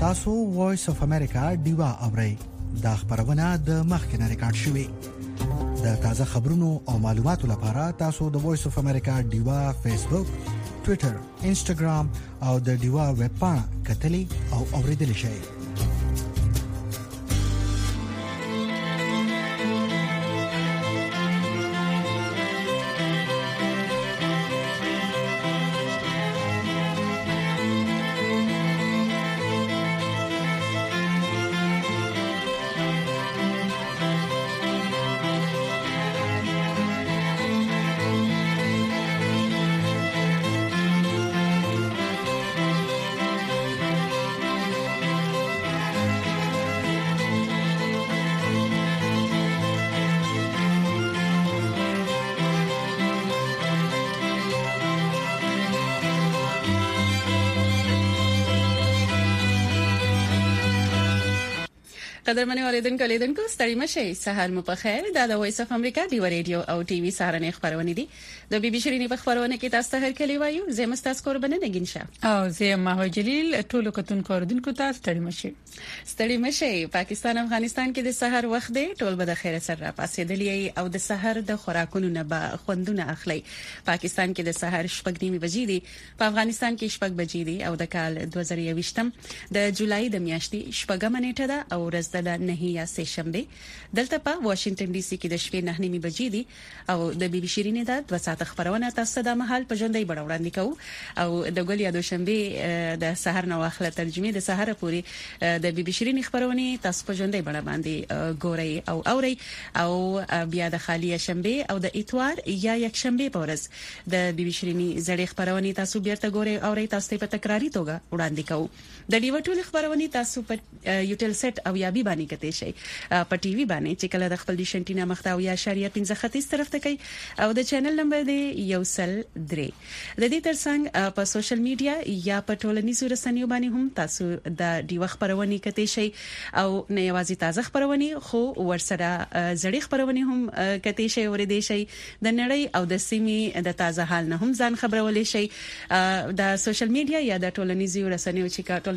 تاسو وایس اف امریکا دیوا اورئ دا خبرونه د مخکنه ریکارډ شوې د تازه خبرونو او معلوماتو لپاره تاسو د وایس اف امریکا دیوا فیسبوک، ټوئیټر، انسټاګرام او د دیوا ویب پاڼه کتلی او اوریدل شئ. قدرمنې اوریدونکو لیدونکو ستړي مشئ، سهار مو په خیر. دا د وایس اف امریکا دی ریډیو او ټي وي سهارنې خبرونه دي. د بي بي شيرینی په خبرونه کې تاسو ته هر کلی وایو. زه مستاس قربانه نگین شه او زه ما جلیل ټولو کتونکو اوریدونکو ته ستړي مشئ. پاکستان افغانستان کې د سحر وخت دی. ټول به د خیر سره پاسېدلی او د سحر د خوراکونو نه به خوندونه اخلي. پاکستان کې د سحر شپږ نیمه بجې دي، په افغانستان کې شپږ بجې دي او د کال 2020 د جولای د میاشتې شپږمه نیټه ده او ورځ د نه یا سه شنبه. دلته په واشنگټن ډي سي کې د شپې 9 بجې دي او د بي بي شيرینی د 2 ساعت خبرونه تاسو د محل په ژوندۍ بڼه وړاندې کوو او د ګل یا د شنبه د سحر نو واخله ترجمه د سحر پوری د بي بي شيرینی خبرونه تاسو په ژوندۍ بڼه باندې ګورئ او اورئ او بیا د خالی شنبه او د اتوار یا یک شنبه په ورځ د بي بي شيرینی زړې خبرونه تاسو بیرته ګورئ او اورئ تاسو په تکراری توګه وړاندې کوو. د ډیو ټول خبرونه تاسو په یوټل سیټ او یا بي باندې کته شي په ټي وي باندې چې کله د خپل ډیش انټینا مختاویا شریعه 15 ختیځ طرف ته کوي او د چینل نمبر دی یوسل 3. د دې ترڅنګ په سوشل میډیا یا په ټولنیزو رسنیو باندې هم تاسو د ډیو خبرونه کته شي او نه یوازې تازه خبرونه خو ورسره زړې خبرونه هم کته شي ورې دی شي د نړۍ او د سیمې د تازه حال نه هم ځان خبرولې شي د سوشل میډیا یا د ټولنیزو رسنیو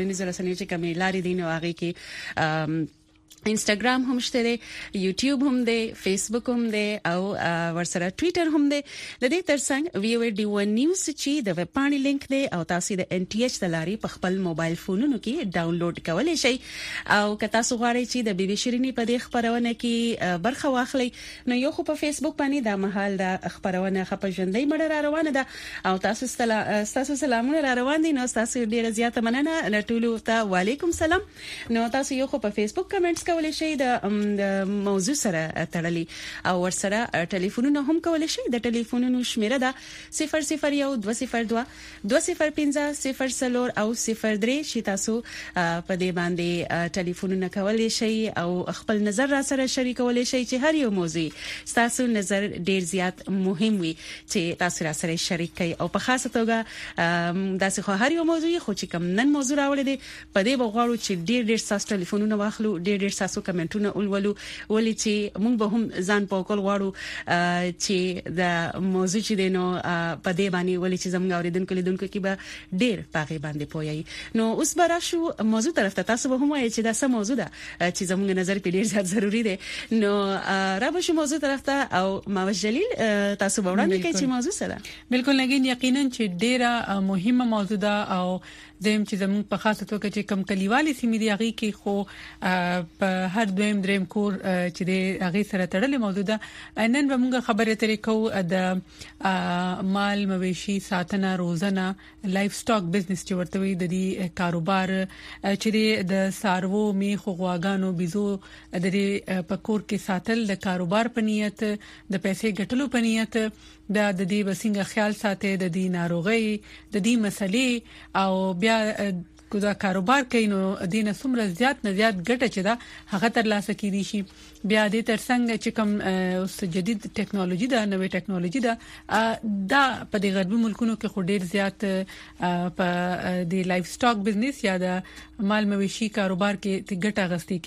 چې کومې لارې دي نو هغه کې انستګرام هم شته، یوټیوب هم دی، فیسبوک هم دی او ورسره ټوئیټر هم دی. د دې ترڅنګ وی او ډي ون نیوز چې د ویب پاڼې لینک دی او تاسو د ان ټي ایچ د لارې په خپل موبایل فونونو کې ډاونلوډ کولای شئ او که تاسو غواړئ چې د بي بي شيرینی په دې خبرونه کې برخه واخلئ نو یو خو په فیسبوک باندې د محل د خبرونه خپل ژوندۍ مړه را روانه ده او تاسو سلامونه را روان دي. نو تاسو ډیره زیاته مننه ټولو ته وعلیکم سلام. نو تاسو یو خو په فیسبوک کمنټس کولای شئ د موضوع سره تړلي او ورسره ټلیفونونه هم کولای شئ. د ټلیفونونو شمیره ده 001 202 205 0 او 03 چې تاسو په دې باندې ټلیفونونه کولای شئ او خپل نظر را سره شریکولای شئ چې هر یو موضوع تاسو نظر ډیر زیات مهم وي چې تاسو را سره شریک کړئ او په خاصه توګه داسې خو هر یو موضوع خو چې کوم نن موضوع راوړل دي په دې بغواړو چې ډیر تاسو ټلیفونونه واخلو، ډیر تاسو کمنټونه ولولو ولې چې موږ به هم ځان په کول غواړو چې د موضوع چې دینو په دې باندې ولې چې زموږ اوریدونکو لیدونکو کې به ډیر پاغي باندې پوي. نو اوس به راشو موضوع طرف ته. تاسو به هم وایي چې دا څه موضوع ده چې زموږ نظر په ډیر زیات ضروری دی. نو را به شو موضوع طرف ته او ما جلیل تاسو به وړاندې کوي چې موضوع سره بالکل لګین یقینا چې ډیره مهمه موضوع ده او زم چې زموږ په خاصه توګه چې کم کلیوالي سیمې دی هغه کې خو په هر دویم دریم کور چې دی هغه سره تړلې موضوع ده. نن به موږ خبرې ترې کوو د مال مویشي ساتنه روزنه لایف سټاک بزنس چې ورته وي د دې کاروبار چې د سارو میخ غواګانو بيزو د دې په کور کې ساتل د کاروبار په نیت د پیسې ګټلو په نیت د دې وسنګ خیال ساتي د دې ناروغي د دې مسلې او بیا کودا کاروبار کینو دینه څومره زیات نه زیات ګټه چې دا هغه تر لاسه کیدی شي. بیا دې ترڅنګ چې کوم اوس جدید ټیکنالوژي دا نوې ټیکنالوژي دا په دې غربي ملکونو کې خو ډیر زیات په دې لایف سټاک بزنس یا د مال مویشي کاروبار کې ګټه غستې کیږي.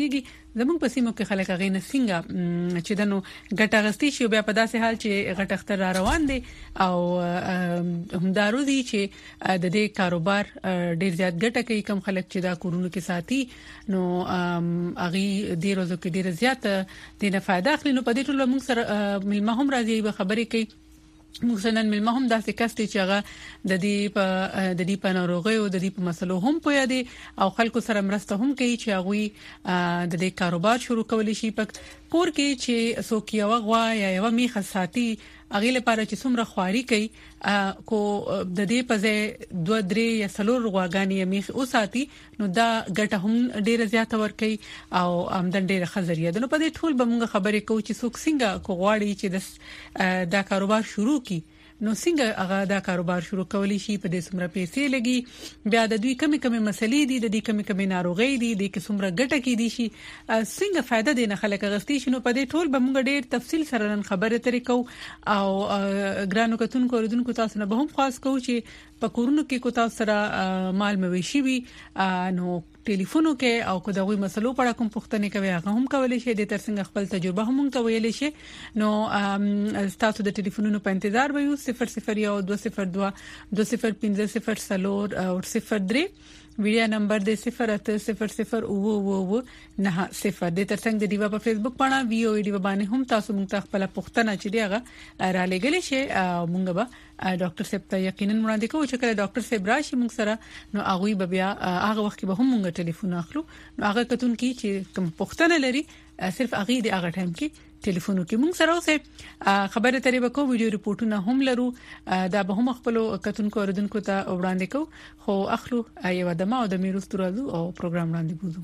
زموږ په سیمو کې خلک غي نسنګ چې دنو ګټه غستی شي بیا په داسې حال چې غټ اختر را روان دي او همدارو دي چې د دې کاروبار ډیر زیات ګټه کوي کم خلک چې دا کورونو کې ساتي نو اغي ډیر ورځو کې ډیر زیات د نه فائدہ اخلي نو په دې ټول موږ سره ملما هم راځي به خبرې کوي موږ سره ملما هم داسې کاستي چې هغه د دې په ناروغي او د دې په مسلو هم پوي دي او خلکو سره مرسته هم کوي چې هغه د دې کاروبار شروع کولی شي په کور کې چې څوک یو غوا یا یو میخه ساتي اغه لپاره چې څومره خواري کوي کو د دې په ځای 2-3 یا 4 غواګانی میخ او ساتي نو دا ګټه هم ډیره زیاته ور کوي او آمدن ډیره خزریه ده نو په دې ټول به موږ خبرې کوو چې څوک څنګه کو غواړي چې دا کاروبار شروع کړي نو څنګه هغه دا کاروبار شروع کولی شي په دې څومره پیسې لګي بیا د دوی کمی مسلې دي د دې کمی ناروغي دي د څومره ګټه کې دي شي څنګه فائدہ دي نه خلک غستې شنو په دې ټول به موږ ډېر تفصیل سره نن خبره ترې کو او ګرانو کتونکو اوریدونکو تاسو نه به هم خاص کو چې په کورونو کې کو تاسو سره مال مویشي وي نو ټلیفونو کې او کو دغه مسلو په اړه کوم پوښتنه کوي هغه هم کولای شي د ترڅنګ خپل تجربه هم ته ویلې شي نو تاسو د ټلیفونونو په انتظار وایو 00 یو 202 205 0 او 03 ویډیو نمبر د 08000 او 90 د ترڅنګ د دیوا په فیسبوک باندې ویو ویډیو باندې هم تاسو موږ خپل پوښتنه چې دیغه را لګل شي موږ به ډاکټر صاحب ته یقینا وړاندې کوو چې کله ډاکټر صاحب راشي موږ سره نو هغه به بیا هغه وخت به هم موږ ټلیفون اخلو نو هغه کتون کې چې کوم پوښتنه لري صرف هغه د هغه ټایم کې ټلیفونو کې موږ سره اوسه خبره ترې وکړو ویډیو ریپورتونه هم لرو دا به هم خپل کتونکو اوریدونکو ته وړاندې کوو خو اخلو یو دمه او د میروستو راځو او پروګرام وړاندې بوزو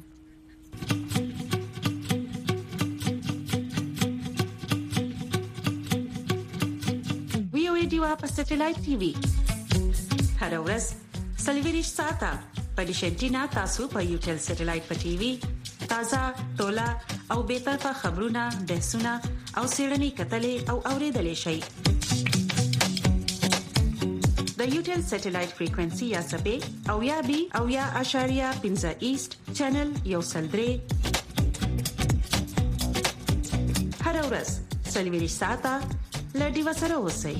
دیوا په سټلایټ ټي وي هر ورځ سلویریش ساته په ډیشنټینا تاسو په یوټل سټلایټ په ټي وي تازه ټولا او به طرفه خبرونه بحثونه او سیړنی کتلې او اوریدلې شي د یوټل سټلایټ فریکوئنسي یا سپې او یا بي او یا اشاریه 15 ایست چینل یو سلدري هر ورځ سلویریش ساته لډي وسره اوسئ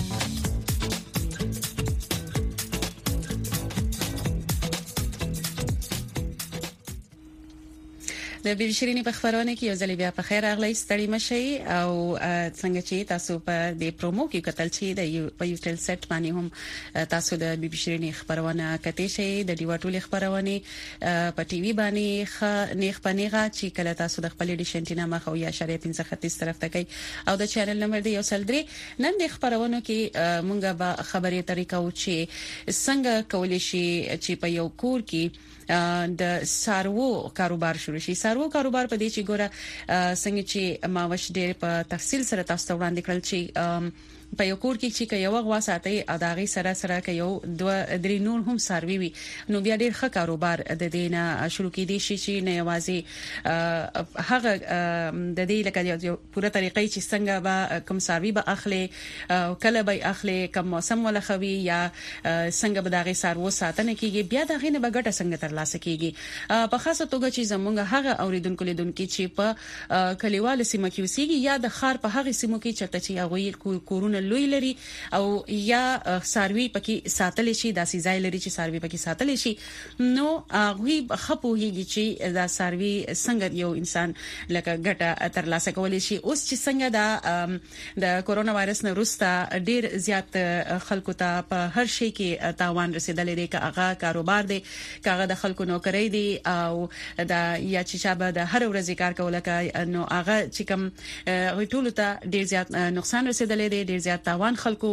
د بیرشرینی په خبرونه کې یو ځل بیا په خیر اغلی ستړي مشي او څنګه چې تاسو په د پرومو کې کتل چې د یوټل سیټ باندې هم تاسو د بیرشرینی خبرونه کته شي د دیوټول خبرونه په ټي وي باندې نیخ پنیغه چې کله تاسو د خپل ډیشنټینا مخ او یا شریعت 35 طرف ته کوي او د چینل نمبر دی یو سلدري نن د خبرونه کې مونږه به خبرې طریقو چې څنګه کولای شي چې په یو کور کې د سارو کاروبار شروع شي سارو کاروبار په دې چې ګوره څنګه چې ما وش ډېر په تفصیل سره تاسو ته وړاندې کړل چې په یو کور کې چې یو غوا ساتي اداغي سره کې یو 2-3 نور هم ساروي وي نو بیا ډېر ښه کاروبار د دینه شروع کیدي شي چې نه یوازې هغه د دې لکه یو پوره طریقې چې څنګه به کوم ساروي به اخلي کله به اخلي کوم موسم ولا خوي یا څنګه به داغي سارو ساتنه کیږي بیا داغي نه بغټه څنګه تر لاسه کیږي په خاصه توګه چې زمونږ هغه اوریدونکو لیدونکو چې په کلیوال سیمه کې اوسېږي یا د خار په هغه سیمو کې چرته چې هغه کورونه لوی لري او یا ساروي پکې ساتل شي داسې ځای لري چې ساروي پکې ساتل شي نو هغه خپوهيږي چې دا ساروي څنګه یو انسان لکه ګټه تر لاسه کولای شي اوس چې څنګه د کورونا وایرس نه وروسته ډیر زیات خلکو ته په هر شي کې تاوان رسیدلې دی که هغه کاروبار دی که هغه د خلکو نوکری دی او دا یا چې شابه د هر ورځې کار کول که نو هغه چې کوم ټول ته ډیر زیات نقصان رسیدلې دی ډیر زیات تاوان خلکو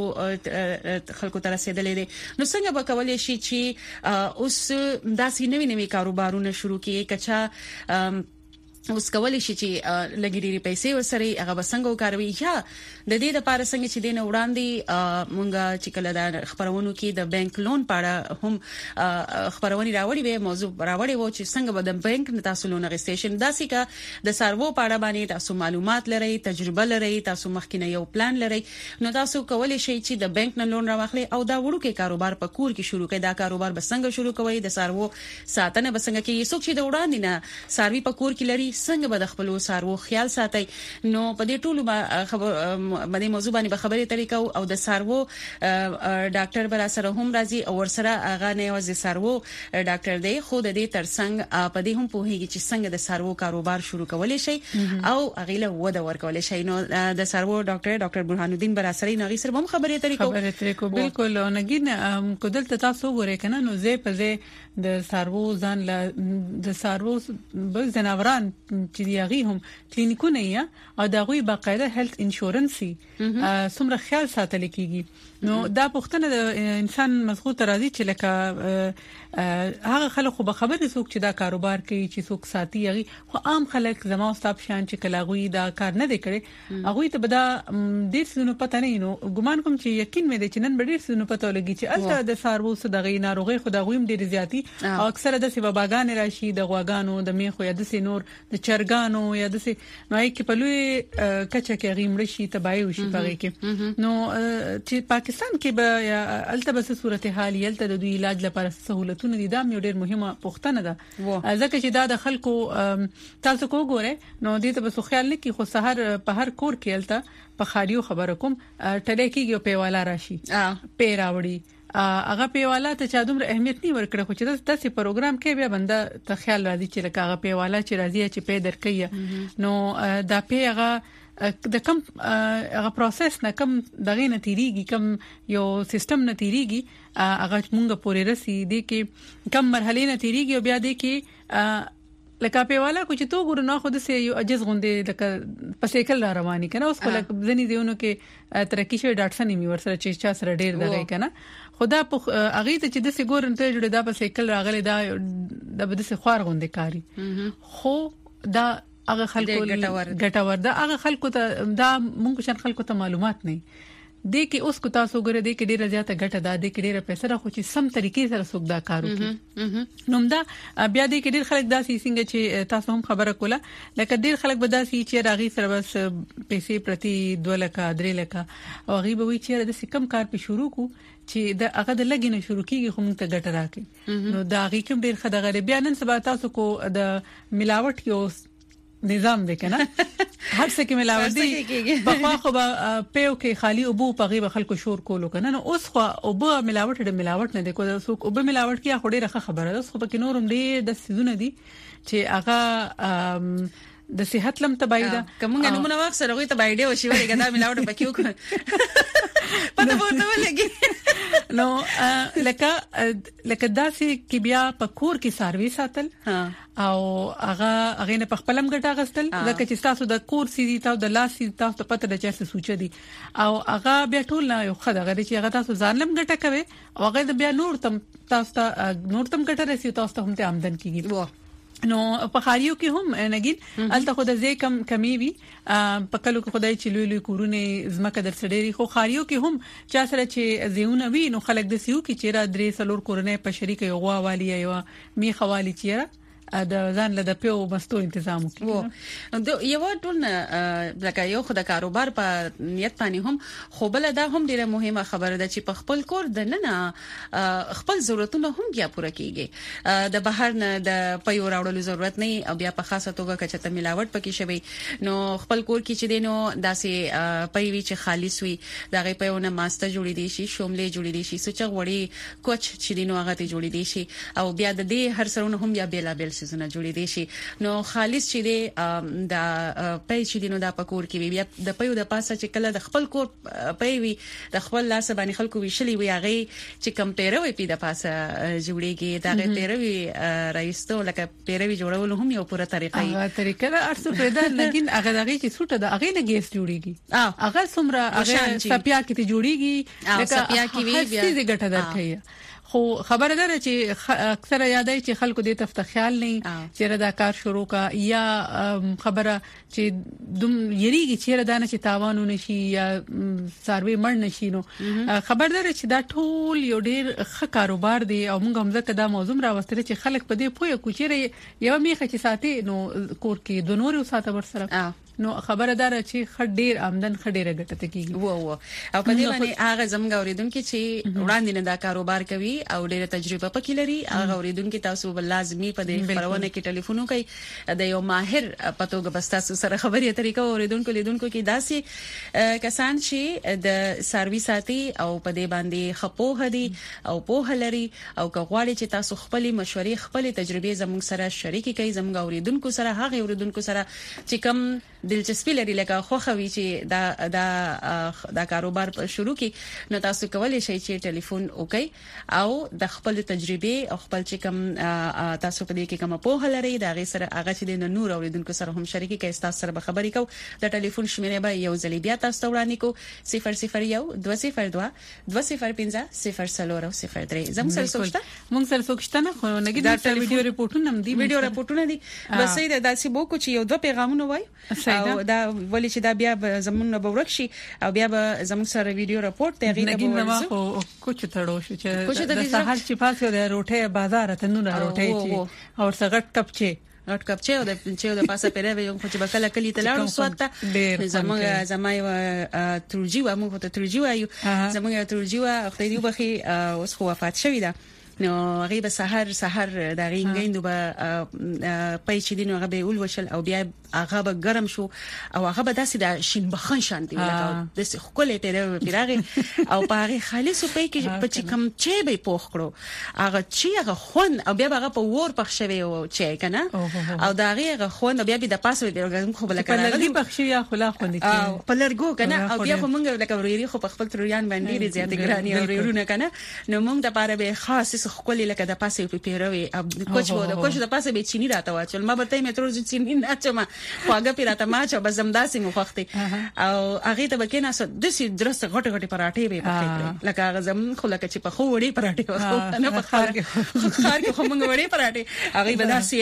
ته رسیدلې دي نو څنګه به کولای شي چې اوس داسې نوي کاروبارونه شروع کړي کچا اوس کولای شي چې لګیری پیسې وسري هغه بسنګ وکاروي یا د دې لپاره څنګه چې دین وړاندې مونږه چې کله د خبرونو کې د بانک لون پاړه هم خبرونی راوړي به موضوع راوړي وو چې څنګه به د بانک تاسو لون غستیشن داسې کا د سارو پاړه باندې تاسو معلومات لرئ تجربه لرئ تاسو مخکینه یو پلان لرئ نو تاسو کولای شئ چې د بانک نه لون راوخلي او دا وړو کې کاروبار په کور کې شروع کړئ دا کاروبار بسنګ شروع کوي د سارو ساتنه بسنګ کې یسوک چې د وړاندې نه ساروي په کور کې لري څنګه به د خپل سارو خیال ساتي. نو په دې ټولو باندې موضوع باندې خبرې طریقو او د سارو ډاکټر بر سره هم راځي او ورسره هغه نه وځي سارو ډاکټر دی خو د دې ترڅنګ په دې هم پوهیږي چې څنګه د سارو کاروبار شروع کولای شي او غیله وده ورکول شي. نو د سارو ډاکټر برهان الدین براسري نغی سره هم خبرې طریقو بالکل نګین کو دلته تاسو غوړې کنه نو زه په زه د سارو ځان د سارو به زناوران چې دیغي هم کلینیکونه یا او دغه باقاعده هیلث انشورنسي سمره خیال ساتل کیږي. نو دا پښتنه د انسان مضغوط راځي چې لکه هغه خلک خو به خبرې څوک چې دا کاروبار کوي چې څوک ساتي هغه خو عام خلک زما ستاب شان چې کلاغوي دا کار نه دی کړي هغه ته به دا ډیر څه پته نه نو ګمان کوم چې یقین مې دي چې نن به ډیر څه پته لګي چې الته د سارو صدغې ناروغي خدای ډیر زیاتی او اکثره د سبا باغان راشي د غواګانو د میخو یا د سینور د چرګانو یا د نوای کې په لوی کچه کې غیمړ شي تبای وشي پغې کې. نو چې پاکستان کې به الته به صورت حال یلته د علاج لپاره سہولتونه دي دا یو ډیر مهمه پوښتنه ده ځکه چې دا د خلکو تاسو کو ګوره نو دې ته به خیال نه کی خو سحر په هر کور کې الته په خاریو خبره کوم ټلې کېږي په والا راشي پیراوړي هغه پیواله ته چا دومره اهمیت نه ورکړه خو چې تاسو پروګرام کې بیا بنده ته خیال راځي چې لکه هغه پیواله چې راځي چې پې درکې نو دا پیغه د کم هغه پروسس نه کم دغه نتیریږي کم یو سیستم نتیریږي هغه مونږه پورې رسي دي کې کم مرحله نتیریږي او بیا دي کې لکه په والا کو چې تو ګور نه خود سه یو عجز غوندې لکه پسېکل را رواني کنه اوس خلک ځنی دیونو کې ترقی شوی ډاکټر سنې می ورسره چې چا سره ډیر دغه کنه خدا په اغه ته چې د سه ګور ته جوړه دا پسېکل راغلی دا د بده سه خوار غوندې کاری خو دا هغه خلکو ګټور ده هغه خلکو ته دا مونږ شان خلکو ته معلومات نه دي کې اوس کو تاسو ګره دي کې ډیره زیاته ګټه ده دي کې ډیره پیسې راخو چې سم طریقې سره څوک دا کار وکړي نو دا بیا دي کې ډیر خلک دا څنګه چې تاسو هم خبره کوله لکه ډیر خلک به دا چې راغي سره بس پیسې پرتی 2 لک 3 لک او غي به وي چې د کم کار په شروع کو چې د هغه د لګینه شروع کیږي خو موږ ته ګټه راکړي نو دا غي کوم ډیر خدای بیا نن سبا تاسو کو د ملاوت یو نظام دی کنه هر څه کې ملاوت دي په خو په پیو کې خالی او بو په غیب خلکو شور کولو کنه نو اوس خو او بو ملاوت نه دی کو څوک او بو ملاوت کې خو ډیره خبره ده خو په کې نورم دي د سيزونه دي چې هغه د صحت لم تبعیده کومه نمونه واخ سره غوي تبعیده او شی ورګه دا ملاوت پکې وکړه پته ورته ولګي نو لکه داسې کې بیا په کور کې سروي ساتل او هغه نه په خپلم ګټه غستل ځکه چې تاسو د کور سي تاسو د لاس سي تاسو پته د چا څه سوچ دي او هغه بیا ټول نه یو خدای غړي چې هغه تاسو ځانلم ګټه کوي او هغه بیا نور تم تاسو ګټه رسي تاسو ته هم ته آمدن کیږي نو په خاریو کې هم نګین الته خو د زې کمی وی په کلو کې خدای چې لوی کورونه زمکه در سړيري خو خاریو کې هم چا سره چې زیونه وی نو خلک د سیو کې چیرې درې سلور کورونه په شریک یو غواوالي یو می خوالي چیرې د ځان له د پیو مستو تنظیم وکړي نو یو ټول لکه یو خدای کاروبار په نیت باندې هم خو بل دا هم ډیره مهمه خبره ده چې په خپل کور د نه خپل ضرورتونه هم بیا پوره کیږي د بهر نه د پیو راوړلو ضرورت نه او بیا په خاصه توګه کچته ملاوت پکې شوی نو خپل کور کې چې دینو داسې پیوي چې خالص وي دغه پیونه ماسته جوړې دي شي شوملې جوړې دي شي سوچ غوړي کوچ چې دینو هغه ته جوړې دي شي او بیا د دې هر سرونه هم بیا بیل سيزونه جوړې دي شي نو خالص چې دی دا پي چې دینو دا پکور کې بیا د پيو د پاسه چې کله د خپل کور پيوي د خپل لاس باندې خلکو ویشلي وي هغه چې کم پیروي پی د پاسه جوړيږي دا پیروي رئیستو لکه پیروي جوړول هم یو پوره طریقه هغه طریقه دا ارڅ پیدا لیکن هغه دغه چې سوټه د هغه نه ګیس جوړيږي هغه څومره هغه سپیا کې جوړيږي لکه سپیا کې وی بیا څه ګټه درکې خو خبره ده چې اکثر یادای چې خلکو دې تفته خیال نه چې دا کار شروع کا یا خبره چې دوم یریږي چې دا نه چې تاوان ونشي یا سروي مړ نشي نو خبر ده چې دا ټول یو ډیر ښه کاروبار دی او موږ هم ځکه دا موضوع راوستل چې خلک په دې پوهه کوچره یو میخه چې ساتي نو کور کې د نورو ساته ورسره نو خبردار چې خډیر آمدن خډیره ګټه کیږي وو او په دې باندې هغه زموږ اوریدونکو چې وړاندې نه دا کاروبار کوي او ډېره تجربه پکې لري هغه اوریدونکو تاسو بل لازمي په دې خبرونه کې ټلیفون کوي د یو ماهر پتوګه بس تاسو سره خبرې طریقه اوریدونکو لیدونکو کې داسي کسان چې د سرویساتي او په دې باندې خپوه دي او په لري او کغواړي چې تاسو خپل مشورې خپل تجربه زموږ سره شریکي کوي زموږ اوریدونکو سره هغه اوریدونکو سره چې کم دلچسپي لري لکه خوخوي چې دا کاروبار شروع کی نو تاسو کولای شئ چې ټلیفون وکړئ او د خپل تجربه او خپل چې کم تاسو په دې کې کوم په لري دا غي سره هغه چې د نور اوریدونکو سره هم شریکي کوي تاسو سره خبرې کو د ټلیفون شمیره به یو ځلې بیا تاسو وړاندې کو 001 202 205 003 زموږ سره سوچته موږ سره سوچته نه خو نګي دا ویډیو ریپورتونه هم دي ویډیو ریپورتونه دي بس دا داسې بو کو چې یو دوه پیغامونه وای او دا ولې چې دا بیا زمونږ به ورکشي او بیا به زموږ سره ویډیو رپورټ ته غیږ به ورسو کوچ تړو شو چې د سهار چې پاسه د روټه بازار ته نو روټه چې او سغټ کپچه غټ کپچه او د پاسه پیره یو خو چې بکله کلی ته لاړو سوته زموږ ترجی و موږ ته ترجی وایو زموږ ترجی و خدای دې بخي اوس خو وفات شوی ده نو غیب سحر دا غینګیندو به پېچ دي نو هغه به ول وشل او بیا هغه به ګرم شو او هغه به داسې د شین بخن شانتي ولکه د خولې پیراغه او پاره خالص په کې په چې کم چې به پوخ کړو هغه چې هغه خون او بیا هغه په ور پخښوي او چې کنه او دا هغه خون بیا به د پاسو دی خو بل کنه هغه پخښي یا خلا خون دي په لرګو کنه او بیا په مونږ لکه وريري خو په خپل ترویان باندې زیات ګرانی او ورونه کنه نو مونږ د پاره به خاص خولې لکه د پاسه په پیروي کوچ وو د کوچ د پاسه به چینی راته واچل ما برته مترو چینی نه چما خواګه پیراته ما چې بزمداسي مو وختي او هغه ته بکینه سو د سي درسته غټ غټ پراټې به پخې لکه هغه زم خو لکه چې په خو وړي پراټې نه په خار کې خو موږ وړي پراټې هغه به داسي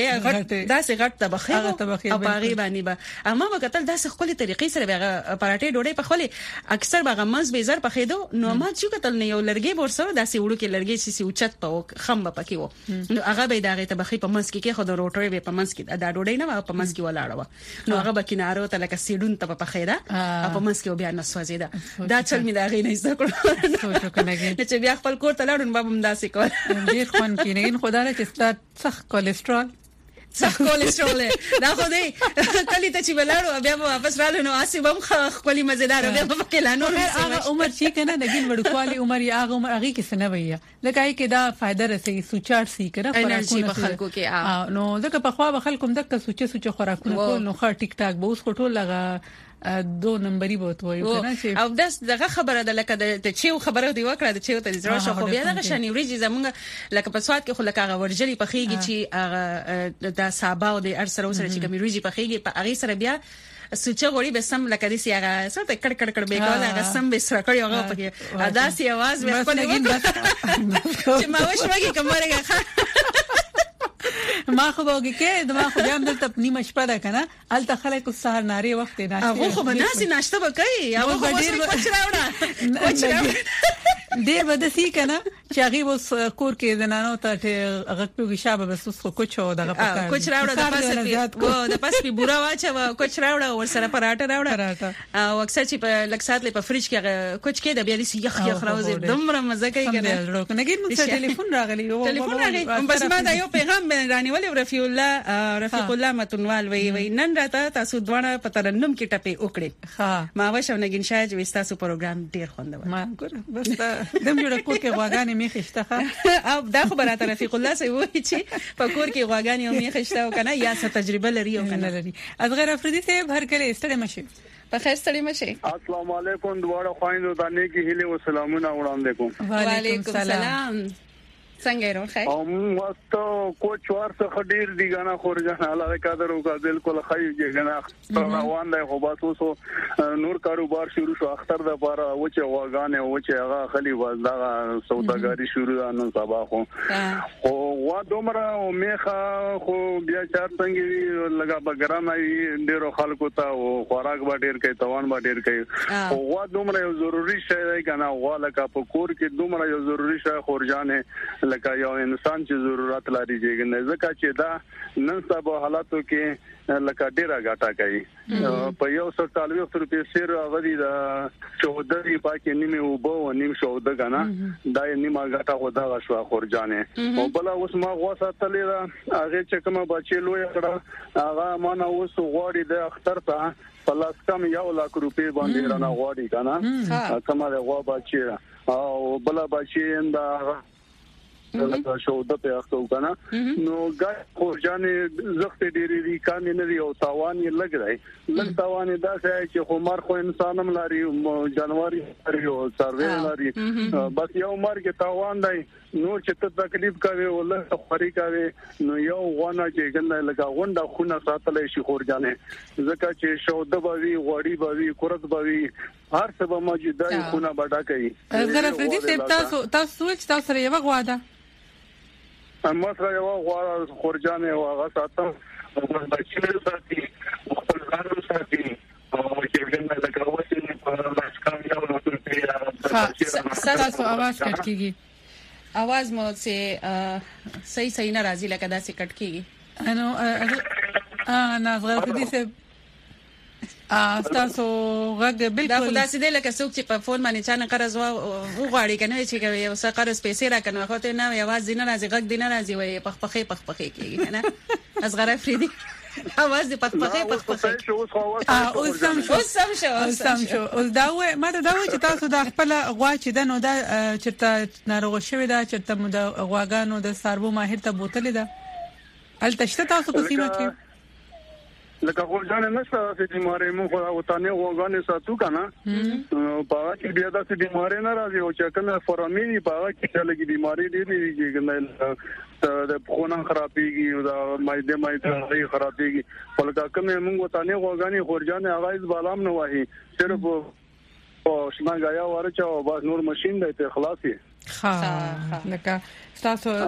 غټ ته بخې او هغه باندې به اما وکتل داسې خپل طریقې سره به پراټې ډوډۍ په خولې اکثر به غمز به زر پخېدو نو ما چې کتل نه یو لرګي ورسره داسې وړو کې لرګي چې اوچت په خم پکې وو نو هغه به داغه ته بخې په منځ کې خو د روټوي به په منځ کې دا ډوډۍ نه په منځ کې ولاړه نو هغه به کینارو ته لکه سیډون ته په خیره په منځ کې بیا نسوځیدا دا چل می داغه نه زده کړو سوچو کنه چې بیا خپل کور ته لاړم بابم داسې کول ډیر خون کینې خدای ته چې سخت کولیسټرول سخت کولیسټرول دا خو دی کلی ته چې ولاړو بیا واپس رالو نو اسی بم خپل مزیدار بیا په کلانو هغه عمر چې کنه دګین وړکوالي عمر یا هغه عمر هغه کې سنوي لکه ای کې دا فائدہ رسي سوچار سي کنه انرژي په خلکو کې نو ځکه په خوا به خلکو دک سوچ خوراکونه کول نو خا ټیک ټاک به اوس خټول لگا دو نمبري بوت وای کنه چې او دغه خبره ده لکه د چې خبره دی وکړه د چې ته زړه شو خو بیا دغه شانی وريجي زمونږ لکه په سواد کې خو لکه هغه ورجلي پخېږي چې هغه د صابه او د ارسره سره چې کوم وريجي پخېږي په هغه سره بیا سوچه غوړي به سم لکه دې سیغه سره کړ به کوله هغه سم به سره کړی هغه پکې ادا سي आवाज به خپل چې ما وښوږي کومره ما خو وګی کې د ما خو بیا دلته نیمه شپه ده کنه الته خلک سهار ناری وخت نه هغه خو بناسي ناشته وکړي هغه خو کوچ راوړه ډیر بده سي کنه چې هغه وس کور کې زنانو ته هغه په شابه بس خو کوچ او دغه پکاره کوچ راوړه د پاسه د پاسه بورا واچو کوچ راوړه ور سره پراټه راوړه او اکثر چې په لکسات په فریج کې کوچ کې د بیا دې یخ راوځي دمره مزه کوي کنه نګین مو ټلیفون راغلی بس ما دا یو پیغام رانی ولې رفیق الله متنوال وی نن راته تاسو دوه په ترنم کې ټپه وکړي ما وښو نګین شاید وستاسو پروګرام ډیر خوندور ما ګور بس دم جوړ کور کې غواګانې می خشته او دا خبره تر رفیق الله سي وای چې په کور کې غواګانې می خشته او کنه یا څه تجربه لري او کنه لري اصغر افریدي ته هر کله استړی مشي په خیر ستړي مشه السلام علیکم دواړه خويندو د نیکی هیله او سلامونه وړاندې کوم وعلیکم السلام څنګه یې خیر او واستو کوچ ورته خډیر دی غنا خورجان الله قدر او بالکل خایي غنا روان دی خو باسو نور کاروبار شروع شو اختر د بار او چې واغانه او چې هغه خلی وازدا سوداګری شروع ان صباح خو وا دومره او میخه خو بیا چار څنګه لگا بګرام ای ډیرو خلکو ته او خوراک با ډیر کوي توان با ډیر کوي او وا دومره یو ضروری شی دی کنه وا لکه په کور کې دومره یو ضروری شی خورجانه لکه یو انسان چې ضرورت لري ځکه چې دا نن سبا حالاتو کې لکه ډیره غاټه کوي په یو 40 روپیا سیر غدي دا چودري پاکي نیمه وبو نیم شوده غنا دا نیمه غاټه خدا غشوا خورجانه او بل اوس ما غوسه تلې دا هغه چې کومه بچي لوی کړه هغه ما اوس غوړي د اختر ته پلاس کم 1 لک روپیا باندې رانه غوړي کنه کومه غوا بچي او بل بچي انده دا شو د په اخته وکنه نو ګای خورجانې زخت ډېری دي کام نه دی او تاوان یې لګ دی لږ تاوان دا چې خمار خو انسانم لري جانوري لري او سروي لري بس یو مرګ تاوان دی نو چې ته تکلیف کوي ولله خوري کوي نو یو غونه چې ګنده لګا غونډه خونه ساتلې شي خورجانې ځکه چې شو د بوي غوړي بوي کورت بوي هر څه به موجوده خونه بډا کوي زه فريدي سپتاسو تاسو سره یو غواده ما سره یو غواړه خورجانې او هغه ساتم او بچی ساتي خپل ځان ساتي او چې ګنده لګا وځي په لاس کام یو نو تاسو आवाज کټ کیږي आवाज مو سے صحیح ناراضي لکه دا سي کټ کیږي انا غیر دې سه تاسو غږ بالکل دا خدای سي دې لکه څوک چې په فون باندې چانه قرض وغواړي کنه چې کوي یو څه قرض پیسې راکنه خو ته نه आवाज دې نه راځي غږ دې نه راځي وي پخپخې کیږي کنه اصغر فريدي आवाज دې پخپخې اوس شو دا و ما دا و چې تاسو د خپل غوا چې د نو دا چرته ناروغ شوی دا چرته مو د غواګانو د ساربو ماهر ته بوتل ده ال تشته تاسو په سیمه کې لکه خورجانې نشته چې بیماری مو خو وطني غوګانې ساتو کنه په کې بیا د بیماری نه راځي او چې کنه فرامي په کې چې لګي بیماری دي چې د خونان خرابېږي او د مایده خرابېږي په لکه کومه موږ وطني غوګانې خورجانې اغاز بالام نه وایي صرف او شماګایا ورچا او بس نور ماشين د اخلاصي لکه تاسو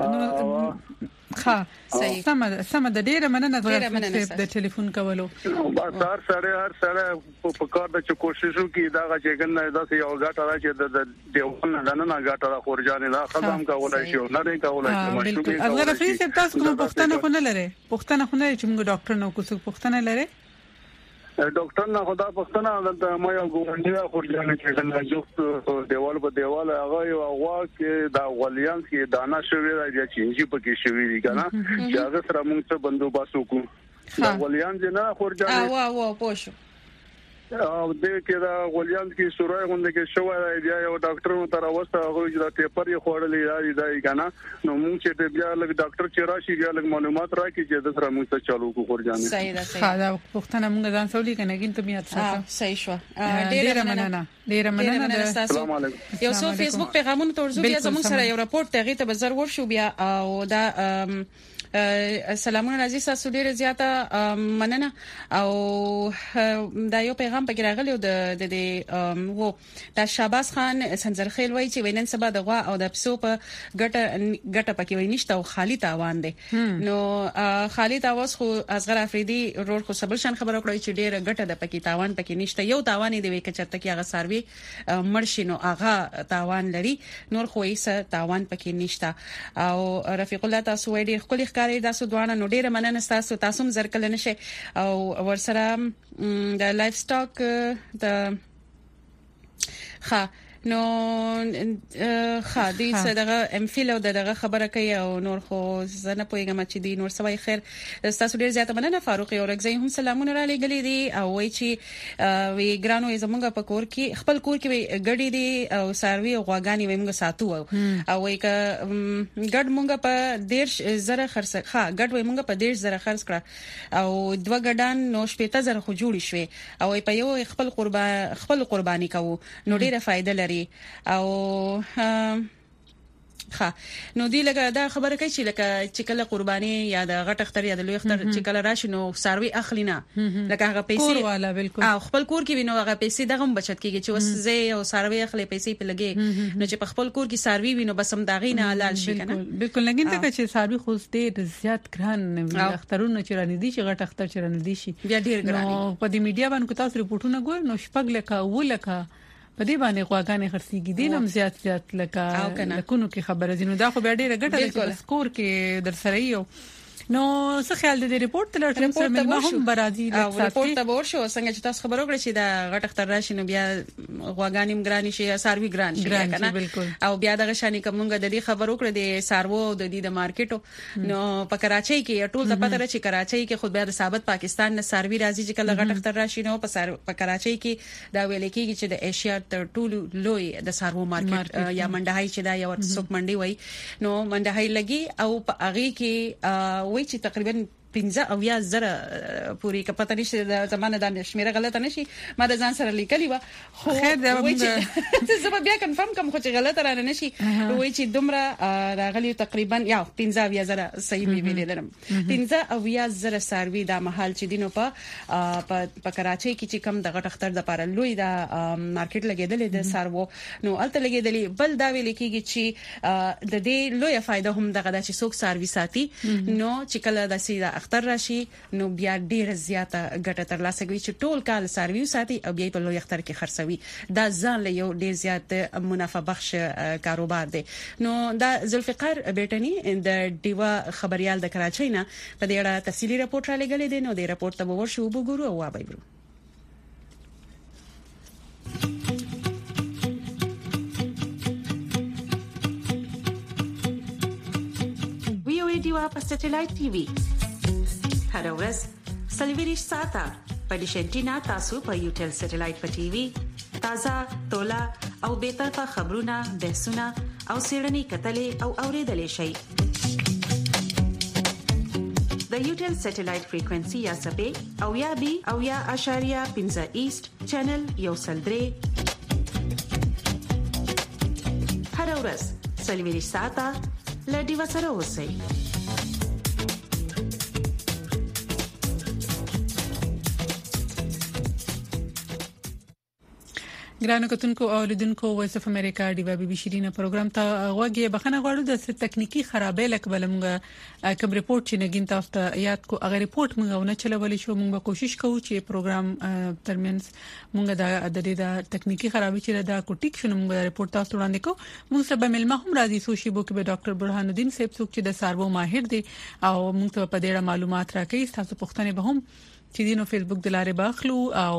سم د ډیره مننه د ټلیفون کولو بازار سره په کار د کوشش وکي دا چې ګنه داسې یو غاټه راځي د دیونه نه غاټه خورجانې دا خدام کولای شي نه کولای شي بالکل اگر فریس تاسو کوم پښتنه خو نه لري پښتنه خو نه چې موږ ډاکټر نو کوڅه پښتنه لري ډاکټر نه خدا پښتنه دلته ما یو ګوندیا خورجانې چې څنګه جوړ دیوال په دیوال هغه یو هغه کې دا غولیان کې دانا شوی راځي چې پکې شوی دي کنه چې هغه سره موږ څه بندوبست وکړو دا غولیان نه خورجانې وا پوښو او د کې دا غولیان کې سورای غونډه کې شوی دی یو ډاکټر مو تر اوسه هغه چې دا پیپر یې خوړلې دی کنه نو موږ چې بیا لګ ډاکټر چې راشي بیا لګ معلومات راکړي چې د سره موږ څه چالو کو خورجانې صحیح ده دا پښتنه موږ ځان سولې کنه ګین ته میات ساته صحیح شو ډیره مننه السلام علیکم یو څو فیسبوک پیغامونه تورزو بیا زموږ سره یو راپورټ تغې ته بزر ورشو بیا او دا سلامونه عزیز تاسو ډیره زیاته مننه او دا یو پیغام پکې راغلی د وو دا شاباس خان سنځرخیل وای چې وینن سبا د غوا او د پسو په ګټه پکې وای نشته او خالی تاوان دي نو خالی تاواز خو اصغر افریدي رور خو سبل شان خبر کړی چې ډیره ګټه د پکې تاوان پکې نشته یو تاوان دی وای کچته کې هغه سروي مرشینو هغه تاوان لري نور خو یې تاوان پکې نشته او رفیق الله تاسو وای ډیر خپل کاری تاسو دوانه نو ډیره مننه تاسو هم زرکل نشي او ورسره د لایف سټاک د نو دې څه دغه امفیل او دغه خبره کوي او نور خو زنه پویګم چې دی نور سوي خیر تاسو ډیر زیاته مننه فاروق اورګزی هم سلامونه را لګلې دي او وای چې وی ګرانو زمونږ په کور کې خپل کور کې ګډي دي او سروي او غواګانی وي موږ ساتو او وای ک ګډ موږ په 10000 خرڅ ګډ وي موږ په 10000 خرڅ کړ او دوه ګډان نو 10000 خو جوړ شوي او په یو خپل قرباني کوو نو ډیره فائدہ او نو دی لکه دا خبره کوي چې لکه چې کله قرباني یا د غټ اختر یا د لوی اختر چې کله راشي نو ساروي اخلینا لکه هغه پیسې او خپل کور کې وینو هغه پیسې دغه بچت کیږي چې وسه او ساروي اخلي پیسې په لګي نو چې په خپل کور کې ساروي وینو بس هم داغې نه حلال شي کنه بالکل لګین ته چې ساروي خو ډېر زیات ګران اخترونه چې رانه دي چې غټ اختر چې رانه دي شي بیا ډېر ګران په دې میډیا باندې تاسو ریپورتونه ګور نو شپږ لکه ولکه په دې باندې غواګانې خرڅيږي دینم زیات لکه لکونو کې خبره دي نو دا خو به ډیره ګټه ده چې سکور کې در سره یو نو څه خیال دې ریپورت تل سره ملما هم برازي ریپورت ته ورشو څنګه چې تاسو خبرو کړی چې دا غټ اختر راشي نو بیا غواګانیم ګرانی شي ساروي ګران شي کنه او بیا د غشاني کومګه د دې خبرو کړی د سارو د دې د مارکیټو نو په کراچۍ کې ټول د پته چې کراچۍ کې خو بیا د ثابت پاکستان نه ساروي راځي چې کله غټ اختر راشي نو په کراچۍ کې دا ویل کېږي چې د ایشیا تر ټولو لوی د سارو مارکیټ یا منډهای چې دا یو څوک منډي وای نو منډهای لګي او په هغه کې وای چې تقریبا 15 او یا زره پوری کپته نشي د زمانه د شمیره غلطه نشي ما د ځان سره لیکلی و خو خیر دا زه بیا کنفرم کوم خو چې غلطه را نه شي وای چې دومره راغلی تقریبا یا 15 او یا زره صحیح می ویل لرم 15 او یا زره ساروي د محل چې دینو په کراچۍ کې چې کم د غټ اختر د پاره لوی د مارکیټ لګیدل د سارو نو الته لګیدل بل دا ویل کېږي چې د دې لوی فائدہ هم دغه د چې څوک ساروي ساتي نو چې کله د سیده اختر راشي نو بیا ډیره زیاته ګټه ترلاسه کوي چې ټول کال ساروي ساتي او بیا په لوی اختر کې خرڅوي دا ځان له یو ډیر زیات منافع بخش کاروبار دی نو دا ذوالفقار بیٹنی د دیوا خبريال د کراچۍ نه په دې اړه تفصیلی راپورټ را لګلې دي نو د راپورټ ته ورشو وګورو او وایو ویو دیوا په سټلایټ ټي وي هر ورځ سلویریش ساته په ډیشنټینا تاسو په یوټل سټلایټ په ټي وي تازه تولا او به طرفه خبرونه بحثونه او سیړنی کتلې او اوریدلې شي د یوټل سټلایټ فریکوئنسي یا سپې او یا بي او یا اشاریه 15 ایست چینل یو سلدري هر ورځ سلویریش ساته لډي وسره اوسئ ګرانو کتونکو او لیدونکو وایس اف امریکا دی بي بي شيرینه پروګرام ته غوږی بخنه غواړو د تکنیکی خرابې لکه بلمغه کوم ریپورت چې نګین تاسو ته یاد کو اگر ریپورت موږ نه چلولې شو موږ کوشش کوو چې پروګرام ترمنس موږ د تکنیکی خرابې چې دا کو ټیک شنو موږ ریپورت تاسو وړاندې کوو موږ سبا ملما هم راځي سوشي بو کې به ډاکټر برهان الدین صاحب څوک چې د سارو ماهر دي او موږ ته په ډیره معلومات راکړي تاسو پوښتنه به هم چې دینو فیسبوک د لارې باخلو او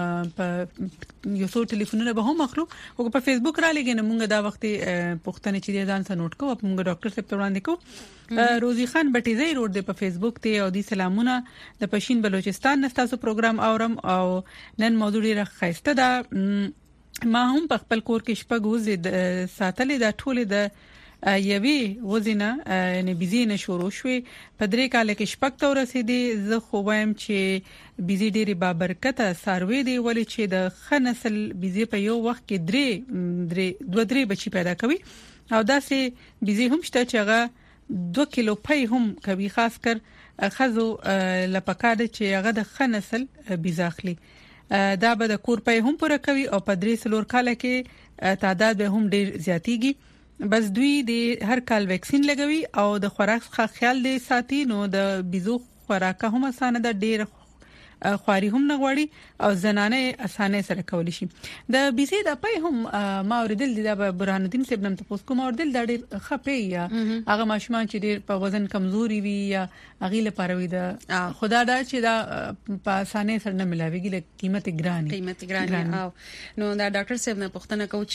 په یو څو ټلیفونونه به هم اخلو او په فیسبوک را لګین موږ دا وخت پوښتنه چې ځان سره نوٹ کوو موږ ډاکټر صاحب ته وړاندې کوو روزي خان بټیزي روډ د په فیسبوک ته او دي سلامونه د پښین بلوچستان نستاسو پروګرام اورم او نن موضوع ډیره خاصه ده ما هم په خپل کور کې شپږ زید ساتلې د ټوله د یوي وزینه نه بيزینه شروع شوې په درې کال کې شپږ تور رسیدي زه خو وایم چې بيزي ډېری بابرکته ساروي دی ولې چې د خنسل بيزي په یو وخت کې درې بچي پیدا کوي او داسې بيزي هم شته چې هغه 2 کیلو پي هم کوي خاص کر خزو لپکاده چې هغه د خنسل بيزاخلي دا به د کور پي هم پوره کوي او په 3 سلور کال کې تعداد به هم ډېر زیاتیږي بس دوی د هر کال ویکسین لګوي او د خوراک ښه خیال دي ساتي نو د بيزو خوراک هم اسانه ده ډېر خواري هم نه غواړي او زنانه اسانه سره کولی شي د بيزي د پي هم ما اوریدل د برهان الدین صاحب نن تاسو کوم اوریدل د ډېر خپي یا هغه ماشومان چې ډېر په وزن کمزوري وي یا اغه لپاره وي د خدا دا چې دا په اسانه سره نه ملاويږي له قیمت ګراني او نو دا ډاکټر صاحب نه پوښتنه کوي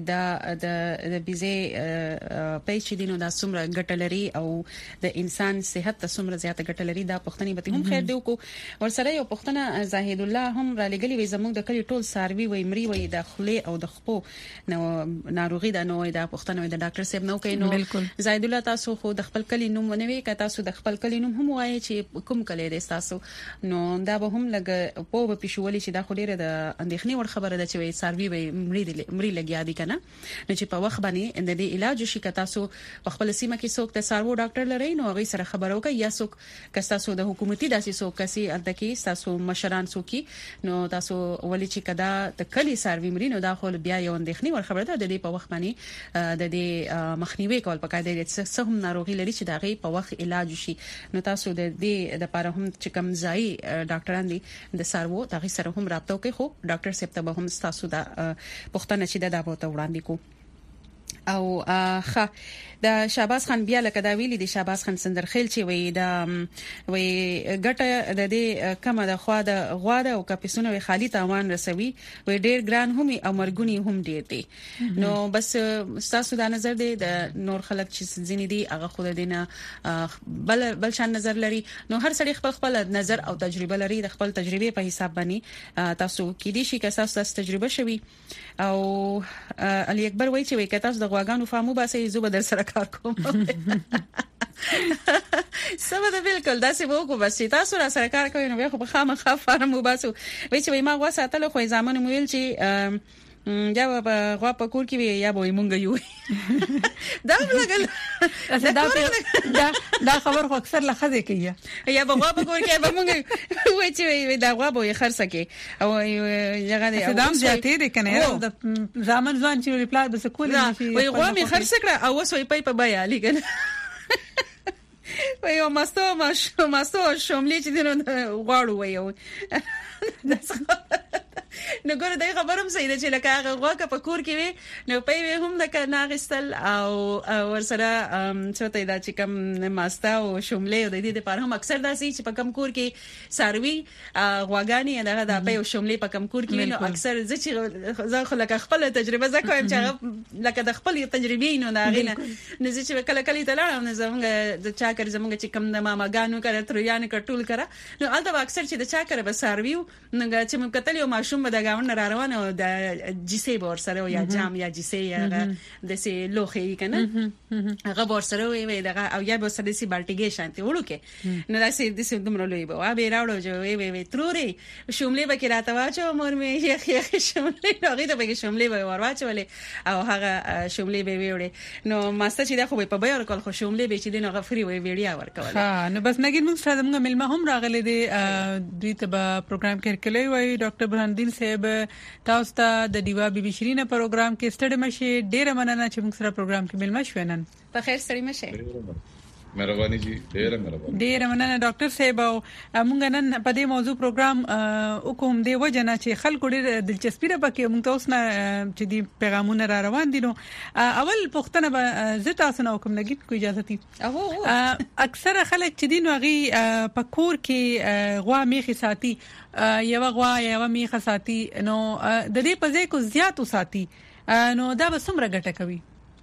چې د بيزي پي چې دینو دا څومره ګټلري او د انسان صحت ته څومره زیاته ګټلري دا پوښتنه به هم خیر دی کو ورسره یو پښتنه زاهد الله هم را لګلی وي زموږ د کلی ټول ساروي وي مري وي د خله او د خپو نو ناروغي د نوې د پښتنه د ډاکټر صاحب نو کینو زاهد الله تاسو خو د خپل کلی نوم ونوي ک تاسو د خپل کلی نوم هم وایي چې کوم کلی دی تاسو نو دا به هم لګ په پښولې چې دا خو ډیره د اندېخنی ور خبره ده چې ساروي وي مري لګیا دي کنه نو چې په وخت باندې د دې علاج شي ک تاسو په خپل سیمه کې څوک د سارو ډاکټر لري نو هغه سره خبرو کوي یا څوک ک تاسو د حکومتي داسې څوک کسي الته کې تاسو مشران سوکي نو تاسو ولې چې کدا د کلی ساروي مرینو دا خو بیا یو اندېخنی ور خبره ده د دې په وخت باندې د دې مخنیوي کول پکای دی چې هم ناروغي لري چې دا غي په وخت علاج شي نو تاسو د دې د لپاره هم چې کم ځای ډاکټران دي د سارو دغه سره هم رابطه کوي خو ډاکټر صاحب ته به هم تاسو د پښتنه چې د دابو ته وړاندې کو او د شهباز خان بیا لکه دا ویلي د شهباز خان سندرخیل چې وی ګټه د دې کمه د خوا د غواړه او کپسونه وی خالی تاوان رسوي وی ډیر ګران هم او مرګونی هم ډیر دي نو بس تاسو دا نظر دی د نور خلک چې ځینې دي هغه خود دینه بل شان نظر لري نو هر سړي خپل نظر او تجربه لري د خپل تجربه په حساب باندې تاسو کې دي شي که تاسو تجربه شوي او علي اکبر وایي چې وی که تاسو د غواګانو فهمو باسي زو بدل سره کار کوم سمه ده بالکل دا څه وو کو بس تاسو را سره کار کوئ نو خو په خامخا فارم وباسو وای چې ما غوا ساتل خو ځامن مویل چې یا غوا په کور کې یا به مونږ یو دا لګل دا خبر خو اکثر لخذ کوي یا به غوا په کور کې به مونږ وای چې دا غوا به خرڅه کې او یغه دې دام ځاتې دې کنه د ځامن ځان چې ریپلای به سکول شي وای غوا می خرڅه کړه او وسوي په بیا لګل وای ماستو شوملې چې دینو غواړو وایو نو ګوره دا خبرم صحیح ده چې لکه هغه غواګه په کور کې وي نو په هم د ناغستل او ورسره چوتې دا چې کم ماستا او شوملې د دې لپاره هم اکثر داسي چې په کم کور کې ساروي غواګانی دغه د په شوملې په کم کور کې نو اکثر چې زه خلک خپل تجربه زکوم چې لکه د خپل تجربې نو ناغینه نو چې کله کله تلل نو زمونږ د چاکر زمونږ چې کم د ماماګانو کړه ترویان کټول کړه نو البته اکثر چې د چاکر به ساروي نو چې مې کتل یو ماشوم د گاون را روان او د جیسي بور سره یا جام یا جیسي هغه د سي لوخي کنه هغه بور سره وي دغه او یا به سره سي بالټیګي شانتي وړوکه نو دا سي د سي دمر لوي به به راوړو جو وي تروري شوملې به کې راته واچو مور مې یخ شوملې هغه ته به شوملې به ورواچولې او هغه شوملې به ویوړې نو ماسته چې دا خو په بیان کول خو شوملې به چې دغه فری وي ویډیا ورکول ها نو بس نګین موږ سره موږ ملما هم راغلي دي دوی ته پروګرام کې کلی وای ډاکټر برهاندین صاحب تاسو ته د دیوا بي بي شيرینه پروګرام کې ستړي مشه ډیره مننه چې موږ سره پروګرام کې ملما شوینن په خیر ستړي مشه مهرباني جی ډیره مهرباني ډیره مننه ډاکټر صاحب موږ نن په دې موضوع پروګرام وکوم دی وجنه چې خلکو ډیر دلچسپي را پکې موږ تاسو نه چې دی پیغامونه را روان دي نو اول پښتنه به زه تاسو نه کوم لګید کو اجازه دي اکثر خلک چې دین وغي په کور کې غوا میخي ساتي یو غوا یو میخه ساتي نو د دې په ځای کو زیات وساتي نو دا به څومره ګټه کوي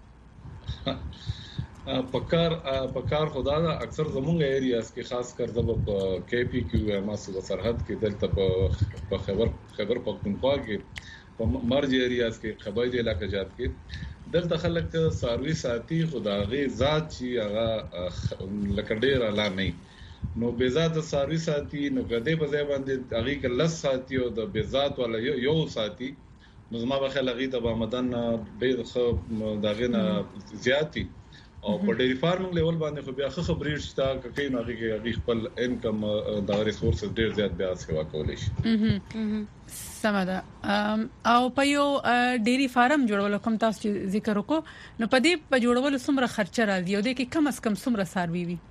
پکار خدا دا اکثر زمونږ ایریاز کې خاص کر د کې پی کیو ایم اس سرحد کې دلته په خبر پختونخوا کې په مرج ایریاز کې قبایلی علاقې جات کې دلته خلک ساروي ساتي خداغي ذات چې هغه لکډیر اعلی نه نو بذات ساروي ساتي نو کده په ځای باندې هغه کې لس ساتي او د بذات ولا یو ساتي نو زما په خیال هغه ته آمدن ډیر خو داغه نه زیاتی او په ډیری فارمینګ لیول باندې خو بیا خبرې شته کوي نو هغه خپل انکم د ریسورسز ډیر زیات بیا سیوا کولای شي سمدا او په یو ډیری فارم جوړول کوم تاسو ذکر وکړو نو په دې په جوړولو څومره خرچه راځي او د کې کم از کم څومره ساروي وي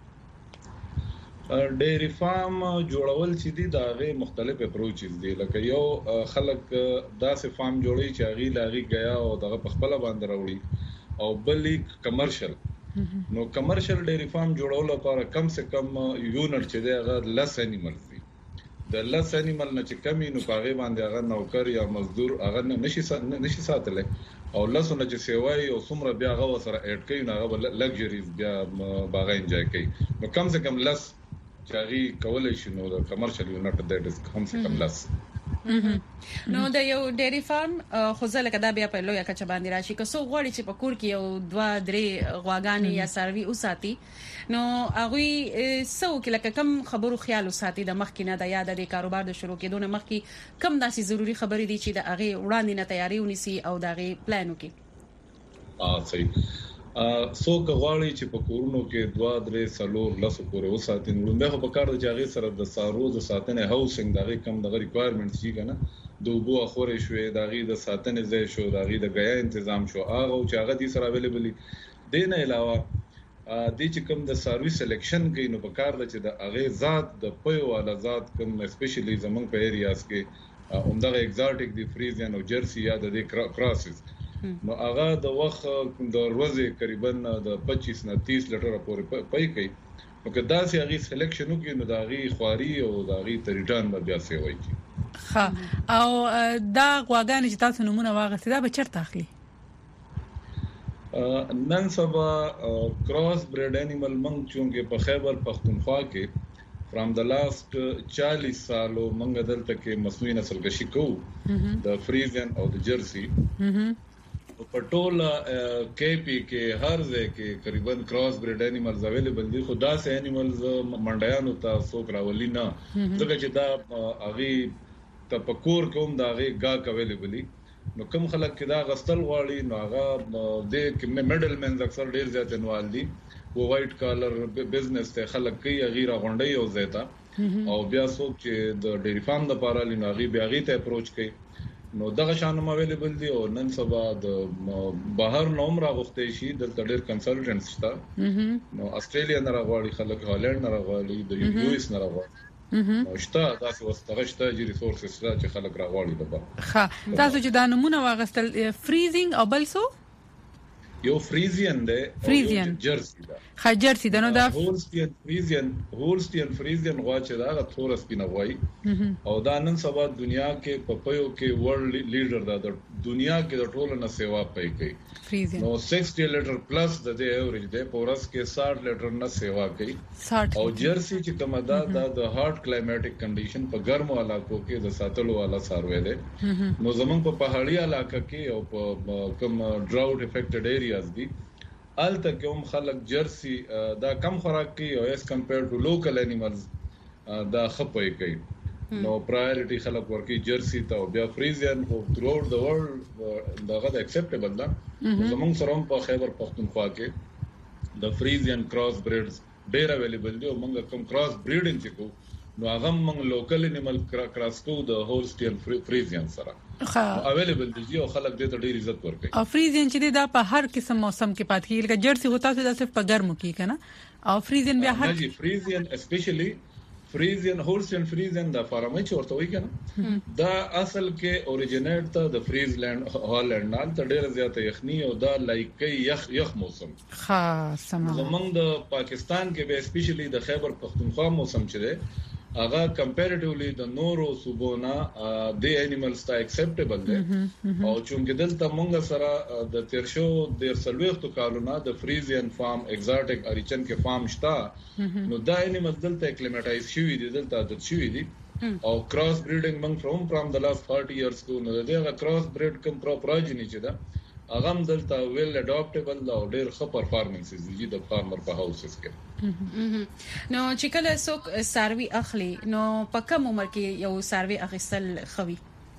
ډیری فارم جوړول چې دي دا غي مختلف اپروچز دي لکه یو خلک داسې فارم جوړي چې هغه لاغي غیا او دغه په خپل باندې راوړي او بلې کمرشل نو کمرشل ډیری فارم جوړول لپاره کم سے کم یونټ چې دغه لس انیمل دي د لس انیمل نه چې کمی نو پاغه باندې هغه نوکر یا مزدور هغه نشي ساتل او لسونه چې سیوای او څومره بیا هغه سره اډ کوي نو هغه لګژریز بیا باغ انجوای کوي نو کم سے کم لس چاغي کولای شي نو د کمرشل یونټ د ډیس کم سے کم لس نو د یو ډیری فارم خو ځل کدا بیا په لوی کچ باندې راشي که څو غوړي چې په کور کې یو 2-3 غواګانی یا سروي اوساتي نو هغه څو کې لکه کم خبرو خیال اوساتي د مخ کې نه د یاد د کاروبار د شروع کېدو نه مخ کې کم داسې ضروری خبرې دي چې د هغه وړاندې نه تیاری ونیسي او د هغه پلان وکړي صحیح سو کغواړي چې په کورونو کې 2-3 سالور لاسو پورې وساتي نو به په کار د جاغي سره د سارو د ساتنې هاوسینګ دغه کم د ریکوایرمنټس شي کنه د وبو اخورې شوې دغه د ساتنې ځای شو دغه د غیا تنظیم شو هغه چې هغه دي سره اویلیبل دي نه علاوه د چې کوم د سرویس سلیکشن کوي نو په کار د چې د هغه ذات د پيو والا ذات کوم اسپیشلی زمونږ په ایریاز کې همدغه ایگزاټیک دی فریزین او جرسی یا د کراسز نو هغه د وخت د ورځې تقریبا د 25 نه 30 لیټر پورې پای کوي نو که دا سي هغه سلیکشن وکړي نو دا غي خواري او دا غي ریټرن به بیا سي وایي ها او دا غواګان چې تاسو نمونه واغسته دا به چرته اخلي نن سبا کراس بریډ انیمل منګ چونګه په خیبر پختونخوا کې فرام د لاست 40 سالو منګ دلته کې مصنوعي نسل کشي کوو د فریزین او د جرسی په ټوله کېپی کې هر ځای کې تقریبا کراس بریډ انیملز اویلیبل دي خو دا سه انیملز منډیانو ته څوک راولي نه ځکه چې دا اغي تفکر کوم دا اغي گاک اویلیبل دي نو کوم خلک کې دا غستل غواړي نو هغه د میډل مینز اکثر ډیر زیات انوال دي و وایټ کالر بزنس ته خلک کوي غیر غونډي او زیتا او بیا څوک چې د ډیری فارم د پاره لنو غي بیا غي ته اپروچ کوي نو دغه شانم اویلیبل دي او نن سبا د بهر نوم راغختې شي د ډېر کنسلټنټس شته نو استرالیا نه راغلي خلک هالند نه راغلي د یو اس نه راغلي نو شته تاسو واستغشته چې ریسورسز چې خلک راغلي دغه ها تاسو چې دا نمونه واغستل فریزینګ او بل څه یو فریزین ده جرسی ده ها جرسی ده نو دا هولستین فریزین غوا چې دا ثور سپینه وای او دا نن سبا دنیا کې پپیو کې ورلد لیډر ده د دنیا کې د ټولو نه سیوا پي کوي فریزین نو 60 لیټر پلس د ایوریج ده پورس کې 60 لیټر نه سیوا کوي او جرسی چې کومه دا د هارت کلایمټیک کنډیشن په ګرمو علاقو کې د ساتلو والا سروي ده نو زمونږ په پهاړي علاقې کې او په کوم ډراوټ افیکټډ ایریا دي الته کوم خلک جرسی دا کم خوراک کوي او اس کمپیر ټو لوکل انیملز دا خپوي کوي نو پرایورټي خلک ورکی جرسی ته بیا فریزین او تھرو آوټ د ورلد دغه اکسپټیبل ده زمونږ سره په خیبر پختونخوا کې د فریزین کراس بریډز ډیر اویلیبل دي او موږ کوم کراس بریډینګ چې کو نو هغه موږ لوکل انیمل کراس کو د هولستین فریزین سره اویلیبل دي او خلک دې ته ډیر عزت ورکوي او فریزین چې دا په هر قسم موسم کې پات کیږي لکه جرسی ہوتا څه صرف په ګرمو کې کنه او فریزین بیا هر فریزین اسپیشلی فریزین هولستین فریزین دا فارمای چې ورته وایي کنه دا اصل کې اوریجینیټ ته د فریزلند هالند نال ته ډیر زیاته یخنی او دا لایک یخ موسم خاص زمونږ د پاکستان کې به اسپیشلی د خیبر پختونخوا موسم چې ده هغه کمپیریټیولی د نورو صوبونه د انیملز ته اکسپټیبل دي او چونګې دلته مونږ سره د تیرشو د سلويختو کالونه د فریزین فارم ایگزاټیک اریچن کې فارم شته نو دا انیملز دلته اکلیمټایز شوی دي دلته عادت شوی دي او کراس بریډینګ مونږ فرام د لاست 40 ایئرز کو نو دغه کراس بریډ کوم پروپراجنی چې دا هغه دلته ویل اډاپټیبل او ډیر ښه پرفارمنسز دي د فارمر په هاوسز کې نو چې کله څوک سروي اخلي نو په کوم عمر کې یو سروي اخیستل خوي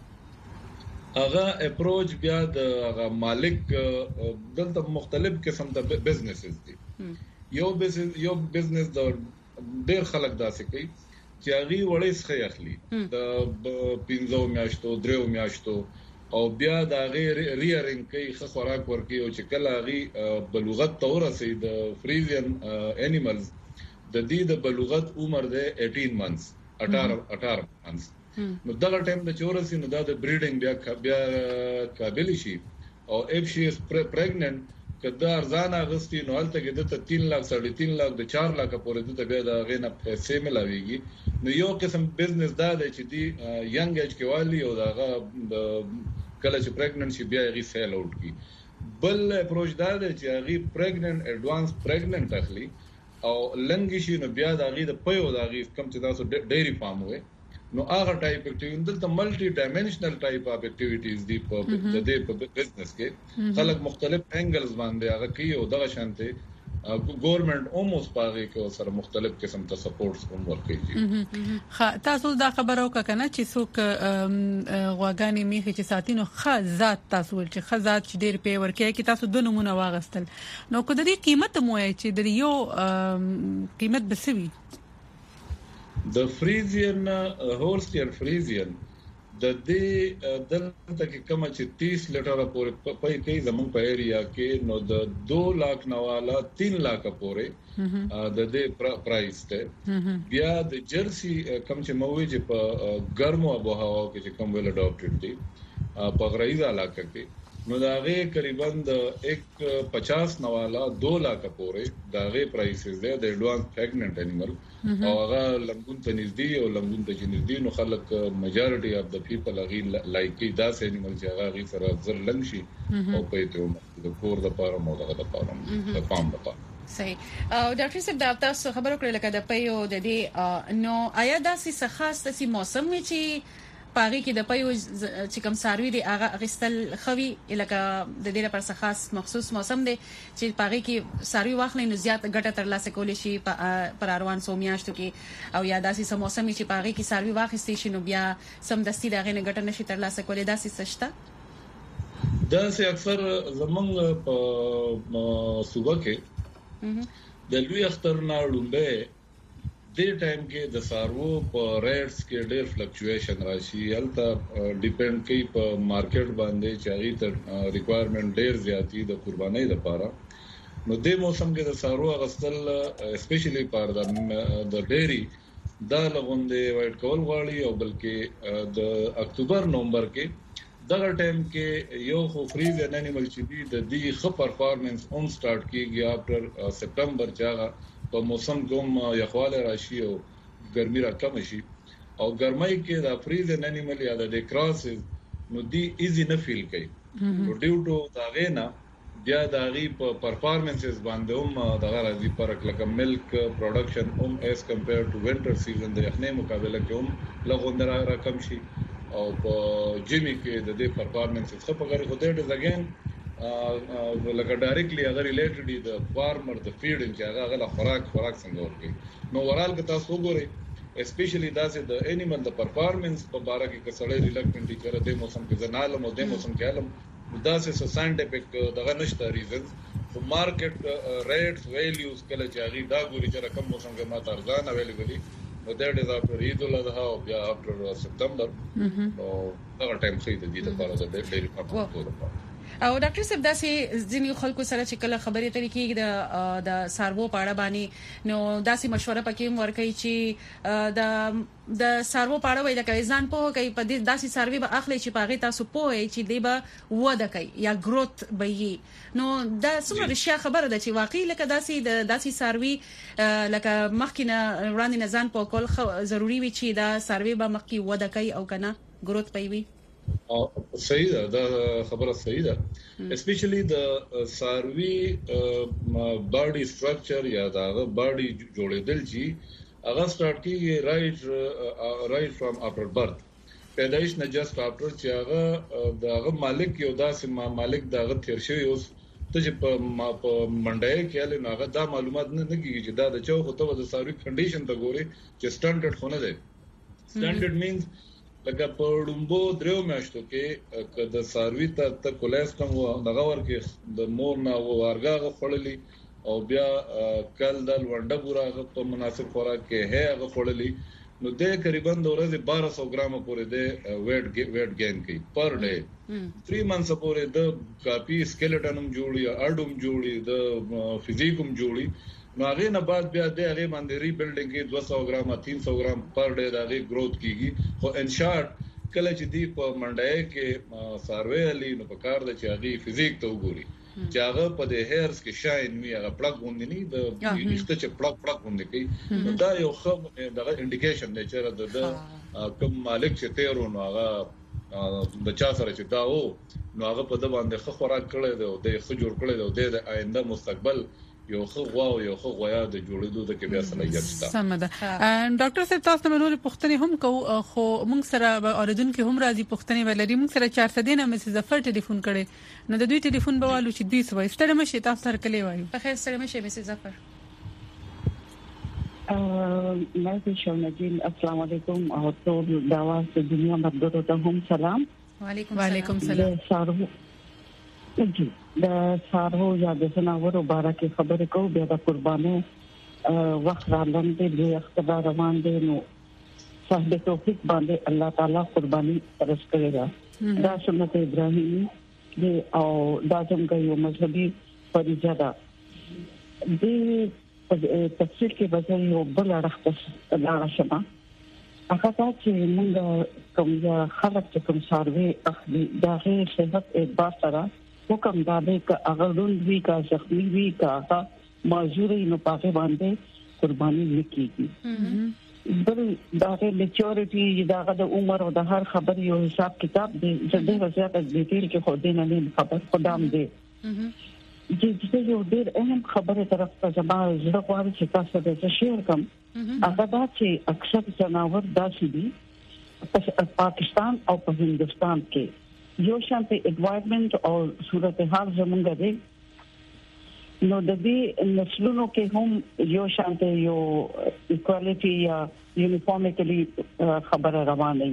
هغه اپروچ بیا د هغه مالک دلته مختلف قسم د بزنسز دي یو بزنس د ډیر خلک داسې کوي چې هغه وړي ښه اخلي د 15 میاشتو 3 میاشتو او بیا دا غیر ریارینګ کوي خو خوراک ورکي او چې کله غي بلوغت تور سي د فریزین انیملز د دې د بلوغت عمر ده 18 منثس 18 منثس نو دا ټایم د چورسي نو دا د بریډینګ بیا قابل شي او اف شي از پریګننٹ کدا ارزان اغستی نو هلته کې د 3 لک 3.5 لک د 4 لک پورې د بیا د غینه پیسې ملاويږي نو یو قسم بزنس دا دی چې دی ینګ ایج کې والی او دا کله چې پریګننٹ شي بیا غي سیل اوټ کی بل اپروچ دا دی چې غي پریګننٹ ایڈوانس پریګننٹ اخلي او لنګ شي نو بیا دا غي د پيو دا غي کم چې تاسو ډيري فارم وې نو هغه ټایپ اکټیویټي دلته ملټي ډایمنشنل ټایپ اف اکټیویټیز دی په د دې په بزنس کې خلک مختلف انګلز باندې هغه کوي او دغه شانته ګورنمنت اوموس پاږي کې سره مختلف قسم ته سپورټس کوم ورکړي خا تاسو دا خبرو کنه چې څوک غواګانی میخه چې ساتینو خزات تاسو ول چې خزات چې ډیر پی ورکړي کې تاسو د نمونه واغستل نو کو د دې قیمت مو چې د یو قیمت بسوي د فریزین هولستین فریزین د دې دلته کې کوم چې 30 لیټر پورې پای کوي زمون په ایریا کې نو د 2 لک نواله 3 لک پورې د دې پرایس ته بیا د جرسی کوم چې مووي چې په ګرمو ابو هوا کې چې کوم ویل اډاپټډ دي په غریزه علاقه کې نو داغه تقریبا د 150 نواله 2 لک پورې داغه پرایسز ده د اډوانس پریګننت انیمل او هغه لنګون ته نږدې او لنګون ته نږدې نو خلک میجارټي اف د پیپل هغه لایکي داس انیمل چې هغه سره زر لنګ شي او په دې د کور د پاره مو دغه د پاره د فارم د پاره صحیح او ډاکټر صاحب دا تاسو خبرو کړل لکه د پیو د دې نو آیا داسې خاص داسې موسم وي چې پاغي کې د پيو چې کوم ساروي دی هغه غستل خوي لکه د دې لپاره څه خاص مخصوص موسم دی چې پاغي کې ساروي واخلې نو زیات ګټه ترلاسه کول شي پر اروان سومیاشتو کې او یا داسې سم موسم چې پاغي کې ساروي واخستې شي نو بیا سم دستي دغه نه ګټه نشي ترلاسه کولای داسې سشته دا سه اکثر زمونږ په صوبه کې د لوی اختر نه لومبه د ټایم کې د سارو په ریټس کې ډېر فلکچویشن راشي البته ډیپند کوي په مارکیټ باندې چې هغه ته ریکوایرمنت ډېر زیاتی د قربانۍ لپاره نو د موسم کې د سارو غسل اسپیشلی پر د ډېری دا لغوندې وایټ کول غواړي او بلکې د اکتوبر نومبر کې دغه ټایم کې یو خو فریز انیمل چې دی د دې خ پرفارمنس اون سٹارټ کیږي افتر سپټمبر چې په موسم کوم یخواله راشي او ګرمي را کم شي او ګرمۍ کې د فریز انیمل یا د کراس نو دی ایزی نه فیل کوي نو ډیو ټو دا غینا بیا د غي په پرفارمنسز باندې هم دغه راځي پر لکه ملک پروډکشن هم اس کمپیر ټو وینټر سیزن د یخنۍ مقابله کې هم لغوندرا را کم شي او په جیمی کې د دې پرفارمنسز خو په غیر خو دې ځګین لکه ډایرکټلی هغه ریلیټډ دی د فارمر د فیډ چې هغه خوراک څنګه ورکړي نو ورال که تاسو وګورئ اسپیشلی داسې د انیمل د پرفارمنس په اړه کې کسړې ریلیکټنټ کړه د موسم کې زنالم او د موسم کې علم داسې ساينټیفیک دغه نشته ریزنز په مارکیټ ریټس ویلیوز کله چې هغه دا ګوري چې رقم موسم کې ماته ارزان اویلیبل نو دیٹ از افټر عید الاضحى او بیا افټر سپټمبر نو دا ټایم خې د دې لپاره د ډېری پروګرام لپاره او ډاکټر صاحب داسې ځینې خلکو سره چې کله خبرې اترې کېږي د سارو په اړه باندې نو داسې مشوره پکې ورکړي چې د سارو په اړه وایي د ځان په کوي په داسې سروي به اخلي چې پاغه تاسو پوهی چې دی به وده کوي یا گروث به یې نو دا څومره رښتیا خبره ده چې واقعي لکه داسې سروي لکه مخکینه وړاندې نزان په کول ضروری وي چې دا سروي به مخکې وده کوي او کنه گروث پوي صحیح ده دا خبره صحیح ده اسپیشلی د ساروی باډي سټرکچر یا دا باډي جوړېدل چې هغه سٹارټ کیږي رائټ فرام افټر برث پیدایش نه جست افټر چې هغه دغه مالک یو داسې مالک دغه تیر شوی اوس ته چې په منډای کې له هغه دا معلومات نه کیږي چې دا د چا خو ته د ساروی کنډیشن ته ګوري چې سټانډرډ خونه ده سټانډرډ مینز لکه په ډومبو درو میاشتو کې د ساروی ته کولیستم او دغه ورکه د مور نه ورګه خړلې او بیا کل د ونډه پورا په مناسب خوراک کې هغه خړلې نو د تقریبا د ورځې 1200 ګرام پورې د ویټ گین کوي پر ډے 3 منث پورې د کاپی سکeletonum جوړي اډوم جوړي د فزیکوم جوړي نو هغه نه بعد بیا د هغه باندې ری بلډینګ کې 200 ګرام 300 ګرام پر ډے د هغه گروث کیږي خو ان شارټ کله چې دی په منډای کې سروي علی نو په کار د چې هغه فزیک ته وګوري چې هغه په د هیرز کې شاین می هغه پلاک غوندې نه د هیڅ چې پلاک غوندې کوي نو دا یو خو دغه انډیکیشن دی چې د کوم مالک چې تیرو نو هغه د چا سره چې دا او نو هغه په د باندې خو خوراک کړی دی او د خو جوړ کړی دی د آینده مستقبل یو خو غوا د جوړېدو د کې بیا صلاحیت شته سم ده ډاکټر صاحب تاسو نور پوښتنه هم کو خو موږ سره اوریدونکو هم راځي پوښتنه ولري موږ سره 400 نه مې ظفر ټلیفون کړي نو د دوی ټلیفون به والو چې دوی سوي ستړي مشه تاسو سره کلی وایو په خیر سره مشه مې ظفر مې شوندین السلام علیکم او ټول داواز د دنیا مدد ته هم سلام وعلیکم سلام سارو جی د سارو یا د سناورو بارکه خبرې کوو بیا د قربانو وخت راځي د اختبار روان دي نو صاحب توفیق باندې الله تعالی قرباني پرس کړی دا سنت ابراهیمی دی او دا څنګه یو مذهبي فریضه ده د تفسیر کې به یو بل راخته دا شمه هغه چې موږ کوم خلک چې کوم سروي اخلي دا غیر صحت اعتبار سره حکم دا دی چې هغه روندوي کا زخمي وي کا معذوري نو پاکه باندې قرباني نکېږي بل دا میچورټي دا د عمر او د هر خبر یو حساب کتاب دی چې د وضعیت د ډیټیل کې خو دې نه خبر خدام دی چې یو ډېر اهم خبره طرف ته زما زړه غواړي چې تاسو ته شیر کوم هغه دا چې اکثر جناور داسې دي په پاکستان او په هندستان کې یو شانتي انوایرنمنت او صورتحال زمونږ دی نو د دې نسلونو کې هم یو شانتي یو ایکوالټي یا یونیفارمټي خبره روانه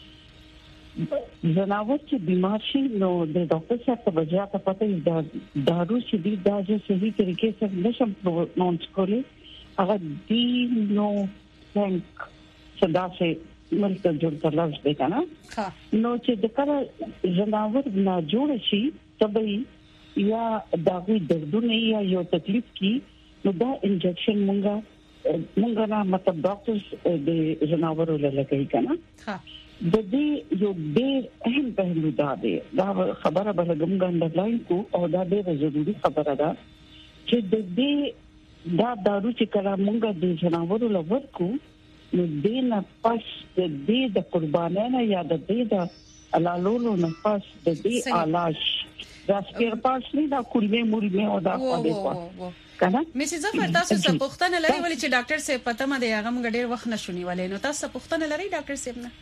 جناور چې بیمار شي نو د ډاکټر صاحب ته وجه ته پته دا دارو چې دی دا چې صحیح طریقې سره نشم پرونونس کولی هغه دی نو څنګه صدا سے ملک جوړ ترلاش دی کنه نو چې د کله جناور نه جوړ شي تبي یا داوی دردونه یا یو تکلیف کی نو دا انجکشن مونږه نه مطلب ډاکټرز د جناورو لګي کنه د دې یو ډېر اهم پهلو دی دا خبره به لګم غندلای کو او دا ډېر ضروری خبره ده چې د دې دا دارو چې کله مونږه د جناورو لور کو نو دینه پس د دې د قربانانه یا د دې د علالولو نه پس د دې علاج دا سپیر پاس نه دا کولمه مولمه او دا پدې کنه مسز ظفر تاسو څه پوښتنه لري ولې چې ډاکټر صاحب پته مده هغه موږ ډېر وخت نشونی ولې نو تاسو پوښتنه لري ډاکټر صاحب نه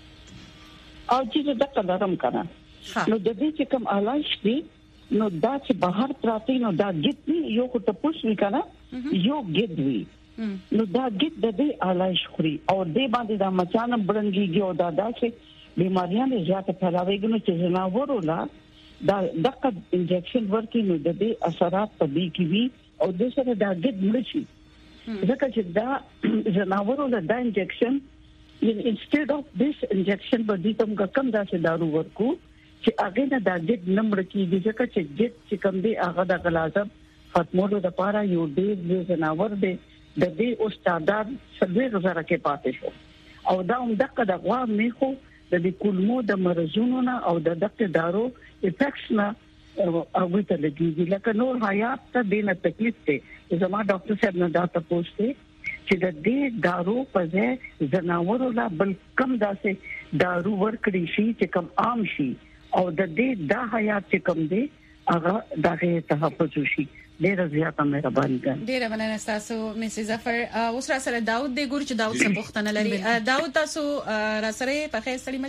او چې دا کلرم کنه نو د دې چې کوم علاج دی نو دا چې بهر پراتی نو دا گیت یو کو ته پوښتنه کنه یو گیت وی نو دا گیت د دې علاج خوري او دې باندې دا مچانه برنګيږي او دا چې بیماریاں زیات پھیلاويږي نو چې جناورو لا دا دغه انجکشن ورکې نو د دې اثرات په دې کې وي او د سره دا گیت مرشي ځکه چې دا جناورو لا دا انجکشن instead of this injection باندې کوم دا چې دارو ورکو چې هغه نه دا گیت نمبر کې ځکه چې گیت چې کوم دی هغه د غلازم ختمولو لپاره یو ډېر جناور دی د دې او تعداد 3000 کې پاتې شو او دا هم دغه د غوا میخو د دې کولمو د مرزونو نه او د دغه دارو افیکټس نه او ته لګیږي لکه نور حیات ته دینه تکلیف ته زما ډاکټر صاحب نه دا تاسو چې د دې دارو په ځای جناورو لا بل کم داسې دارو ورکړي شي چې کم عام شي او د دې دا حیات چې کم دی هغه دغه تحفظ شي ډیره زیاته مهرباني کوم ډیره مننه تاسو مسز ظفر اوس را سره داود دی ګور چې داود څه پوښتنه لري داود تاسو را سره په خیر سړی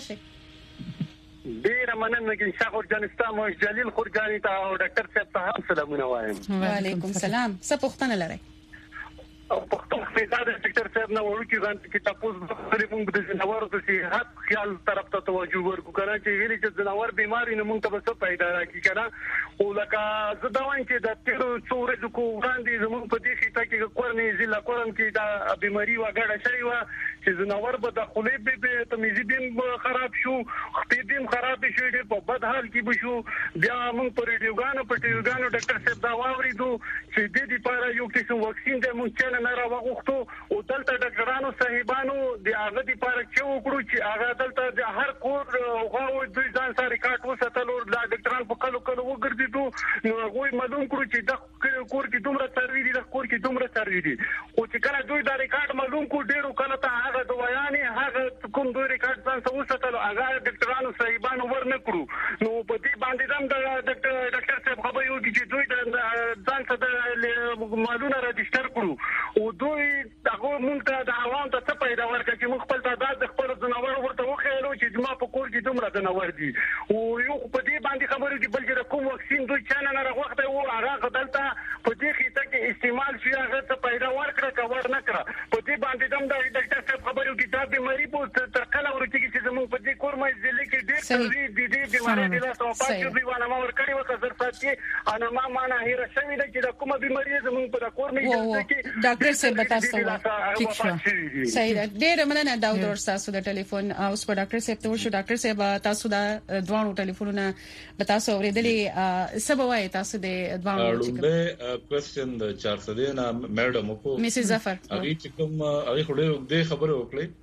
مشه ډیره مننه چې شاخور جانستا مو جلیل خورجانی ته او ډاکټر صاحب ته سلامونه وایم وعلیکم السلام څه پوښتنه لري او پښتون پیدا د ډاکټر صاحب نو ورکی ځان کې تاسو د موږ د جناورو د صحت خیال طرف ته توجه ورکو کنه چې ویلي چې جناور بیماری نه موږ ته څه پیدا راکی کنه او لکه زه دا وایم چې د تیرو څورې کو وړاندې زموږ په دې خطه کې کورنۍ ضلع کورن کې دا بیماری وګړه شوی و چې جناور به د خولې به تمیزي بیم خراب شو خپې بیم خراب شو ډېر په بد حال کې بشو بیا موږ پر ریډیوګانو ډاکټر صاحب دا واوریدو چې د دې لپاره یو قسم واکسین د مونږ نه راوغوښتو او دلته ډاکټرانو صاحبانو د هغه لپاره چې وکړو چې هغه دلته د هر کور غواوي د ځان سره ریکارډ وساتلو د ډاکټرانو په کلو وګرځیدو نو هغه معلوم کړو چې د کور کې دومره سروي دي د کور کې دومره سروي دي او چې کله دوی دا ریکارډ معلوم کو ډیرو کله ته هغه دوايانې هغه کوم دوی ریکارډ ځان سره وساتلو هغه ډاکټرانو صاحبانو ورنکړو نو په دې باندې هم د ډاکټر صاحب خبرې وکړي چې دوی د ځان سره معلومه راجستر کړو او دوی هغه مونږ ته د عوام ته څه پیدا ورکړي چې موږ خپل تعداد د خپل جناور ورته وخیلو چې ما په کور کې دومره جناور دي او یو په دې باندې خبرې چې بل چې کوم واکسین دوی چانه نه راغوښته او هغه دلته په دې خطه کې استعمال شي هغه څه پیدا ورکړه کور نه کړه په دې باندې هم د ډاکټر صاحب خبرو کې دا بیماری په تر کله ورته کې چې موږ په دې کور مې ځلې کې ډېر تدریج دي بیماری د لاس او پاتې دی ونه ما ورکړي وکړه زر ساتي انا ما معنا هیر شوی د چې د کومه بیماری زموږ په کور مې ځلې کې ډاکټر صاحب تاسو صحیح ده ډېر مننه داود اور تاسو د ټلیفون اوس په ډاکټر صاحب ته ورشو ډاکټر صاحب تاسو دا دوانو ټلیفونونه به تاسو اورېدلې سبوای تاسو د دوانو چې کوم کوېسچن د 400 نه میډم کو مسز ظفر هغه چې کوم هغه خوري د خبره وکړي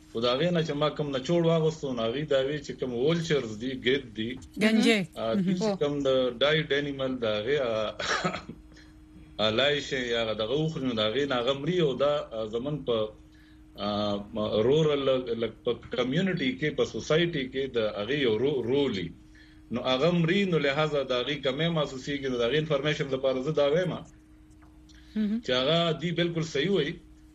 خدای نه چې ما کوم نه چوڑ واغستو ناغي دا وی چې کوم وولچرز دي ګید دي گنجه چې کوم د ډایټ انیمل دا غي الایش یا دغه خوخنو دا غي ناغمري او دا زمون په رورل په کمیونټي کې په سوسايټي کې د هغه یو رولي نو اغمري نو لہذا دا غي کمه محسوسي کې دا غي انفارمیشن لپاره زه دا وایم چې هغه دی بالکل صحیح وي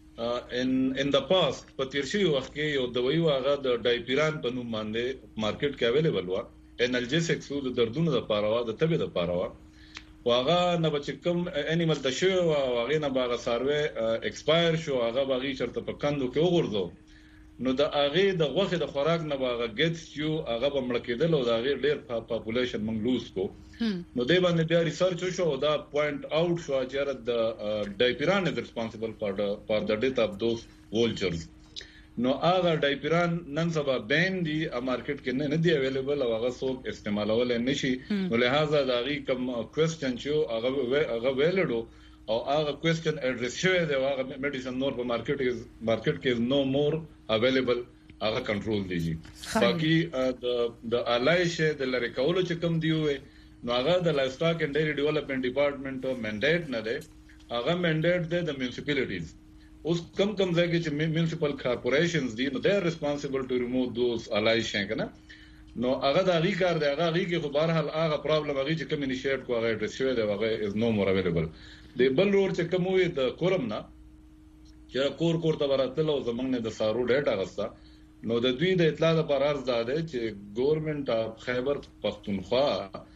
in the past په تیر شوی وخت کې یو دوايي هغه د ډایپیران په نوم باندې مارکیټ کې اویلیبل و انالجیسکس د دردونو لپاره و د تبه لپاره و واغه نه بچکم انیمل د شو واغه نه باغ سروي ایکسپایر شو هغه باغی چرته په کندو کې وګرځو نو د هغه د غوخه د خوراک نه باغ ګټس یو هغه بمړ کېدل او د هغه ډېر پاپولیشن موږ لوز کو نو دی باندې بیا ریسرچ شو دا پوینټ اوټ شو چې د ډایپیران از ریسپانسیبل فار د ډیث اف دوز وولچرز نو هغه ډایپیران نن سبا بین دی مارکیټ کې نه دی اویلیبل او هغه څوک استعمالول نشي نو لہذا دا غي کوم کوېسچن چې هغه ویلډو او هغه کوېسچن اډریس شوی دی هغه میډیسن نور په مارکیټ کې نو مور اویلیبل هغه کنټرول دیږي باقي د الایشه د لری کولو چې کوم دی وي نو هغه د لایف سټاک اینڈ ډیری ډیولپمنٹ ډپارټمنٹ منډیټ نه دی هغه منډیټ دی د میونسپیلیټیز اوس کم ځای کې چې میونسپل کارپوریشنز دي نو they are responsible to remove those الایشه کنه نو هغه د هغه کار دی هغه کې خو بهر حال هغه پرابلم هغه چې کوم انیشیټ کو هغه اډریس شوی دی هغه از نو مور اویلیبل دی بل ور چې کوم وي د کورم نه چې کور ته وراتل او زمنګ نه د سارو ډیټا غستا نو د دوی د اطلاع لپاره عرض ده چې ګورنمنت اف خیبر پختونخوا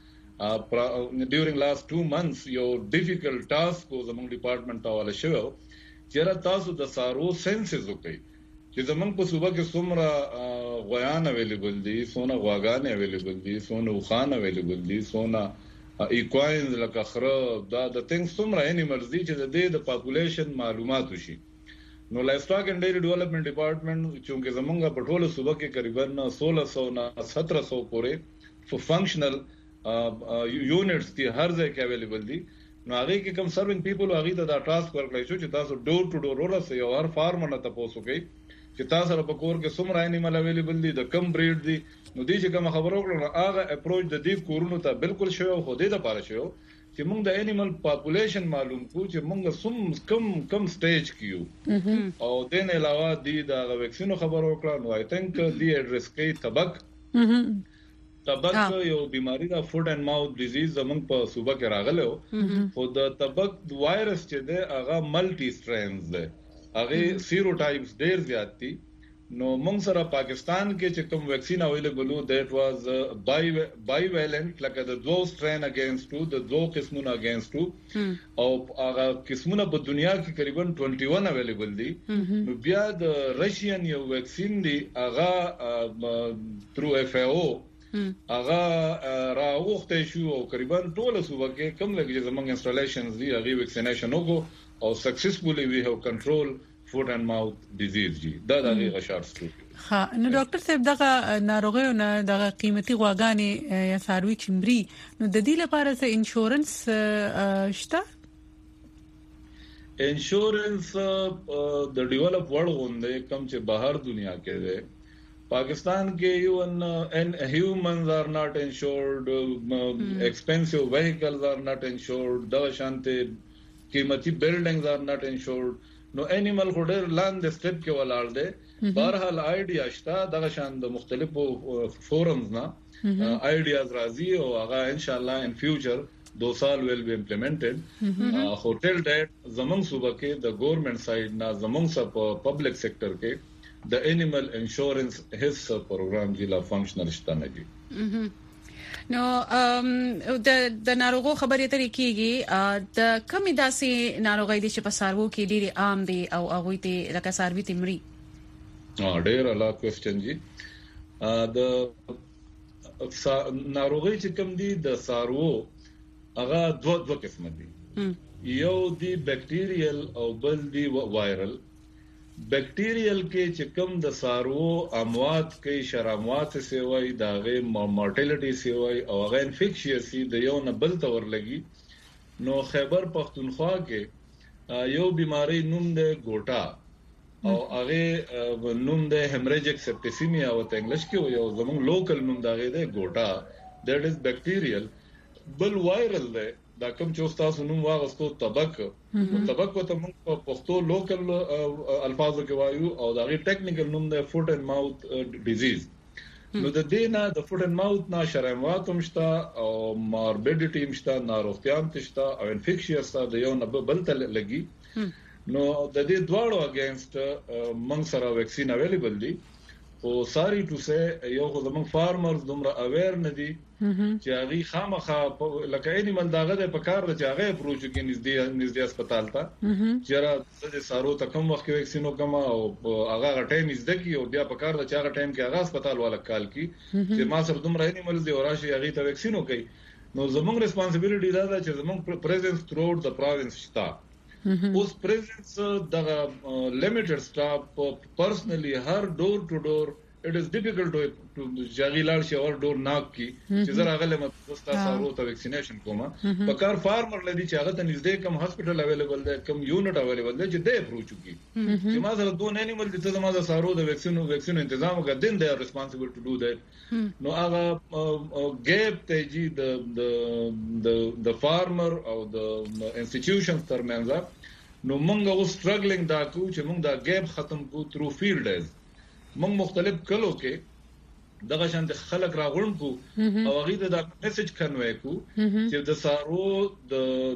during last 2 months یو difficult task کو زمنګ ډپارټمنٹ حواله شوی چیرې تاسو د سارو سنسز وکړي چې زمنګ په صوبه کې څومره غویان اویلیبل دي څونه غواګان اویلیبل دي څونه وخان اویلیبل دي څونه ایکواینز لکه خره دا د ثینګز څومره انیملز دي چې د دې د پاپولیشن معلومات وشي نو لایف سټاک اینڈ ډیری ډیولپمنٹ ډپارټمنٹ چې زمونږ په ټوله صوبه کې تقریبا 1600 نه 1700 پورې فنکشنل یونټس دي هر ځای کې اویلیبل دي نو هغه کې کوم سروینګ پیپل هغه ته دا ټاسک ورکړی شو چې تاسو ډور ټو ډور ورسې یو هر فارمر نه تاسو کوي چې تاسو په کور کې څومره انیمل اویلیبل دي د کم بریډ دي نو دې چې کوم خبرو وکړو هغه اپروچ د دې کورونو ته بالکل شوی خو دې د پاره شوی چې موږ د انیمل پاپولیشن معلوم کو چې موږ کم سټیج کیو او دین علاوه دې د ویکسینو خبرو وکړو نو آی تھنک دې اډریس کوي تبک یو بیماری دا فوډ اینڈ ماوث ډیزیز زمونږ په صوبه کې راغله خو د تبک وایرس چې دی هغه ملټي سټرینز دی هغه سیروټایپس ډیر زیات دي نو موږ سره پاکستان کې چې کوم ویکسین اویلیبل وو دیٹ واز بای ویلنٹ لکه د دوه سټرین اگینسټ ټو د دوه قسمونو اگینسټ ټو او هغه قسمونه په دنیا کې تقریبا 21 اویلیبل دي نو بیا د رشین یو ویکسین دی هغه تھرو اف ای او هغه راوخته شو او تقریبا ټول صوبه کې کم لګي زمونږ انسټالیشنز دی هغه ویکسینیشن وکړو او سکسسفوللی وی هاف کنټرول فوډ اینڈ ماوث ډیزیز جی دا دغه شارټ سټوری ها نو ډاکټر صاحب دغه ناروغیو نه دغه قیمتي غواګانې یا ساروي چمري نو د دې لپاره څه انشورنس شته انشورنس د ډیولپ ورلد غونډه کم چې بهر دنیا کې ده پاکستان کې even humans are not insured expensive vehicles are not insured دا شانته قیمتي buildings are not insured نو انیمل هډر لاند سټپ کې ولاړ دی بهرحال آیډیا شته دا شان د مختلفو فورمز نه آیډیاز راځي او هغه ان شاء الله ان فیوچر 2 سال will be implemented hotel that زمونږ صوبه کې د ګورنمنت سایډ نه زمونږ سره پبلک سېکټر کې د انیمل انشورنس هیڅ پروګرام دی لا فنکشنل شته نه دی نو د ناروغو خبرې ترې کیږي د کمی داسې ناروغي دي چې په سارو کې ډېری عام دي او هغه ته لکه ساروي تمري ډېر اعلی کوېسچن جی د ناروغي چې کوم دي د سارو هغه دوه قسم دي یو دی بیکټیریل او بل دی وایرل بیکټیریل کې چې کوم د سارو اموات کې شرامات سیوای داغه مورټیلیټي سیوای او هغه انفیکشیسي د یو نه بل تور لګي نو خیبر پختونخوا کې یو بیماری نوم د ګوټا او هغه نوم د هیمریجیک سپټیسیمیا او ته انګلیش کې یو زموږ لوکل نوم دغه د ګوټا دیٹ از بیکټیریل بل وایرل ده دا کوم چې تاسو نوم واغستو تبک ته موږ په پښتو لوکل الفاظو کې وایو او دا غي ټیکنیکل نوم ده فوټ اینڈ ماوث ډیزیز نو د دینه د فوټ اینڈ ماوث نه شرموات مشتا او ماربیډیټی مشتا ناروغتیا مشتا او انفیکشیس د یو نه بل ته لګي نو د دې دواړو اگینست موږ سره ویکسین اویلیبل دي او ساری ټو سه یو خو زموږ فارمرز دومره اویر نه دي چې هغه خامخا لکه انیمل داغه د پکار د چاغه اپروچ کې نږدې هسپتال ته چې را د سارو ته کوم وخت ویکسینو کما او هغه ټایم زده کی او بیا پکار د چاغه ټایم کې هغه هسپتال والا کال کی چې ما سره دومره انیمل دی او راشي هغه ته ویکسینو کوي نو زموږ ریسپانسیبিলিټی دا ده چې زموږ پریزنس تھروټ د پروینس شتا اوس پریزنس دغه لیمیټډ سټاف پرسنلی هر ډور ټو ډور it is difficult to جاغیلار شاور ډور ناک کی چې زره غلې متوستا سارو ته ویکسینیشن کومه په کار فارمر لدی چې هغه ته نږدې کم هسپټل اویلیبل ده کم یونټ اویلیبل ده چې دې اپروچ کی چې ما سره دوه انیمل دي ته ما سارو د ویکسین تنظیم وکړ دین they are responsible to do that نو هغه ګیپ ته جی د فارمر او د انسټیټیوشنز ترمنځ نو موږ او سټرګلینګ دا کو چې موږ دا ګیپ ختم کو تھرو فیلډ ډیز موږ مختلف کلو کې دغه شان د خلک راغون کو او هغه د میسج کنوي کو چې د سارو د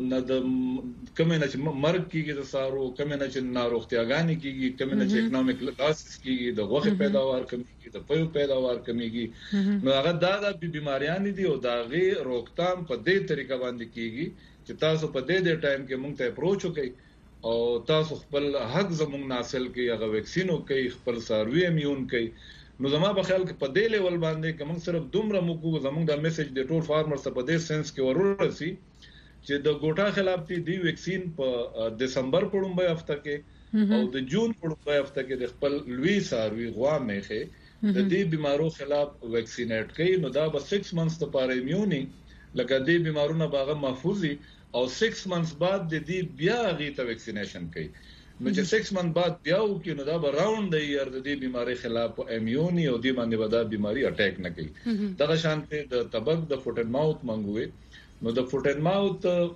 کمنه چې مرګ کیږي د سارو کمنه چې ناروغتیاګانی کیږي کمنه چې اکونومیک لاسز کیږي د غوښه پیداوار کمیږي د پيو پیداوار کمیږي نو هغه د بیماریاں دي او دا غي روکتام په دې طریقه باندې کیږي چې تاسو په دې ټایم کې موږ ته اپروچ وکړئ او تاسو خپل حق زموږ ناسل کې هغه ویکسینو کوي خپل ساروی امیون کوي نو زما په خیال کې په دې لیول باندې کوم صرف دومره موږ زموږ د میسج د ټول فارمرز په دې سنس کې ورورسي چې د ګوټا خلاف دی ویکسین په دسمبر په لومړۍ هفته کې او د جون په لومړۍ هفته کې د خپل لوی ساروی غوا میخه د دې بیمارو خلاف ویکسینیټ کوي نو دا به 6 منث لپاره امیونی لکه دې بیمارونو باغه محفوظي او 6 months بعد د دې بیا غي ته ویکسینیشن کوي نو چې 6 months بعد بیا وکړي نو دا به راوند د ایئر د دې بیماری خلاف امیونی او دې باندې ودا بیماری اٹیک نه کوي دغه شانته د تبک د فوټ اینڈ ماوث منګوي نو د فوټ اینڈ ماوث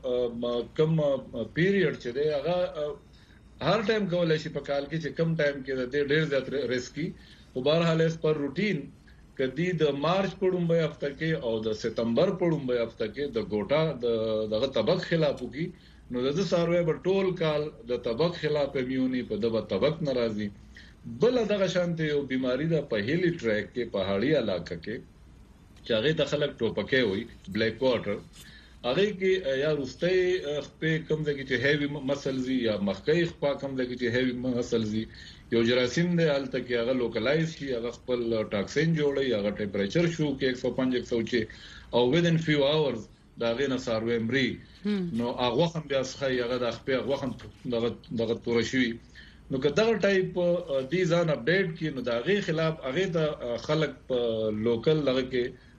کم پیریډ چې دی هغه هر ټایم کولای شي په کال کې چې کم ټایم کې د ډېر زیات ریسکی او بهر حال اس پر روټین کدی د مارچ په لومړۍ هفته کې او د سپتمبر په لومړۍ هفته کې د ګوټا دغه تبک خلاف وکي نو د ساروی په ټول کال د تبک خلاف امیونی په دغه تبک ناراضي بل دغه شانته یو بیماری د په هیلی ټریک کې پہاړی علاقې کې چې هغه د خلک ټوپکې وي بلیک واټر هغه کې یا روستي په کم ځای کې چې هیوی مسلزي یا مخکې خپا کم ځای کې چې هیوی مسلزي یو جراثیم دی الته کې هغه لوکلایز شي هغه خپل ټاکسین جوړي هغه ټمپریچر شو کې 105 106 او within few hours دا غینه ساروی مري نو هغه هم بیا څخه هغه د خپل هغه هم دغه تور شي نو که دغه ټایپ دي ځان اپډیټ کی نو دا غي خلاف هغه د خلک په لوکل لغه کې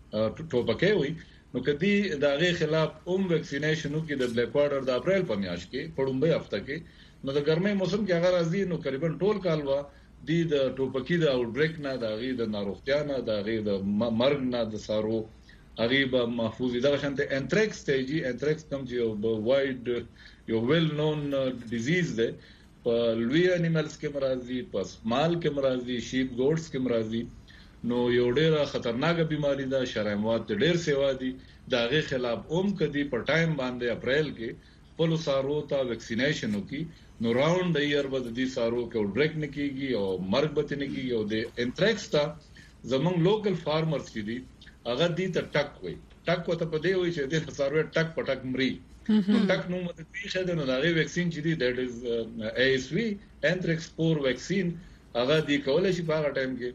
ټوپکې وي نو کدي دا غي خلاف ویکسینیشنو کې د بلیک واټر د اپریل په میاشت کې په لومړۍ هفته کې نو د ګرمۍ موسم کې هغه راځي نو تقریبا ټول کال وا د ټوپکی د اوټ بریک نه د غي د ناروغتیا نه د غي د مرګ نه د سارو غریب محفوظ دغه شانته انتریکس ته انتریکس کوم چې یو وایډ یو ویل نون ډیزیز ده په لوی انیملز کې مرضی په سمال کې مرضی شیپ ګوټس کې مرضی نو یو ډیره خطرناک بیماری ده شرموات ډیر سیوا دي دغه خلاف کدي په ټایم باندې اپریل کې پلو سارو ته ویکسینیشن وکي نو راوند د ایئر بد دي سارو کې بریک نکېږي او مرګ به نکېږي او د انتریکس ته زمونږ لوکل فارمرز دي هغه دي ته ټک وي ټک وته په دی وي چې د سارو ټک پټک مري نو ټک نو مته پیښه ده نو دا ویکسین چې دي دیٹ از ASV انتریکس پور ویکسین هغه دی کولای شي په هغه ټایم کې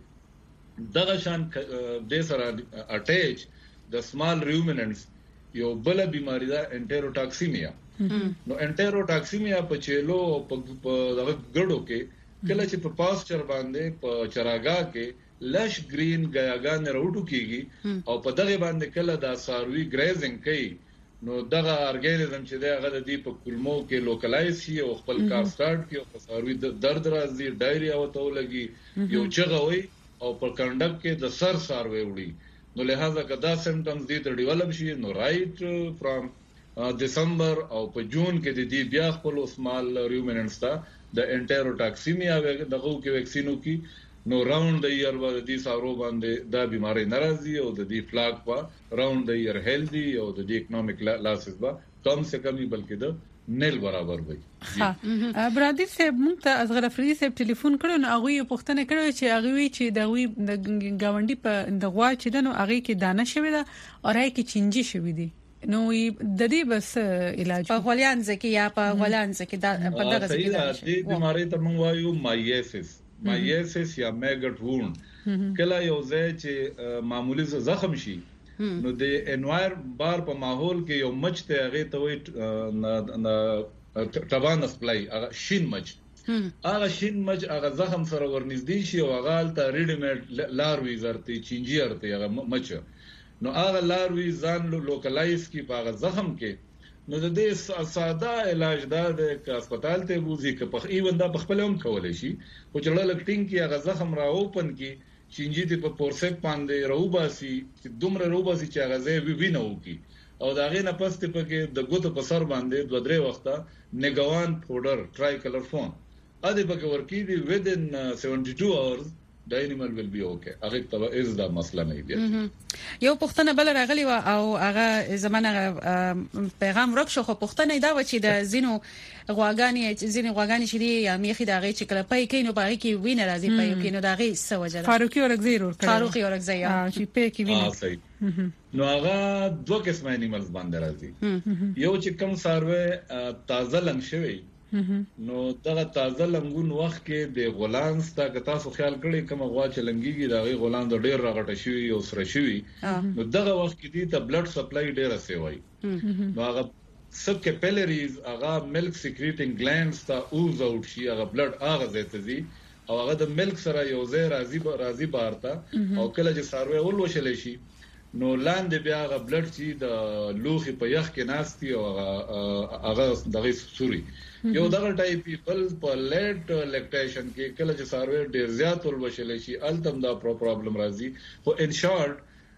دغه شان د سره اٹیچ د سمال رومیننټس یو بل بیماری ده انټروټاکسیمیا نو انټروټاکسیمیا په چيلو په دغه ګړو کې کله چې په پاسچر باندې په چراغا کې لش گرین غیاګان راوټو کیږي او په دغه باندې کله دا ساروی گریزنګ کوي نو دغه ارګانیزم چې دا غل دی په کلمو کې لوکلایز شي او خپل کار سٹارټ کړي او ساروي درد راځي ډایري او ته لګي یو چغوي او په کنډک کې د سر ساروي وړي نو لہذا کدا سمټمز دي ته ډیولپ شي نو رائټ فرام دسمبر او په جون کې د دې بیا خپل اسمال ریومیننټس ته د انټروټاکسیمیا دغه کې ویکسینو کې نو راوند د ایئر باندې دي سارو باندې دا بیماری ناراضي او د دې فلاګ په راوند د ایئر هیلدي او د دې اکونومیک لاسز با کم سے کمی بلکې د نیل برابر وي. ها برادر صاحب مونږ ته اصغر افریدي صاحب ټلیفون کړو نو هغه پوښتنه کړو چې هغه وی چې د گاونډي په دغوا چې دنو هغه کې دانه شوی دا او راي کې چینجی شوی دي نو د دې بس علاج په غولیانځ کې یا په غولانځ کې دا په دغه ځای کې د بیماری ته موږ وایو مایسیس یا میګټ ووند کله یو ځای چې معمولی زخم شي نو د انوائر بار په ماحول کې یو مچ ته هغه ته وي ټبان سپلای هغه شین مچ هغه زخم سره ورنږدې شي او هغه ته ریډیمیډ لاروي زرتي چینجی ارته هغه مچ نو هغه لاروي ځان لوکلایز کی په هغه زخم کې نو د دې ساده علاج دا د هسپتال ته بوزي که په ایوندا په خپل هم کولای شي او چې لکټینګ کې هغه زخم را اوپن کی چینجی ته په پورسپ باندې روباسي چې دومره روباسي چې هغه ځای وینو کی او دا غي نه پسته پکې د ګوتو په سر باندې 2-3 وخته نګوان پاوډر ټرای کلر فون ا دې پکې ورکی دی within 72 hours the animal will be okay هغه ته از دا مسله نه دی. یو پښتنه بل راغلی و او هغه زمانه پیغام ورکشو خو پښتنه دا و چې د زینو غواګانی چې دی یا میخي دا غي چې کله پای کینو باغی کې وینه راځي پای کینو دا غي سوجه فاروقي اورګزی چې پای کې وینه نو هغه دوه قسمه انیملز باندې راځي یو چې کوم ساروی تازه لنګ شوی نو دغه تازه لنګون وخت کې د غولانس تا که تاسو خیال کړئ کوم غوا چې لنګيږي دا غي غولان د ډېر راغټه شوی او سره شوی نو دغه وخت کې دی ته بلډ سپلای ډېر سیوای نو هغه سب کیپیلریز هغه ملک سیکریټینګ گلانډز ته اوز اوټ شي هغه بلډ هغه زیاتزي او هغه د ملک سره یو ځای راځي بارتا او کله چې ساروی اول وشل شي نو لاندې بیا هغه بلډ چې د لوخي په یخ کې ناشتي او هغه دغه سوري یو دغه ټایپ پیپل په لیټ لیکټیشن کې کله چې ساروی ډیر زیات ول وشل شي التم دا پرابلم راځي خو ان شارټ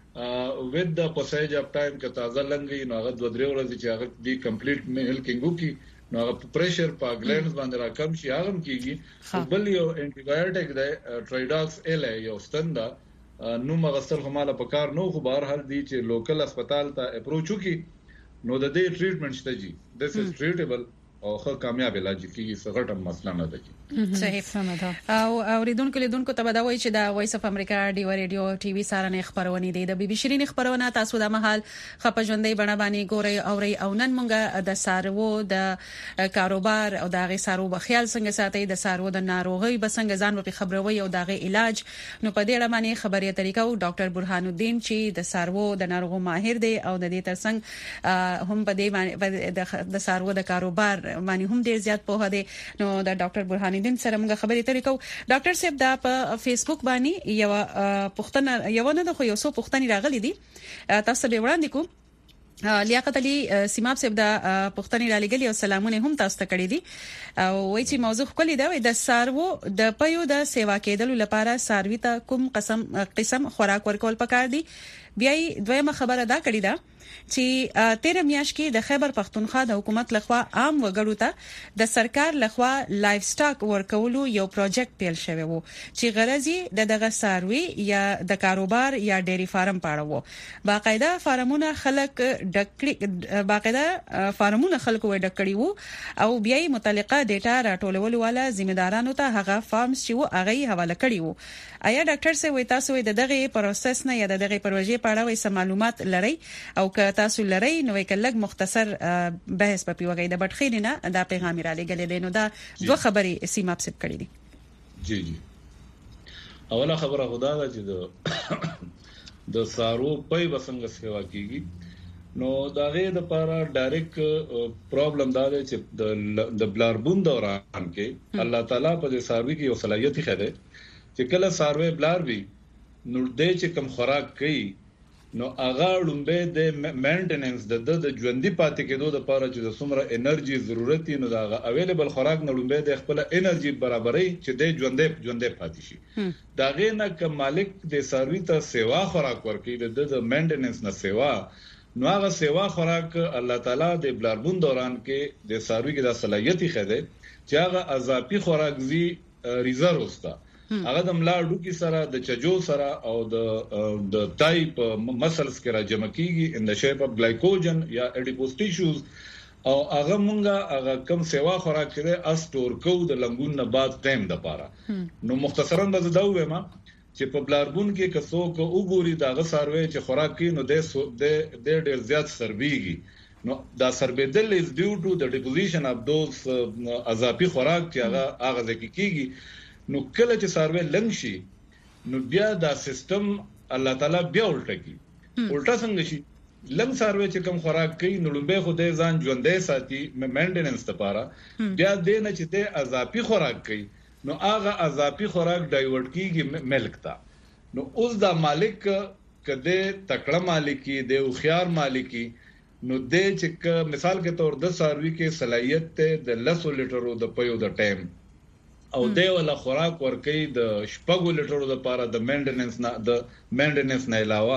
with the passage of time که تازه لنګي نو هغه 2-3 ورځې چې هغه دی کمپلیټ ملکینګ وکي نو هغه پریشر په ګلانډز باندې راکم شي هغه کیږي بل یو انټي بایوټیک دی ټرایډاکس ال یو ستنده نو مغسل هماله په کار نو خو بهر حال دی چې لوکل هسپتال ته اپروچ وکي نو د دې ټریټمنټ شته جی this is treatable او خو کامیاب علاج کیږي څه غټه مسله نه ده. صحیح سمه او اوریدونکو لیدونکو ته دا وایي چې د وایس اف امریکا ډیو ریډیو ټي وي سارنه خبرونه دي د بي بي شيرين خبرونه تاسو د محل خپ ژوندۍ بڼه باندې ګوري او نن مونږ د سارو د کاروبار او د غي سارو بخیال څنګه ساتي د سارو د ناروغي بسنګ ځان په خبروي او د غي علاج نو په دې اړه باندې خبري طریقو ډاکټر برهان الدین چې د سارو د ناروغو ماهر دی او د دې ترڅنګ هم په دې باندې د سارو د کاروبار باندې هم ډیر زیات په هده نو د ډاکټر برهان الدین سره موږ خبرې طریقو ډاکټر صاحب دا په فیسبوک باندې یو پښتنه یو نه خو یو څو پښتني راغلي دي تاسو به وړاندې کو لیاقت علي سیماب صاحب دا پښتني را لګلي او سلامونه هم تاسو ته کړی دي او وایي چې موضوع کلی دا د سارو د پيو د سیوا کېدل لپاره ساروي ته کوم قسم خوراک ورکول پکار دي بیا دویمه خبره دا کړی دا چې 13 میاشت کې د خیبر پختونخوا د حکومت لخوا عام وګړو ته د سرکار لخوا لایف سټاک ورکولو یو پروجیکټ پیل شوی وو چې غرضی دغه ساروي یا د کاروبار یا ډيري فارم پاړه وو باقاعده فارمونه خلک وې ډکړي وو او بیا متعلقه ډیټا راټولول والا ځمېدارانو ته هغه فارمز چې وو هغه حواله کړي وو آیا ډاکټر سه وې تاسو دغه پروسس نه یا دغه پروژې په اړه وې معلومات لرئ او که تاسو لرئ نو کلګ مختصر بحث په پیوګي د بټخین نه دا پیغام را لګل دي نو دا دوه خبرې سیماب سپ کړې دي. جی اوله خبره خدا ده چې د سارو پي بسنګ سیوا کیږي نو دا غي د لپاره ډایرکټ پرابلم دا دی چې د بلاربون دوران کې الله تعالی په دې ساروي کې یو صلاحيت خېده چې کله ساروي بلار وي نو دې چې کم خوراک کوي نو هغه لومبه د مینټیننس د ژوندۍ پاتې کېدو لپاره چې د څومره انرژي ضرورت نو دا اویلیبل خوراک نه لومبه د خپل انرژي برابرۍ چې د ژوندۍ پاتې شي دا غینه ک مالک د سروي ته سیوا خوراک ورکړي د مینټیننس نه سیوا نو هغه سیوا خوراک الله تعالی د بلاربون دوران کې د سروي کې د صلاحيتي خده چې هغه اضافي خوراک زی ریزرو ستا هغه د ملاړو کې سره د چجو سره او د ټایپ مسلز کې را جمع کیږي ان د شیپ اف گلایکوجن یا اډیپوس ټیشوز او هغه مونږه هغه کم سیوا خوراک کې استور کو د لنګون نه بعد ټایم د پاره نو مختصرا به زده وایم چې په بلاربون کې کسو کو وګوري داغه سروي چې خوراک کې نو د ډېر زیات سربيږي نو دا سربېدل از ډیو ټو د ډیپوزیشن اف دوز اضافي خوراک چې هغه ځکه کیږي نو کله چې سروي لنګ شي نو بیا دا سیستم الله تعالی بیا الټا څنګه شي لنګ سروي چې کوم خوراک کوي نو لومبه خو د ځان ژوندې ساتي مینټیننس لپاره بیا د نه چې د اضافي خوراک کوي نو هغه اضافي خوراک ډایورټ کیږي ملک ته نو اوس دا مالک کده تکړه مالکی د خوخيار مالکی نو د چې مثال کې تور د سروي کې صلاحيت ته د 10 لیټرو د پيو د ټایم او دی ولا خوراک ورکي د شپږو لیټرو لپاره د مینټیننس نه علاوه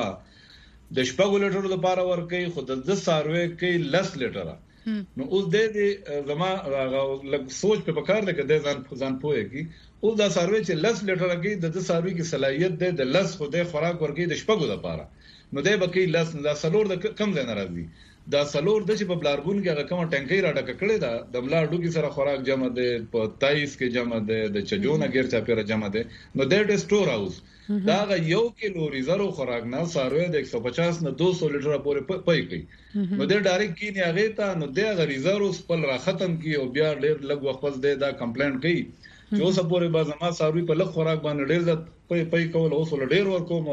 د شپږو لیټرو لپاره ورکي خود د سروي کې 10 لیټره نو اوس د زما لږ سوچ په کار ده کې ځان پوهه کی اوس دا سروي چې 10 لیټره کې د سروي کې صلاحيت ده د 10 خو د خوراک ورکي د شپږو لپاره نو دی بکی 10 دا سلور د کم ځای ناراضي دا سلور د چې په بلاربون کې هغه کوم ټانکي راډک کړي دا د ملاړو کې سره خوراک جمع ده په 23 کې جمع ده د چجونه غیر چا پیره جمع ده نو د سٹور هاوس دا یو کیلو ریزرو خوراک نه سروي د 150 نه 200 لیټر پورې پي کوي نو د ډایرکټ کې نه هغه ته نو د ریزرو خپل را ختم کی او بیا ډېر لږ وخت دا کمپلینټ کوي چې اوس پورې باز ما سروي په لږ خوراک باندې ډېر پي کول اوس ول ډېر ورکوم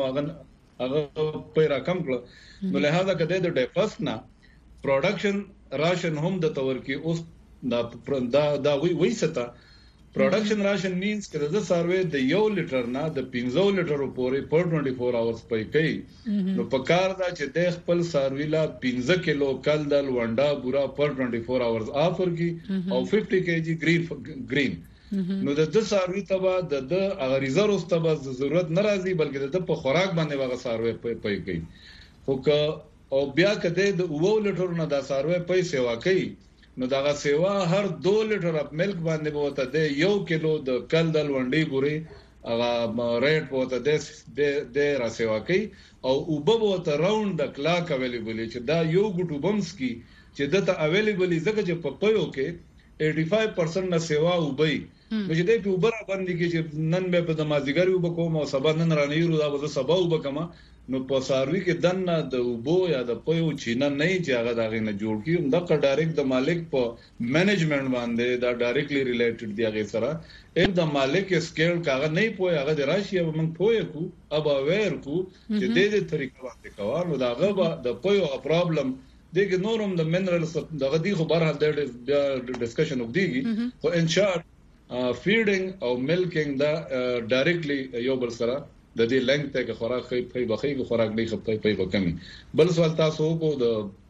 هغه پي را کم کړ نو لہذا کده د ډیفست نه پروډکشن راشن هم د تور کې اوس دا وی ستا پروډکشن راشن مینز کله د سروي د 1 لیټر نه د 15 لیټر پورې پر 24 اورز پي کوي نو په کار دا چې د خپل سروي لا 15 کیلو کل دل ونډا بورا پر 24 اورز آفر کی او 50 kg گرین نو د سروي تبا د اغریزر واستبا ضرورت ناراضي بلکې د په خوراک باندې واغ سروي پي کوي خو او بیا کده د 2 لیټر نه دا سروي پیسې واکي نو دا سیوا هر 2 لیټر اپ ملک باندې بوته د 1 کیلو د کل دل ونډي ګوري هغه ریټ بوته د را سیوا کوي او وبوته راوند د کلاک اویلیبل چې دا یو ګټو بمس کی چې دته اویلیبل زکه چې په پيو کې 85% نه سیوا وبي نو چې د پیوبر باندې کې چې نن به په دمازګری وبکوم او سبا نن رانیرو دا به سبا وبکما نو په سروي کې دنه د وبو یا د پيو چینا نه چې هغه داغه نه جوړ کیوم دا ډایرکټ د مالک په منیجمنت باندې دا ډایرکټلی ریلیټډ دی هغه سره د مالک سکیل کاغه نه پوي هغه د راشي او موږ پوي کو اب اویر کو چې د دې طریقې باندې کوو دا هغه د پيو پرابلم دغه نورم د منرالز دغه دی خو بهر د ډسکشن وکړي خو ان شاء فیډینګ او ملکینګ دا ډایرکټلی یو بل سره د دې لنګ ته خوراک خې بخې خوراک نه خپې په وکمي بل سوال تاسو کو د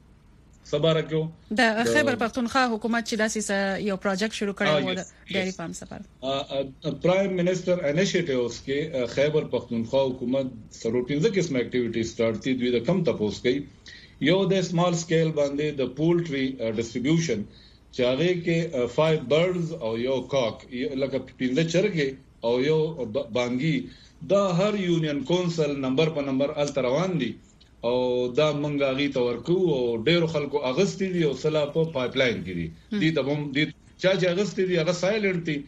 صبرکو د خیبر پختونخوا حکومت چې داسې یو پروجیکټ شروع کړی و د ډایری فارم سفر پرایم منسٹر انیشیټیوز کې خیبر پختونخوا حکومت سره 15 قسم اکټیویټی سٹارټ دي د کم تپوس کوي یو د سمال سکیل باندې د پولټری ډسټریبیوشن چې هغه کې 5 برډز او یو کاک لکه 15 چرګه او یو بانګي دا هر یونین کونسل نمبر په نمبر ال روان دي او دا منګه غي تورکو او ډیرو خلکو اغستی دي او سلا په پایپ لاین کې دي د بم دي چې اغستی دي هغه سایلنت دي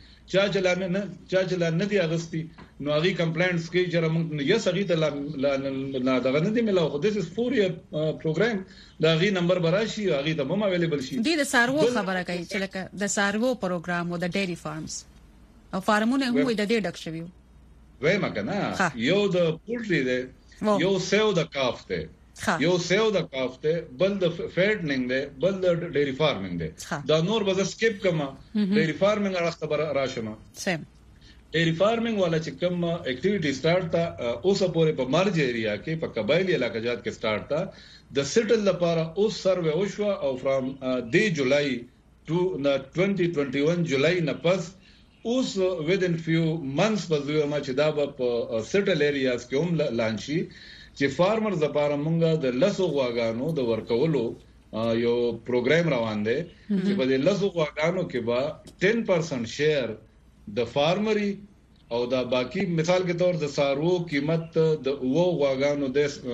چا نه دي اغستی نو هغه کمپلینټس کې چې موږ یې سغي ته لا دغه نه دي ملو خو د فوري پروګرام دا غي نمبر براشي هغه د مم اویلیبل شي دي د سارو خبره کوي چې لکه د سارو پروګرام او د ډایری فارمز او فارمونه هم د دې ډک شوی وایما کنه یو د پولټری دی یو سیو د کاف دی یو سیو د کاف دی بل د فیډنګ دی بل د ډایری فارمینګ دی دا نور به سکیپ کما ډایری فارمینګ راخته راشمه سم ایری فارمینګ والا چې کوم اکټیویټي سٹارټ تا اوسه پورې په مرج ایریا کې په قبایلی علاقات کې سٹارټ تا د سټل لپاره اوس سروې وشو او فرام دی جولای ټو 2021 جولای نه پس اوس within few months په ما چې دا په سټل ایریاز کې هم لانچي چې فارمرز لپاره مونږه د لسو غواګانو د ورکولو یو پروګرام روان دی چې په دې لسو غواګانو کې به 10% شیر د فارمري او دا باقی مثال کے طور د سارو قیمت د وو غواګانو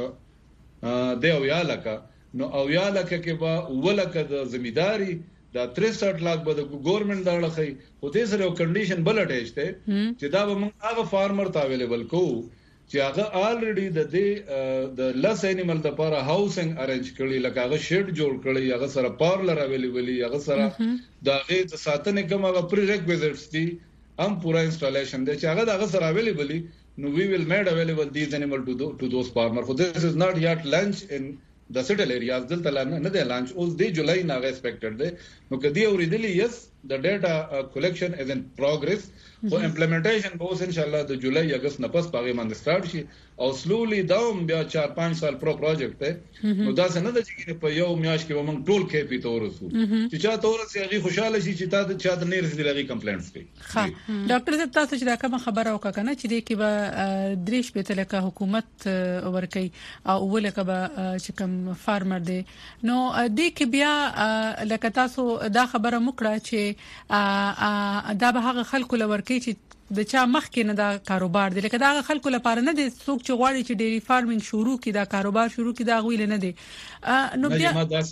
د اویا لکه نو اویا لکه کې با ولکه د زمیداری دا 63 लाख به د ګورنمنت داړه خي او دې سره یو کنډیشن بل اٹیچ ته چې دا به موږ هغه فارمر ته اویلیبل کو چې هغه الریډي د لس انیمل د لپاره هاوسنګ ارنج کړي لکه هغه شیډ جوړ کړي هغه سره پارلر اویلیبل هغه سره دا غي د ساتنې کوم هغه پری ریکویزټس دي هم پورا انسټالیشن دی چې هغه دغه سره اویلیبل نو وی ویل میډ اویلیبل دیز انیمل ټو دوز فارمر خو دس از ناٹ یٹ لانچ ان د سټل ایریاز دلته نه دی لانچ اوس دی جولای نه ایکسپیکټډ دی نو کدی اوریدلی یس د ډاټا کلیکشن از ان پروګرس خو امپلیمنټیشن به اوس ان شاء الله د جولای اگست نه پس پاګې باندې سٹارټ شي او سلولی داوم بیا 4-5 سال پرو پروجیکټ دی نو دا څنګه د چې په یو میاش کې موږ ټول کې پی تورسو چې چا تورسي هغه خوشاله شي چې تا د چا د نیر دي لغي کمپلینټس کوي ها ډاکټر صاحب تاسو چې دا کوم خبره وکړه کنه چې دې کې به دریش په تلکه حکومت ورکي او ولکه به چې کوم فارمر دی نو دې کې بیا لکه تاسو دا خبره مکړه چې دا به هغه خلکو لورکي چې د چا مخ کې نه دا کاروبار دی لکه دا خلکو لپاره نه دي څوک چې غواړي چې ډيري فارمینګ شروع کړي دا کاروبار شروع کړي دا غویل نه دي نو بیا ما دا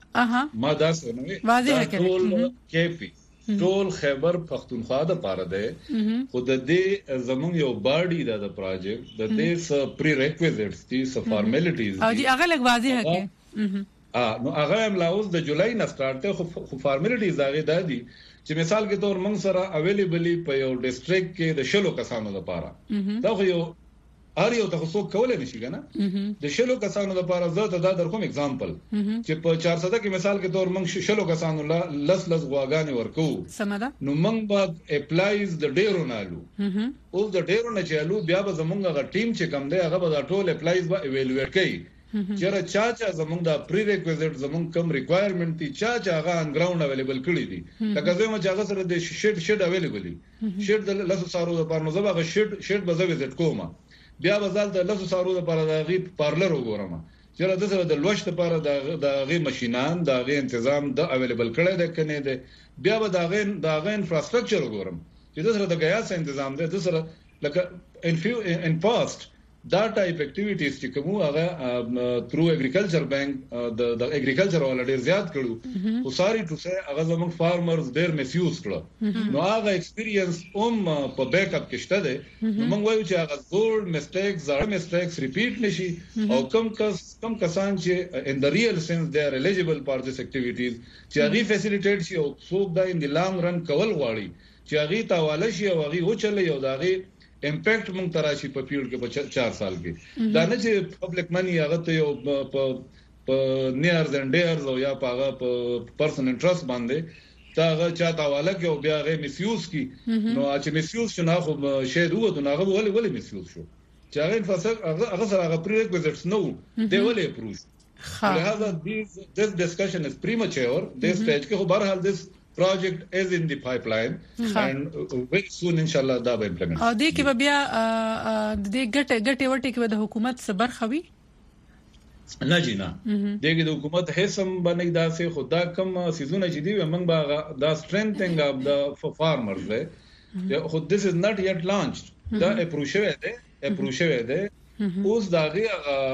سونه واضح ټول کیپی ټول خیبر پختونخوا د پاره ده خود دې زمون یو باډي دا د پروجیکټ د دې س پری ریکویزټس دي س فارمالیټیز او دي هغه لګ واضح ہے نو هغه هم لاوس د جولای نه سٹارټ خو فارمالیټیز هغه د دي چې مثال کې تور موږ سره اویلیبلی په یو ډیسټریکټ کې د شلو کسانو لپاره دا خو یو هر یو تاسو کولای نشي کنه د شلو کسانو لپاره زه ته دا در کوم اگزامپل چې په 400 کې مثال کې تور موږ شلو کسانو لس غواګانې ورکو سمدا نو موږ به اپلایز د ډیرو نالو او د ډیرو نه چالو بیا به زمونږه ټیم چې کم دی هغه به ټول اپلایز به ایوالویټ کوي چیرې چا زمونږ د پری ریکویزټ زمونږ کم ریکوایرمنت دي چا هغه ان ګراوند اویلیبل کړی دي لکه زما چې هغه سره د شیډ اویلیبل دي شیډ د لاسو سارو د پاره نو زما شیډ به زه وزټ کوم بیا بازار د لاسو سارو د پاره د غي پارلر وګورم چیرې د سره د لوشت لپاره د غي ماشينان د غي تنظیم د اویلیبل کړی دی کنه دی بیا به د غي انفراستراکچر وګورم چې د سره د غیاس تنظیم دی د سره لکه ان پاست دا ټایپ اکټیویټیز چې کوم هغه تھرو اګریکلچر بانک د اګریکلچر ول ډیر زیات کړو خو ساری ټو سه هغه زموږ فارمرز ډیر میسیوز کړو نو هغه ایکسپیرینس په بیک اپ کې شته ده نو موږ وایو چې هغه ګولډ میسټیکس ریپیټ نشي او کم کسان چې ان د ریل سنس دے ار الیجیبل فار دیس اکټیویټیز چې هغه فیسیلیټیټ شي او څوک دا ان دی لانګ رن کول غواړي چې هغه تاواله شي او هغه وچلې او داغه امپیکټ مونږ تراشي په پیډ کې په 4 سال کې دا نه چې پبلک منی هغه ته یو په نیرز اند ډیرز او یا په پرسن انټرست باندې دا هغه چاته والا کې او بیا هغه میسیوز کی نو چې میسیوز شنه خو شی دوه نو هغه ولې میسیوز شو چې هغه فصل هغه سره هغه پری ریکویزټس نو دی ولې اپروቭ لہذا this discussion is premature this stage کې خو بهرحال this project is in the pipeline and very soon inshallah da be implement او دې کې بیا د ګټه ورټه کې د حکومت صبر خوي نه جینا دغه د حکومت هیڅم باندې داسې خدا کم سيزونه چې دی موږ با دا strengthening of the farmers خو this is not yet launched دا اپروچ دی اوس داغه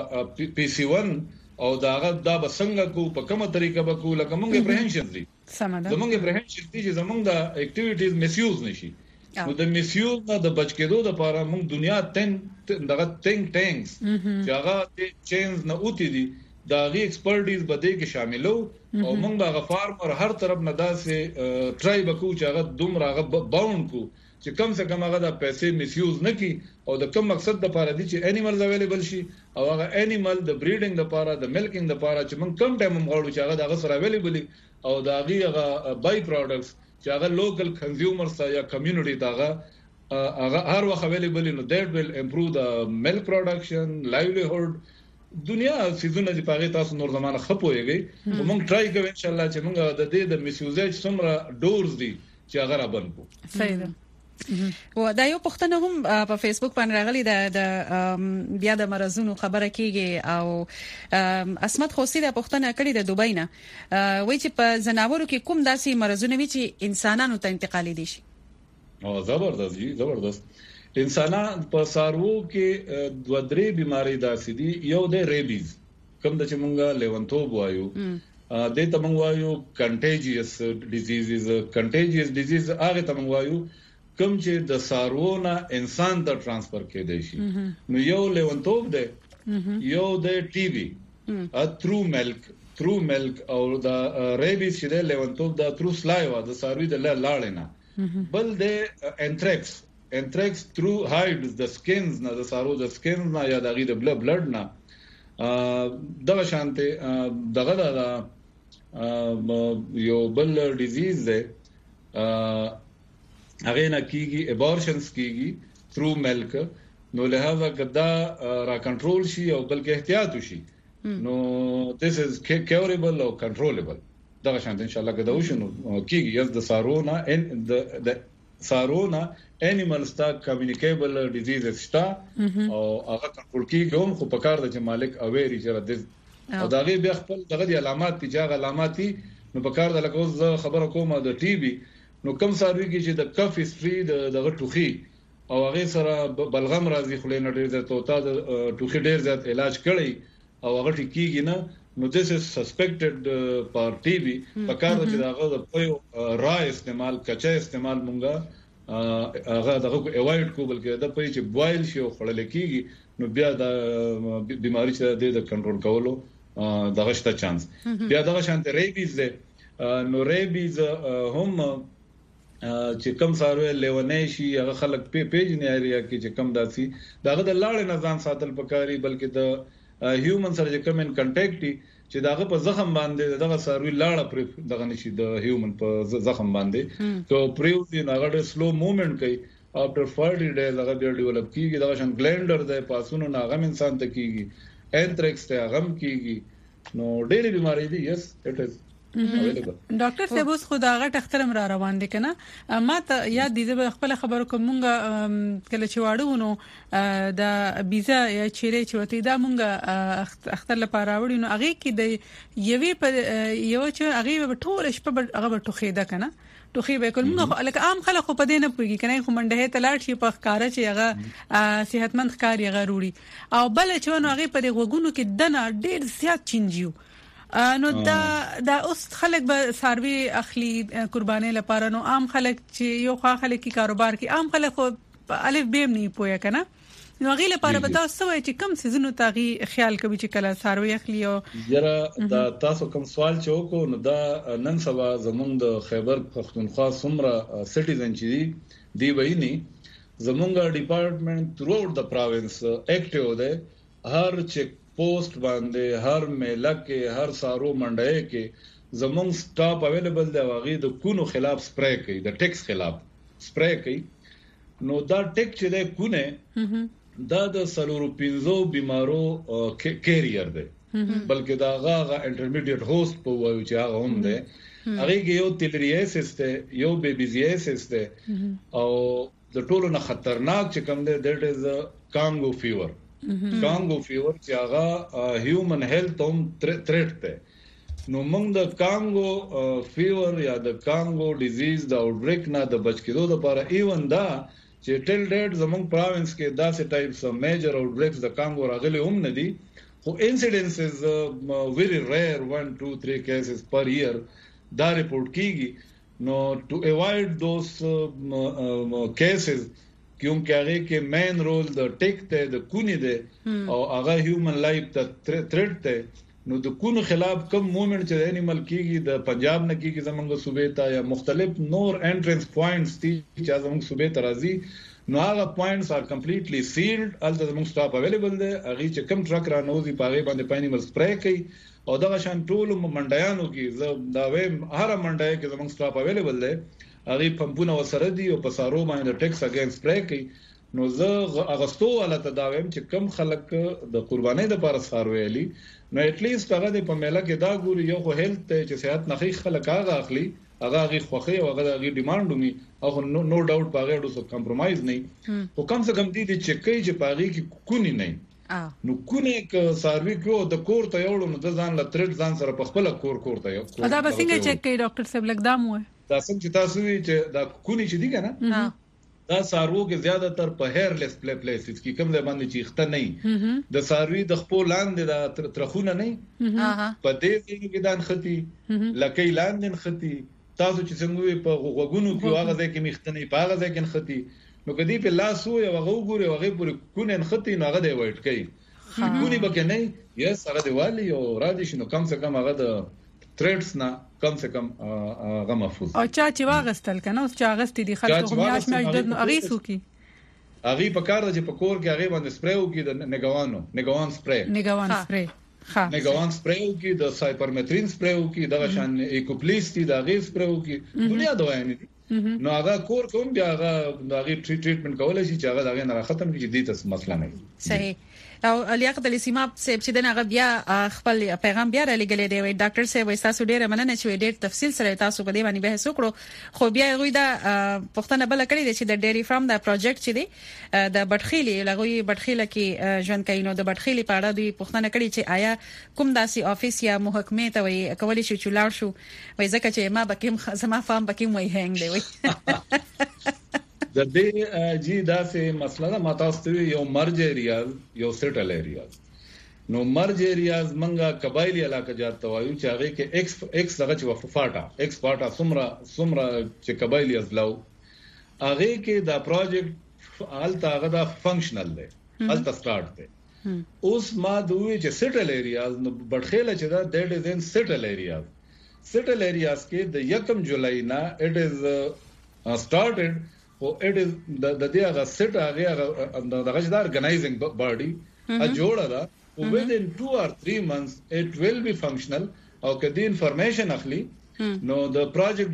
PC1 او داغه دا بسنګ کو په کومه طریقه به کو لکه موږ اپریهنشن دي زمونږ اپریهنشن دي چې زمونږ د اکټیویټیز میسیوز نشي نو د میسیوز نه د بچ کېدو لپاره موږ دنیا دغه think tanks چې هغه چینز نه اوتی دي دا غي ایکسپرټیز بده کې شاملو او موږ هغه فارمر هر طرف نه داسې ټرای وکړو چې هغه دومره هغه باوند کو چې کم څه کم هغه د پیسې میسیوز نه کی او د کوم مقصد لپاره دي چې انیملز اویلیبل شي او هغه انیمل د بریډینګ لپاره د ملکینګ لپاره چې موږ کم ټایم غواړو چې هغه دغه سره اویلیبل او دا غي هغه بای پروډکټس چې هغه لوکل کنزیومرز یا کمیونټي داغه هر وخت اویلیبل نو دیٹ ویل امپروو د ملک پروډکشن لایولیهود دنیا سيزونه چې پاره تاسو نور زمانه خپويږي موږ ټرای کوو ان شاء الله چې موږ د دې د میسیوزیج څومره ډورز دي چې هغه را بند کو. صحیح ده. و دا یو پښتنه هم په فیسبوک باندې راغلي د بیا د مرزونو خبره کیږي او اسمت خوسی د پښتنه کړي د دوبۍ نه وایي چې په زناورو کې کوم داسې مرزونه وي چې انسانانو ته انتقالي دي شي. او زبردست انسانان په سارو کې دوه درې بيماري داسې دي یو د ریبیز کوم د چې مونږه لیونتوب وایو د ته مونږ وایو کنټیجیس ډیزیز هغه ته مونږ وایو کوم چې د سارو نه انسان ته ترانسفر کېدای شي. نو یو لیونتوب دی یو د ټي وي تھرو ملک او د ریبیز چې د لیونتوب د تھرو سلایوا د ساروی د لاړ نه بل د انتریکس تھرو هایډز د سکینز نه د سارو د سکینز نه یا د غي د بلډ نه دغه شانته دغه د یو بل ډیزیز ده هغه نه کیږي ابورشنز کیږي تھرو ملک نو لہذا کدا را کنټرول شي او بلکې احتیاط وشي نو this is curable او controllable دغه شانته ان شاء الله کدا وشنو کیږي یز د سارو نه د سارو نه انیملز تا کمیونیکیبل ډیزیز شتا او هغه کنټرول کیږي خو په کار د چې مالک اویری چې د او دغه بیا خپل دغه علامات دي چې علامات نو په کار د لکه خبره کومه د ټي بي نو کم ساروي کې چې د کف هیستوري دغه ټوخي او هغه سره بلغم راځي خلینو ډیر زیات او تا د ټوخي ډیر زیات علاج کړي او هغه ټیکيږي نه نو this is suspected پر ټي بي په کار د دغه د پویو را استعمال کچا استعمال مونږه هغه دغه اوایډ کو بلکې د پوی چې بوایل شي او خړل کیږي نو بیا د بیماری چې د کنټرول کولو دغه شته چانس بیا دغه شانت ریبیز نو ریبیز هم چې کم ساروی لیونې شي هغه خلک پیج نه ایریا کې چې کم داسي دغه د لاړ نه ځان ساتل پکاري بلکې د هیومن سره چې کم ان کنټیکټ چې داغه په زخم باندې دغه ساروی لاړه پر دغه نشي د هیومن په زخم باندې تو پریو دی هغه سلو موومېنټ کوي افټر 40 ډیز هغه بیا ډیولپ کیږي دغه شان ګلینډر د پاسونو هغه انسان ته کیږي انتریکس ته هغه کیږي نو ډېری بیماری دي یس اټ از ډاکټر صاحب اوس خو دا غټ اخترم را روان دي کنه ما ته یاد دي زه خپل خبرو کومه کله چې واړو نو د بيزا یا چیرې چوتې دا مونږه اختر لپاره راوړو نو هغه کې د یوې په یو چې هغه ټول شپه هغه ټوخیده کنه ټوخي به کول موږ لکه عام خلک په دې نه پويږي کنه خو منډه ته لاړ شي په ښکارا چې هغه صحتمند ښکاری هغه وروړي او بل چې نو هغه په غوګونو کې دنه ډېر زیات چینجیو نو دا اوس خلک به ساروي اخلي قرباني لپاره نو عام خلک چې یو خلک کی کاروبار کې عام خلک خو الف بیم نه پوهه کنه نو غي لپاره به تاسو وایي چې کم سيزونو تاغي خیال کوي چې کله ساروي اخلي او یره دا تاسو کوم سوال چوکو نو دا نن سبا زمونږ د خیبر پختونخوا سمره سټیزن چې دی وایي زمونږ ډپارټمنټ ثرو اوټ د پروینس اکټیو ده هر چیک پوسټ باندې هر میله کې هر سارو منډه کې زمونږ سټاپ اویلیبل دی واغې د کونو خلاف سپری کوي د ټیکس خلاف سپری کوي نو دا ټیک چې د کونه دا د سلورو پینزو بیمارو کیریئر دی بلکې دا هغه انټرمیډیټ هوست په وایو چې هغه هم دی هغه کې یو تیلریاسس دی یو بیبیزیاسس دی او د ټولو نه خطرناک چې کوم دی دیٹ از کانګو فیور کانګو فیور چې هغه هیومن هیلث هم تھریټ ده نو موږ د کانګو فیور یا د کانګو ډیزیز د اوټبریک نه د بچ کېدو لپاره ایون دا چې ټیل ډیټ زموږ پروینس کې داسې ټایپس اف میجر اوټبریکس د کانګو راغلي هم نه دي خو انسیډنس از ویری ریئر 1 2 3 کیسز پر ایئر دا ریپورت کیږي نو ټو اوایډ دوس کیسز کیونکه هغه کې مین رول د ټیک ته د کونی ده او هغه هیومن لایف ته تھریټ ته نو د کونو خلاف کم موومېنټ چې انیمل کیږي د پنجاب نه کیږي زمونږ صوبې ته یا مختلف نور انټرنس پوینټس دي چې زمونږ صوبې ته راځي نو هغه پوینټس ار کمپلیټلی سیلډ ال د زمونږ سټاپ اویلیبل ده هغه چې کم ټرک را نوځي پاغه باندې پاینیمل سپری کوي او دا شان ټول منډیانو کې دا وې هر منډای کې زمونږ سټاپ اویلیبل ده هغه پمپونه وسره دي او په سارو باندې ټیکس اگینست سپری کوي نو زه اغستو ولا تداویم چې کم خلک د قربانۍ د لپاره سار ویلي نو اټلیست هغه د پمېلا کې دا ګوري یو خو هیلث چې صحت نخي خلک هغه اخلي هغه غي خوخي او هغه غي ډیماند ومي او نو ډاوټ پاغه ډو کمپرمایز نه او کم څه کم دي چې کوي چې پاغي کې کونی نه نو کونه ک سروي کو د کور ته یوړو نو د ځان لترټ ځان سره په خپل کور ته یو دا به څنګه چک کوي ډاکټر صاحب لګدام وای دا څنګه تاسو چې دا کونی چې دي کنه دا سارو کې زیاده تر په هیرلیس پلیسز کې کوم ځای باندې چیخته نه د ساروي د خپل لاندې د ترخونه نه په دې کې دان ختی لکه لاندې ختی تاسو چې څنګه په غوګونو کې هغه ځای کې مخته نه پاغه ځای کې ختی نو کدی په لاس وو یو غوګوري هغه پورې کونه ختی نو هغه دی وایټ کوي کونی بکه نه یس هغه دی والی او را دي شنو کم څه کم هغه د تریډز نه کم څه کم هغه محفوظ او چې واغستل کنه او چې واغستې دي خلکو میاش د اغیسو کی اغي په کار چې په کور کې هغه باندې سپری وکي د نګوان سپری نګوان سپری وکي د سایپرمترین سپری وکي د شان ایکوپلیسټي د اغي سپری وکي دنیا دوايان دي نو هغه کور کوم بیا هغه د اغي ټریټمنټ کولای شي چې هغه دغه نه ختم کیږي د دې مسله نه صحیح او لیاقت علي سیما صاحب چې دغه بیا خپل پیغام بیا را لګلې دی ډاکټر صاحب تاسو ډیره مننه چې ډیر تفصیل سره تاسو په دې باندې بحث وکړو خو بیا غوي دا پښتنه بل کړی دی چې د ډيري فارم دا پروجیکټ چې دی د بټخيلي لغوي بټخيله کې ژوند کوي نو د بټخيلي په اړه دی پښتنه کړی چې آیا کوم داسي افیس یا محکمه ته وي کولی شي چې لاړ شو وای ځکه چې ما بکیم زما فارم بکیم وای هنګ دی وای د دې جی دا سه مسله ده ماتاستو یو مرج ایریاز یو سټل ایریاز نو مرج ایریاز منګه قبایلی علاقه جاته وایو چې هغه کې ایکس دغه چې وفاټا سمرا چې قبایلی ازلاو هغه کې دا پروجیکټ حالت هغه دا فنکشنل دی حالت سٹارټ دی اوس ما دوی چې سټل ایریاز نو بټخیله چې دا دیټ از ان سټل ایریاز کې د 1 جولای نه اټ از سٹارټډ او اټ از د دې هغه سټ هغه دغه د ارګنایزینګ باډي ا جوړه دا او within 2 or 3 months it will be functional او کدی انفارمیشن اخلي نو د پروجیکټ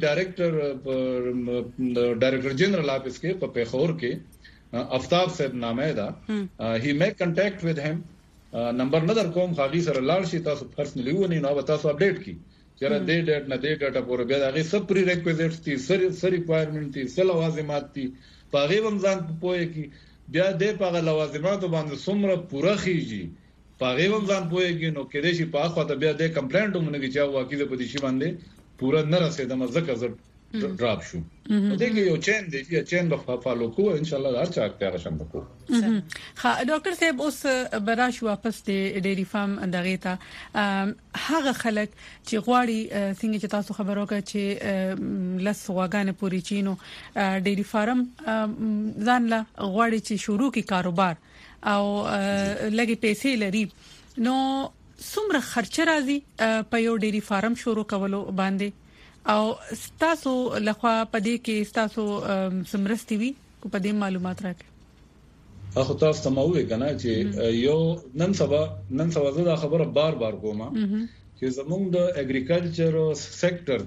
ډایریکټر جنرال اپس کې په پیښور کې افتاب صاحب نامه دا he make contact with him نمبر نظر کوم خاغي سره لاړ شي تاسو پرسنلی ونی نو تاسو اپډیټ کی چیرې دې ډیټ نه دې ډاټا پورې بیا هغه سب پری ریکویزټس دي سر ریکوایرمنٹ دي سل لوازمات دي پاغه ومزان پوهه کی بیا دې پاغه لوازمات باندې څومره پوره خيږي پاغه ومزان پوهه کی نو کېدې شي په اخو ته بیا دې کمپلینټ ومنه کی چې واقعي په دې شی باندې پوره نه رسیدم ځکه زه ډراپ شو دې کې یو چین دی چې چین به فالو کو ان شاء الله هر چا ته شم کو ها ډاکټر صاحب اوس براش واپس د ډيري فارم دغه ته هغه خلک چې غواړي څنګه چې تاسو خبرو کړ چې لس واګانې پوری چینو ډيري فارم ځان لا غواړي چې شروع کی کاروبار او لګي پیسې لري نو څومره خرچ راځي په یو ډيري فارم شروع کولو باندې او تاسو لخوا پدې کې تاسو سمرستي وي کو پدې معلومات راکړئ اخو تاسو ته مو وی کنه چې یو نن سبا زه خبره بار کوم چې زموږ د اګریکلچر سېکټر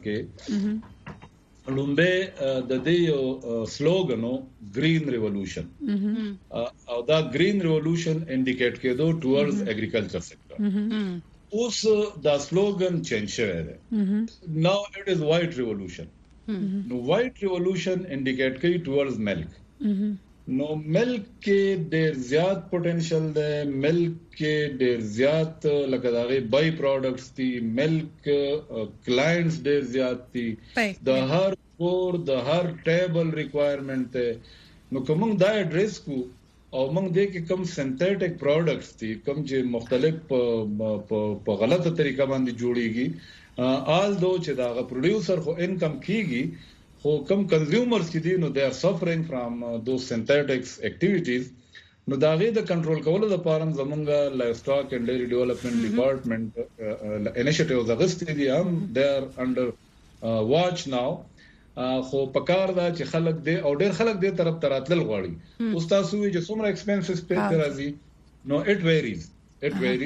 کې لومبه د دې یو سلوګنو گرین ریولوشن او دا گرین ریولوشن انډیکیټ کېدو ټورډز اګریکلچر سېکټر اوس دا سلوګن چینج شوی دی ناو اټ از وایټ ریولوشن نو وایټ ریولوشن انډیکیټ کوي ټورډز ملک نو ملک کې ډېر زیات پوتنشل دی ملک کې ډېر زیات لکه داغه بای پروډکټس دي ملک کلاینټس ډېر زیات دي د هر کور د هر ټیبل ریکوایرمنٹ ته نو کوم دا ایڈریس کو او موږ دې کې کوم سنتھیټک پروډکټس دي کوم چې مختلف په غلطه طریقه باندې جوړيږي آل دو چې دا غ پروډوسر خو انکم کیږي خو کوم کنزیومرز چې دي نو they are suffering from those synthetics activities نو دا غي د کنټرول کولو لپاره زمونږ لایف سټاک اینڈ ډیری ډیولپمنٹ ډپارټمنٹ انیشیټیوز اغستې دي هم they are under watch now خو پکار دا چې خلک دې او ډېر خلک دې طرف تراتل غواړي استاد سوي چې څومره ایکسپنسز پې راځي نو اټ ویریز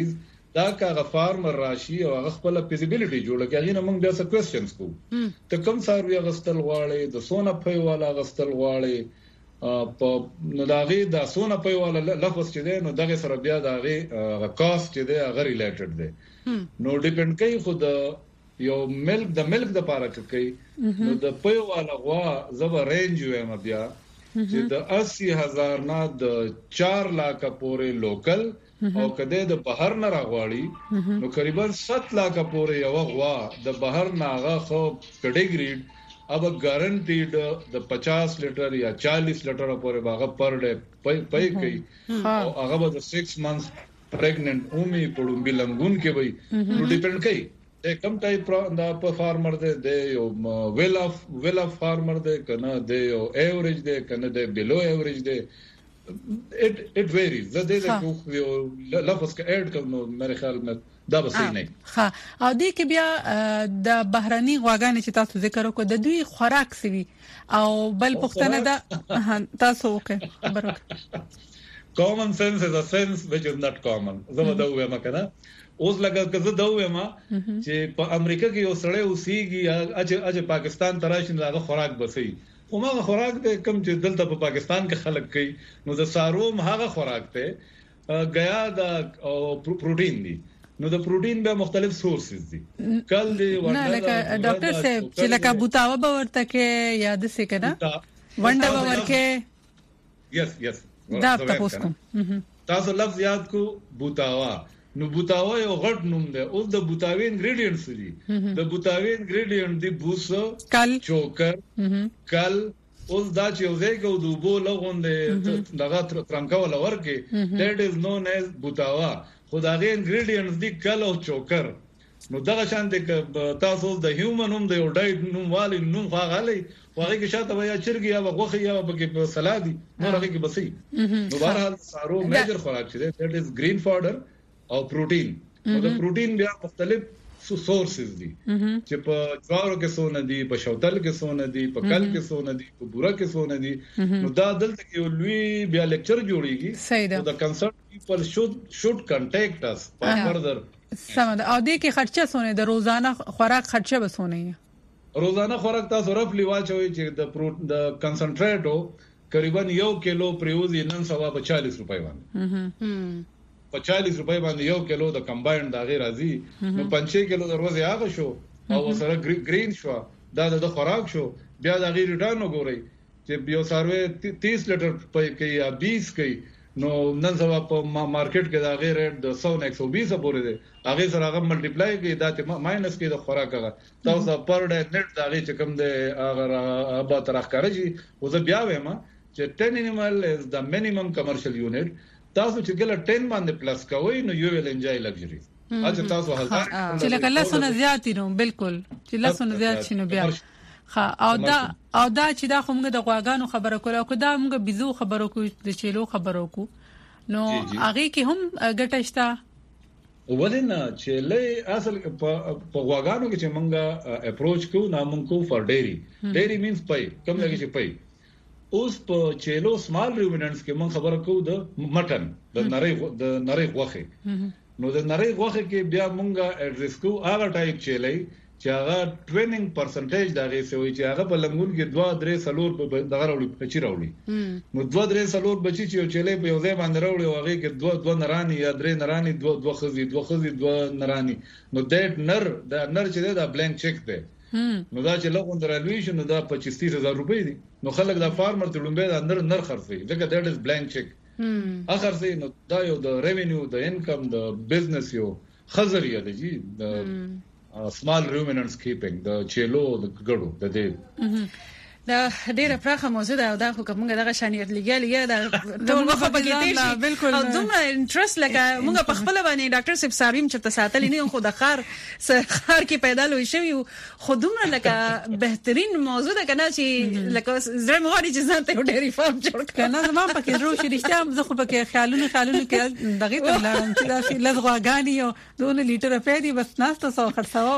دا کاغه فارمر راشي او هغه خپل فیزیبিলিټي جوړه کوي نو موږ بیا څه کوېسچنز کوو ته کوم ساروی غستل غواړي د سونه پي والا غستل غواړي په نو داغه د سونه پي والا لفظ چې دی نو دغه سره بیا داغه کاست چې دی هغه ریلیټډ دی نو ډیپند کوي خود یو ملک د پاره کوي نو د پي والا غوا زبر رینج ویم بیا چې د 80,000 نه د 4 لک پورې لوکل او کده د بهر نه راغواړي نو تقریبا 7 لک پورې یو غوا د بهر نه هغه خو کټګریډ अब guaranteed د 50 لیټر یا 40 لیټر پورې باغ پر ډے پي کوي او هغه به 6 months pregnant اومي پړم بلنګون کې وي نو ډیپند کوي کم ټایپ دا په فارمر دی یو ویل اف فارمر دی کنه دی یو ایوریج دی کنه دی بیلو ایوریج دی it varies زده د یو لفظ کې اډ کوم مې خیال مې دا به صحیح نه ها او دې کې بیا د بهراني غواګانې چې تاسو ذکر وکړو د دوی خوراک سوي او بل پښتنه دا تاسو وکړه خبره common sense is a sense which is not common زما دا وایم کنه اوس لکه کزه دا وایم چې په امریکا کې یو سړی اوسېږي اجه پاکستان تراشي هغه خوراک بسي اومه خوراک د کم چې دلته په پاکستان کې خلک کوي نو د ساروم هغه خوراک ته غیا د پروتین دي نو د پروتین به مختلف سورسز دي کل دی ورته لکه ډاکټر صاحب چې لکه بوتاوه به ورته کې یاد سي کنه ونډه به ورکه یس دا تاسو کوم تاسو لفظ یاد کو بوتاوا نو بوتاوا یو غټ نوم دی اوس د بوتاوی انګریډینټس دي د بوتاوی انګریډینټ دی بوس چوکر کل اوس دا چې یو ځای کو دوبو لغوندې دغه ترنګول ورکه دیٹ از نون ایز بوتاوا خدای انګریډینټس دی کل او چوکر نو دغه شان د تاسو د هیومن هم د یو ډایټ نوم والی نوم غالي واغې کې شاته ویا چرګي یا غوخه یا په سلادي نو هغه کې بسې نو بهرحال سارو میجر خوراک چې دیٹ از گرین فاډر او پروتین نو د پروتین بیا مختلف سورسز دي چې په جوارو کې سونه دي په شوتل کې سونه دي په کل کې سونه دي په بوره کې سونه دي نو دا دلته یو لوی بیا لیکچر جوړیږي نو د کنسرن پیپل شود کانټیکټ اس فردر سمه او دې کې خرچه سونه د روزانه خوراک خرچه بسونه روزانه خوراک تاسو رفلی واچوي چې د کنسنټریټو تقریبا 1 کیلو پریوزي نن سوا په 40 روپۍ باندې په 40 روپۍ باندې 1 کیلو د کمباینډ دا غیر راځي نو 5 کیلو د ورځې هغه شو او سره گرین شو دا د خوراک شو بیا د غیر ریټرن وګورئ چې بیا سروي 30 لیټر په کې یا 20 کې نو نن سبا په مارکیټ کې دا غیر ریټ د 120 پورې دی هغه سره هغه ملټیپلای کې دا ماینس کې د خوراک هغه تاسو پر ډے نت دا غي چې کوم دی هغه ابا ترخ کارجی او زه بیا وایم چې 10 انیمل از د مینیمم کمرشل یونټ تاسو چې ګل 10 باندې پلس کوئ نو یو ویل انجوy لگژری اته تاسو هزار چې لکه لاسونه زیات نو بالکل چې لاسونه زیات شنو بیا ها او دا چې دا کومه د غواګانو خبره کوله کو دا موږ بيزو خبرو کو د چيلو خبرو کو نو هغه کې هم ګټشتا ولنه چې له اصل په غواګانو کې چې موږ اپروچ کو نامون کو فار ډيري مینز پي کوم لګي چې پي اوس په چيلو سمال رومیننټس کې موږ خبره کو د مټن د نری غوخه نو د نری غوخه کې بیا موږ اډریس کو هغه ټایپ چيلې چې هغه ټریننګ پرسنټیج دا غي سوي چې هغه په لنګون کې 2-3 سلور دغه راوړي پچی راوړي نو 2-3 سلور بچی چې چيلې په یو ځای باندې راوړي او هغه کې 2 نرانی یا 3 نرانی 2 خزي 2 نرانی نو دیټ نر چې دا بلانک چیک دی نو دا چې لغون درالوي شنو دا 25,000 روپۍ دي نو خلک دا فارمر ته لومبه دا نر خرڅي ځکه دیټ از بلانک چیک اخر سي نو دا یو د ریوینیو د انکم د بزنس یو خزريه دی جی small ruminants keeping the chelo the ګړو د دې دا ډیره پراخه موضوع ده او دا خو کومه دغه شانیر لګیل یا دا ټول مخه پکې دي او دومره انټرست لکه موږ په خپل باندې ډاکټر صاحب سارویم چې تاسو نه خو د خار کې پیدا لوي شوی خو دومره لکه بهترین موضوع ده کنه چې لکه زړه مغاري چې ځان ته ډیری فارم جوړ کنه زما پکې روح شریشته زه خو پکې خیالونه کې دغه ته لاړم چې دا لږغاګانی او 2 لیټر پیدي بس ناسته سو خرڅاو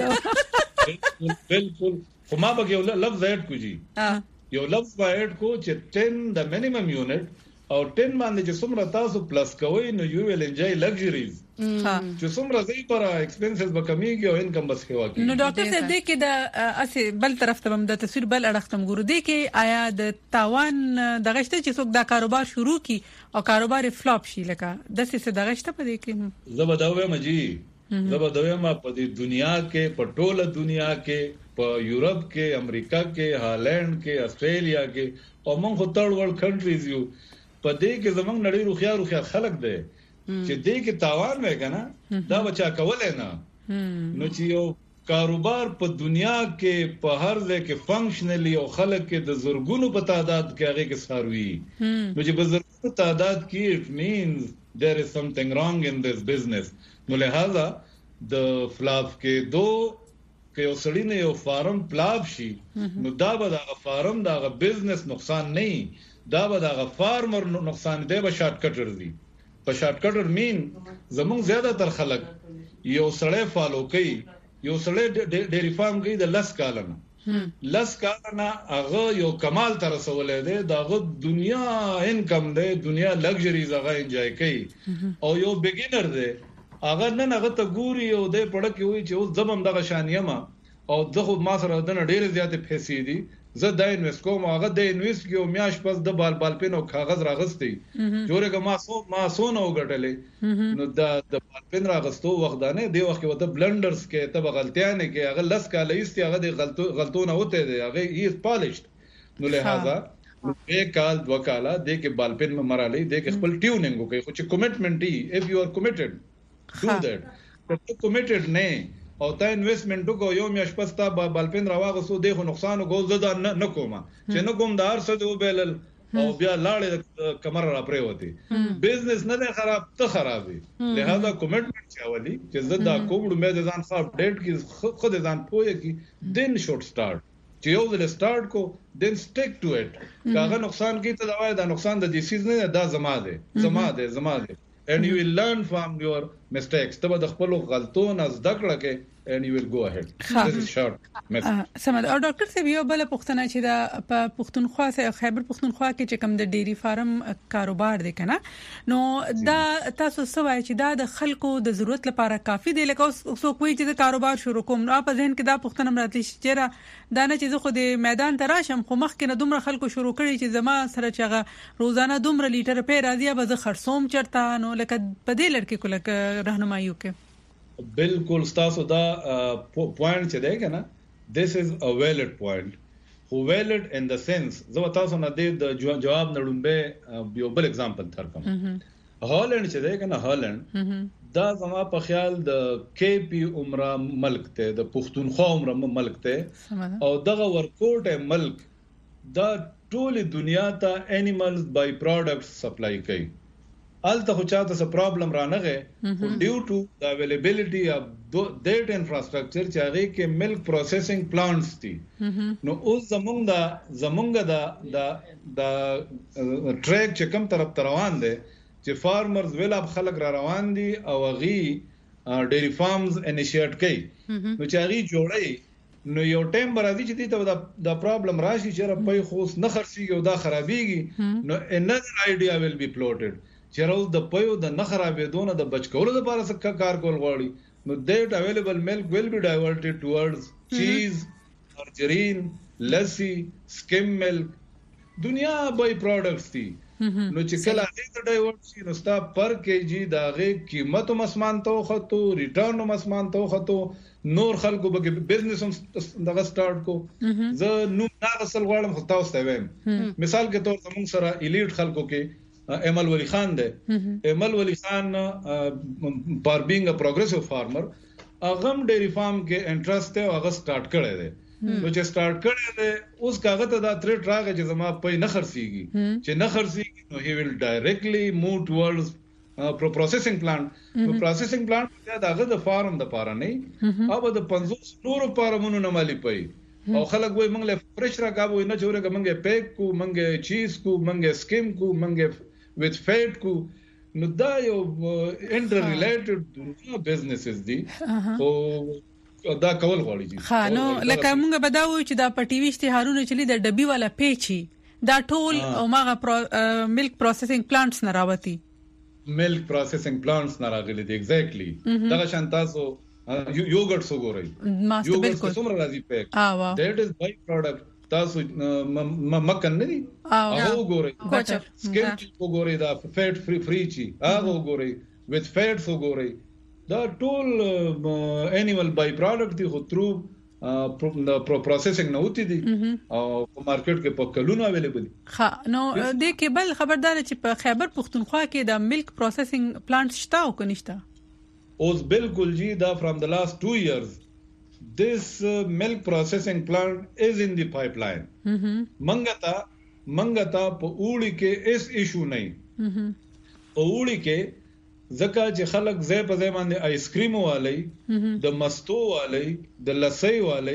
بالکل خو ما به یو لفظ اډ کو جی یو لفظ اډ کو چې 10 د مینیمم یونټ او 10 باندې چې څومره تاسو پلس کوئ نو یو ویل انجوy لگژریز چې څومره زی پر ایکسپنسز به کمیږي او انکم بس خوا کی. نو ډاکټر صاحب دې کې د اسی بل طرف ته هم د تصویر بل اړختم ګورو دې کې آیا د تاوان د غشته چې څوک دا کاروبار شروع کی او کاروبار فلاپ شي لکه د څه د غشته په دې کې زبردوي مجي زبردوي ما په دې دنیا کې په ټوله دنیا کې په یورپ کې امریکا کې هالند کې استرالیا کې او موږ په ثird world countries یو په دې کې زمونږ نړۍ روخيار خلک دی چې دې کې تاوان وکړه دا بچا کولای نه نو چې یو کاروبار په دنیا کې په هر ځای کې فنکشنلی او خلک کې د زورګونو په تعداد کې هغه کې ساروي نو چې په زورګونو تعداد کې it means there is something wrong in this business نو لہذا د فلاپ کې کې یو سړی نه یو فارم پلاپ شي نو دا به د فارم دا غ بزنس نقصان نه دا به د فارمر نقصان دی به شارټ کټر دی په شارټ کټر مين زمونږ زیاده تر خلک یو سړی فالو کوي یو سړی ډيري فارم کوي د لس کالنا هغه یو کمال تر رسولې دی داغه دنیا انکم دی دنیا لگژریز هغه انجوy کوي او یو بګینر دی هغه نه هغه ته ګوري او د پړه کې وي چې اوس زبم دغه شانیما او دغه ما سره د ډېر زیاتې پیسې دي زه دا انویست کوم هغه د انویست کیو میاش پس د بال پین او کاغذ راغستې جوړه ما سونه وګټلې نو د بال پین راغستو وخت نه دی وخت وته بلندرز کې ته غلطیانه کې هغه لس کاله ایستي هغه د غلطونه وته دی هغه هی پالیشډ نو لہذا یک کال دو کاله د کې بال پین مرالي د کې خپل ټیونینګ کوي خو چې کمټمنټ ای اف یو ار کمیټډ do that ته کمیټډ نه او تا انویسټمنټ کو یو میاش پستا بالپین راوغسو دغه نقصان او ګول زده نه کومه چې نه کوم د هر څه دی وبلل او بیا لاړې کمر را پرې وتی بزنس نه خراب ته خرابي لہذا کمیټمنټ چاولي چې زدا کومړو مې ځان ښه اپډیټ کی خود ځان پوهه کی دین شوډ سٹارټ چې یو ځل سٹارټ کو دین سټیک ټو اټ کاغه نقصان کی ته دا دا نقصان د ډیسیز نه دا زما ده and you will learn from your mistakes تبه د خپل غلطونو زده کړه کې and you will go ahead this is short message سمد او ډاکټر صاحب یو بل پښتنه چې دا په پښتونخوا سره خیبر پښتونخوا کې چې کوم د ډيري فارم کاروبار دی کنه نو دا تاسو سوای چې دا د خلکو د ضرورت لپاره کافي دی لکه اوسو کوی چې د کاروبار شروع کوم نو په ذهن کې دا پښتنه مراتلی چې دا نه چې زه خو د میدان ته راشم خو مخکې نه دومره خلکو شروع کړي چې زما سره چې روزانه دومره لیټر په راځي به زه خرڅوم چرته نو لکه په دې لړ کې کوله راهنمایي وکړي بالکل تاسو دا پوینټ چې دی کنه this is a valid point who valid in the sense زه تاسو نه د جواب نړمبه یو بل اگزامپل تر کوم هالند چې دی کنه هالند دا زما په خیال د کې پی عمره ملک ته د پښتونخوا عمره ملک ته او دغه ورکوټ ملک دا ټول دنیا ته انیملز بای پروډکټس سپلای کوي الته خو چاته څه پرابلم رانغه ډیو ټو د availability اف دیټ انفراستراکچر چې هغه کې ملک پروسیسینګ پلانټس دي نو اوس زمونږ د ټریک چې کوم طرف روان دي چې فارمرز ویل اب خلک را روان دي او غي ډيري فارمز انیشیټ کوي نو چې هغه جوړي نو یو ټیم برادي چې ته دا پرابلم راشي چې را پي خوس نه خرسيږي او دا خرابيږي نو انذر آیډیا ویل بی پلوټډ چیرول د پيو د نه خرابېدونه د بچ کولو لپاره څه کار کول غواړي نو دیټ اویلیبل ملک ویل بی ډایورټډ ټوورډز چیز مارجرین لسی سکیم ملک دنیا بای پروډکټس دي نو چې کله دې ډایورټ شي نو ستا پر کېجی داغه قیمت مسمان ته خطو ریټرن مسمان ته خطو نور خلکو به بزنس دغه سٹارټ کو زه نو ناغسل غواړم خو تاسو ته وایم مثال کې تور زموږ سره الیټ خلکو کې امل ولی خان ده امل ولی خان پر بینګ ا پروګریسیو فارمر اغم ډيري فارم کې انټرست ته هغه سٹارټ کړی دی نو چې سٹارټ کړی دی اوس کاغه ته دا تھریټ راغی چې زما په نه خرسيږي چې نه خرسيږي نو هی ویل ډایرکټلی موو ټوورډز پروسیسینګ پلانټ نو پروسیسینګ پلانټ دغه د فارم د پاره نه اوب د 50 نور فارمونو نه مالي پي او خلک وای منګ له فرش را کاوه نه جوړه منګه پیک کو منګه چیز کو منګه سکیم کو منګه with fate کو نو دا یو انټر ریلیټډ دنیا بزنسز دي او دا کول غواړي ها نو لکه موږ بداوو چې دا په ټي وي اشتهارونه چلی د ډبي والا پیچي دا ټول اومغه ملک پروسیسینګ پلانټس نه راوتی ملک پروسیسینګ پلانټس نه راغلي دي ایگزیکټلی دا شان تاسو یوګرټ سو ګورئ یوګرټ څومره راځي پیک دیٹ از بای پروډکټ تاسو مکن نه دي هغه ګورئ سکیم ګورئ دا فیټ فری چی هغه ګورئ وذ فیټ سو ګورئ دا ټول انیمل بای پروډکټ دي خو ترو پروسیسینګ نه وتی دي او په مارکیټ کې په کلونو اویلیبل دي. ها نو د کېبل خبردار چې په خیبر پختونخوا کې د ملک پروسیسینګ پلانټ شته او کنيشته اوس بالکل جی دا فرام د لاست 2 years this milk processing plant is in the pipeline. منګتا په اوړي کې اس ایشو نه او اوړي کې زکه چې خلک زې په ځای باندې آیس کریم والی د مستو والی د لسی والی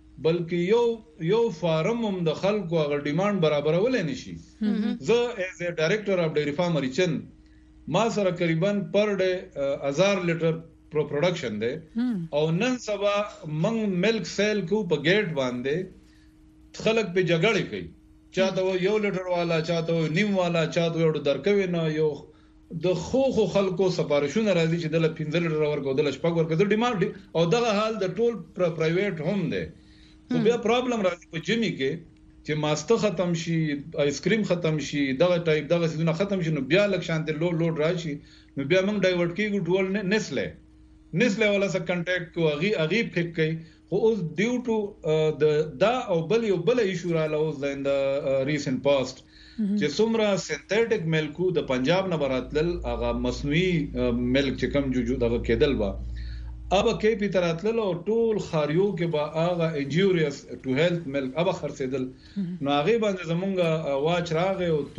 بلکې یو فارم هم د خلکو غو ډیماند برابرول نه شي. زه ایز ا ډایریکټر اف ډیری فارم ریچن ما سره تقریبا پر ډے 1000 لیټر پروډکشن دی او نن سبا منګ ملک سیل کو په گیټ باندې خلک په جګړه کوي چاته یو لیټر والا چاته نیم والا چاته یو درکوي نه یو د خو خلکو سفارښونه راځي چې د 15 لیټر ورکو د شپږ ورکو د ډیماند او دغه حال د ټول پرایویټ هم دی خو بیا پرابلم راځي په جمی کې چې ماسته ختم شي آیس کریم ختم شي دغه ټایپ دغه سيزونه ختم شي نو بیا لک شانته لوډ راشي نو بیا موږ ډایورټ کیږو ټول نسله ولا سره کنټیکټ کو اغي پک کوي خو اوس ډیو ټو دا او بل ایشو را لوز ان د ریسنت پاست چې څومره سنتھیټک ملکو د پنجاب نه براتل هغه مصنوعي ملک چې کم جو دغه کېدل با اب کې په تراتل او ټول خاریو کې با هغه انجوریس ټو هیلث ملک اب خرڅیدل نو هغه باندې زمونږه واچ راغی او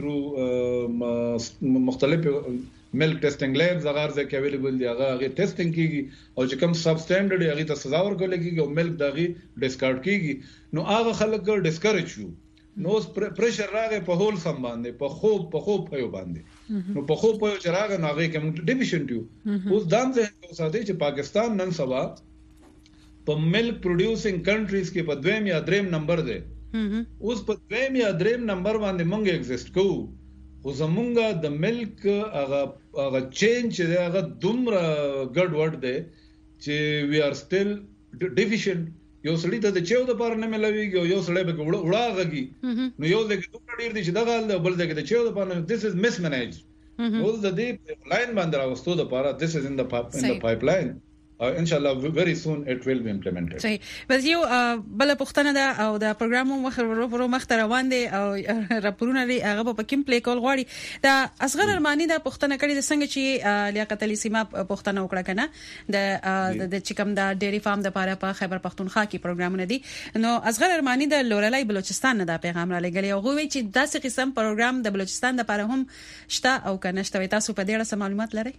ترو مختلف ملک ټیسټینګ لیبز هغه ځکه اویلیبل دي هغه ټیسټینګ کیږي او چې کم سب سټانډرډ هغه ته سزا ورکول کیږي او ملک دغه ډیسکارډ کیږي نو هغه خلک ډیسکریج شو نو پریشر راغی په هول سم باندې په خوب پيو باندې نو په خوب پيو چې راغی نو هغه کوم ډیفیشنټ یو اوس دام ځه اوساده چې پاکستان نن سبا په ملک پروډوسینګ کنټریز کې په دویم یا دریم نمبر دی اوس په دویم یا دریم نمبر باندې مونږ ایگزیسټ کوو خو زمونږه د ملک هغه چینج دی هغه دومره ګډ وډ دی چې وی آر سټیل ډیفیشنټ یو سړی ته د چېو د پاره نه ملويږي یو سړی به وړاغږي نو یو ځکه دومره ډیر دي چې دغه بل ځکه د چېو د پاره this is mismanaged اوس د دې لاین باندې راوستو د پاره this is in the pipeline inshallah very soon it will be implemented. صحیح بس یو بل پښتنه ده او د پروګرام مخ روان دي او راپورونه لري هغه په کوم پلی کول غواړي دا اصغر ارمانی د پښتنه کړي د څنګه چې لیاقت علي سیمه پښتنه وکړه کنه د چکم د ډيري فارم د پاره په خیبر پختونخوا کې پروګرامونه دي نو اصغر ارمانی د لورلای بلوچستان نه د پیغام را لګلی او غوي چې داسې قسم پروګرام د بلوچستان د پاره هم شته او کنه شته تاسو په دې اړه معلومات لرئ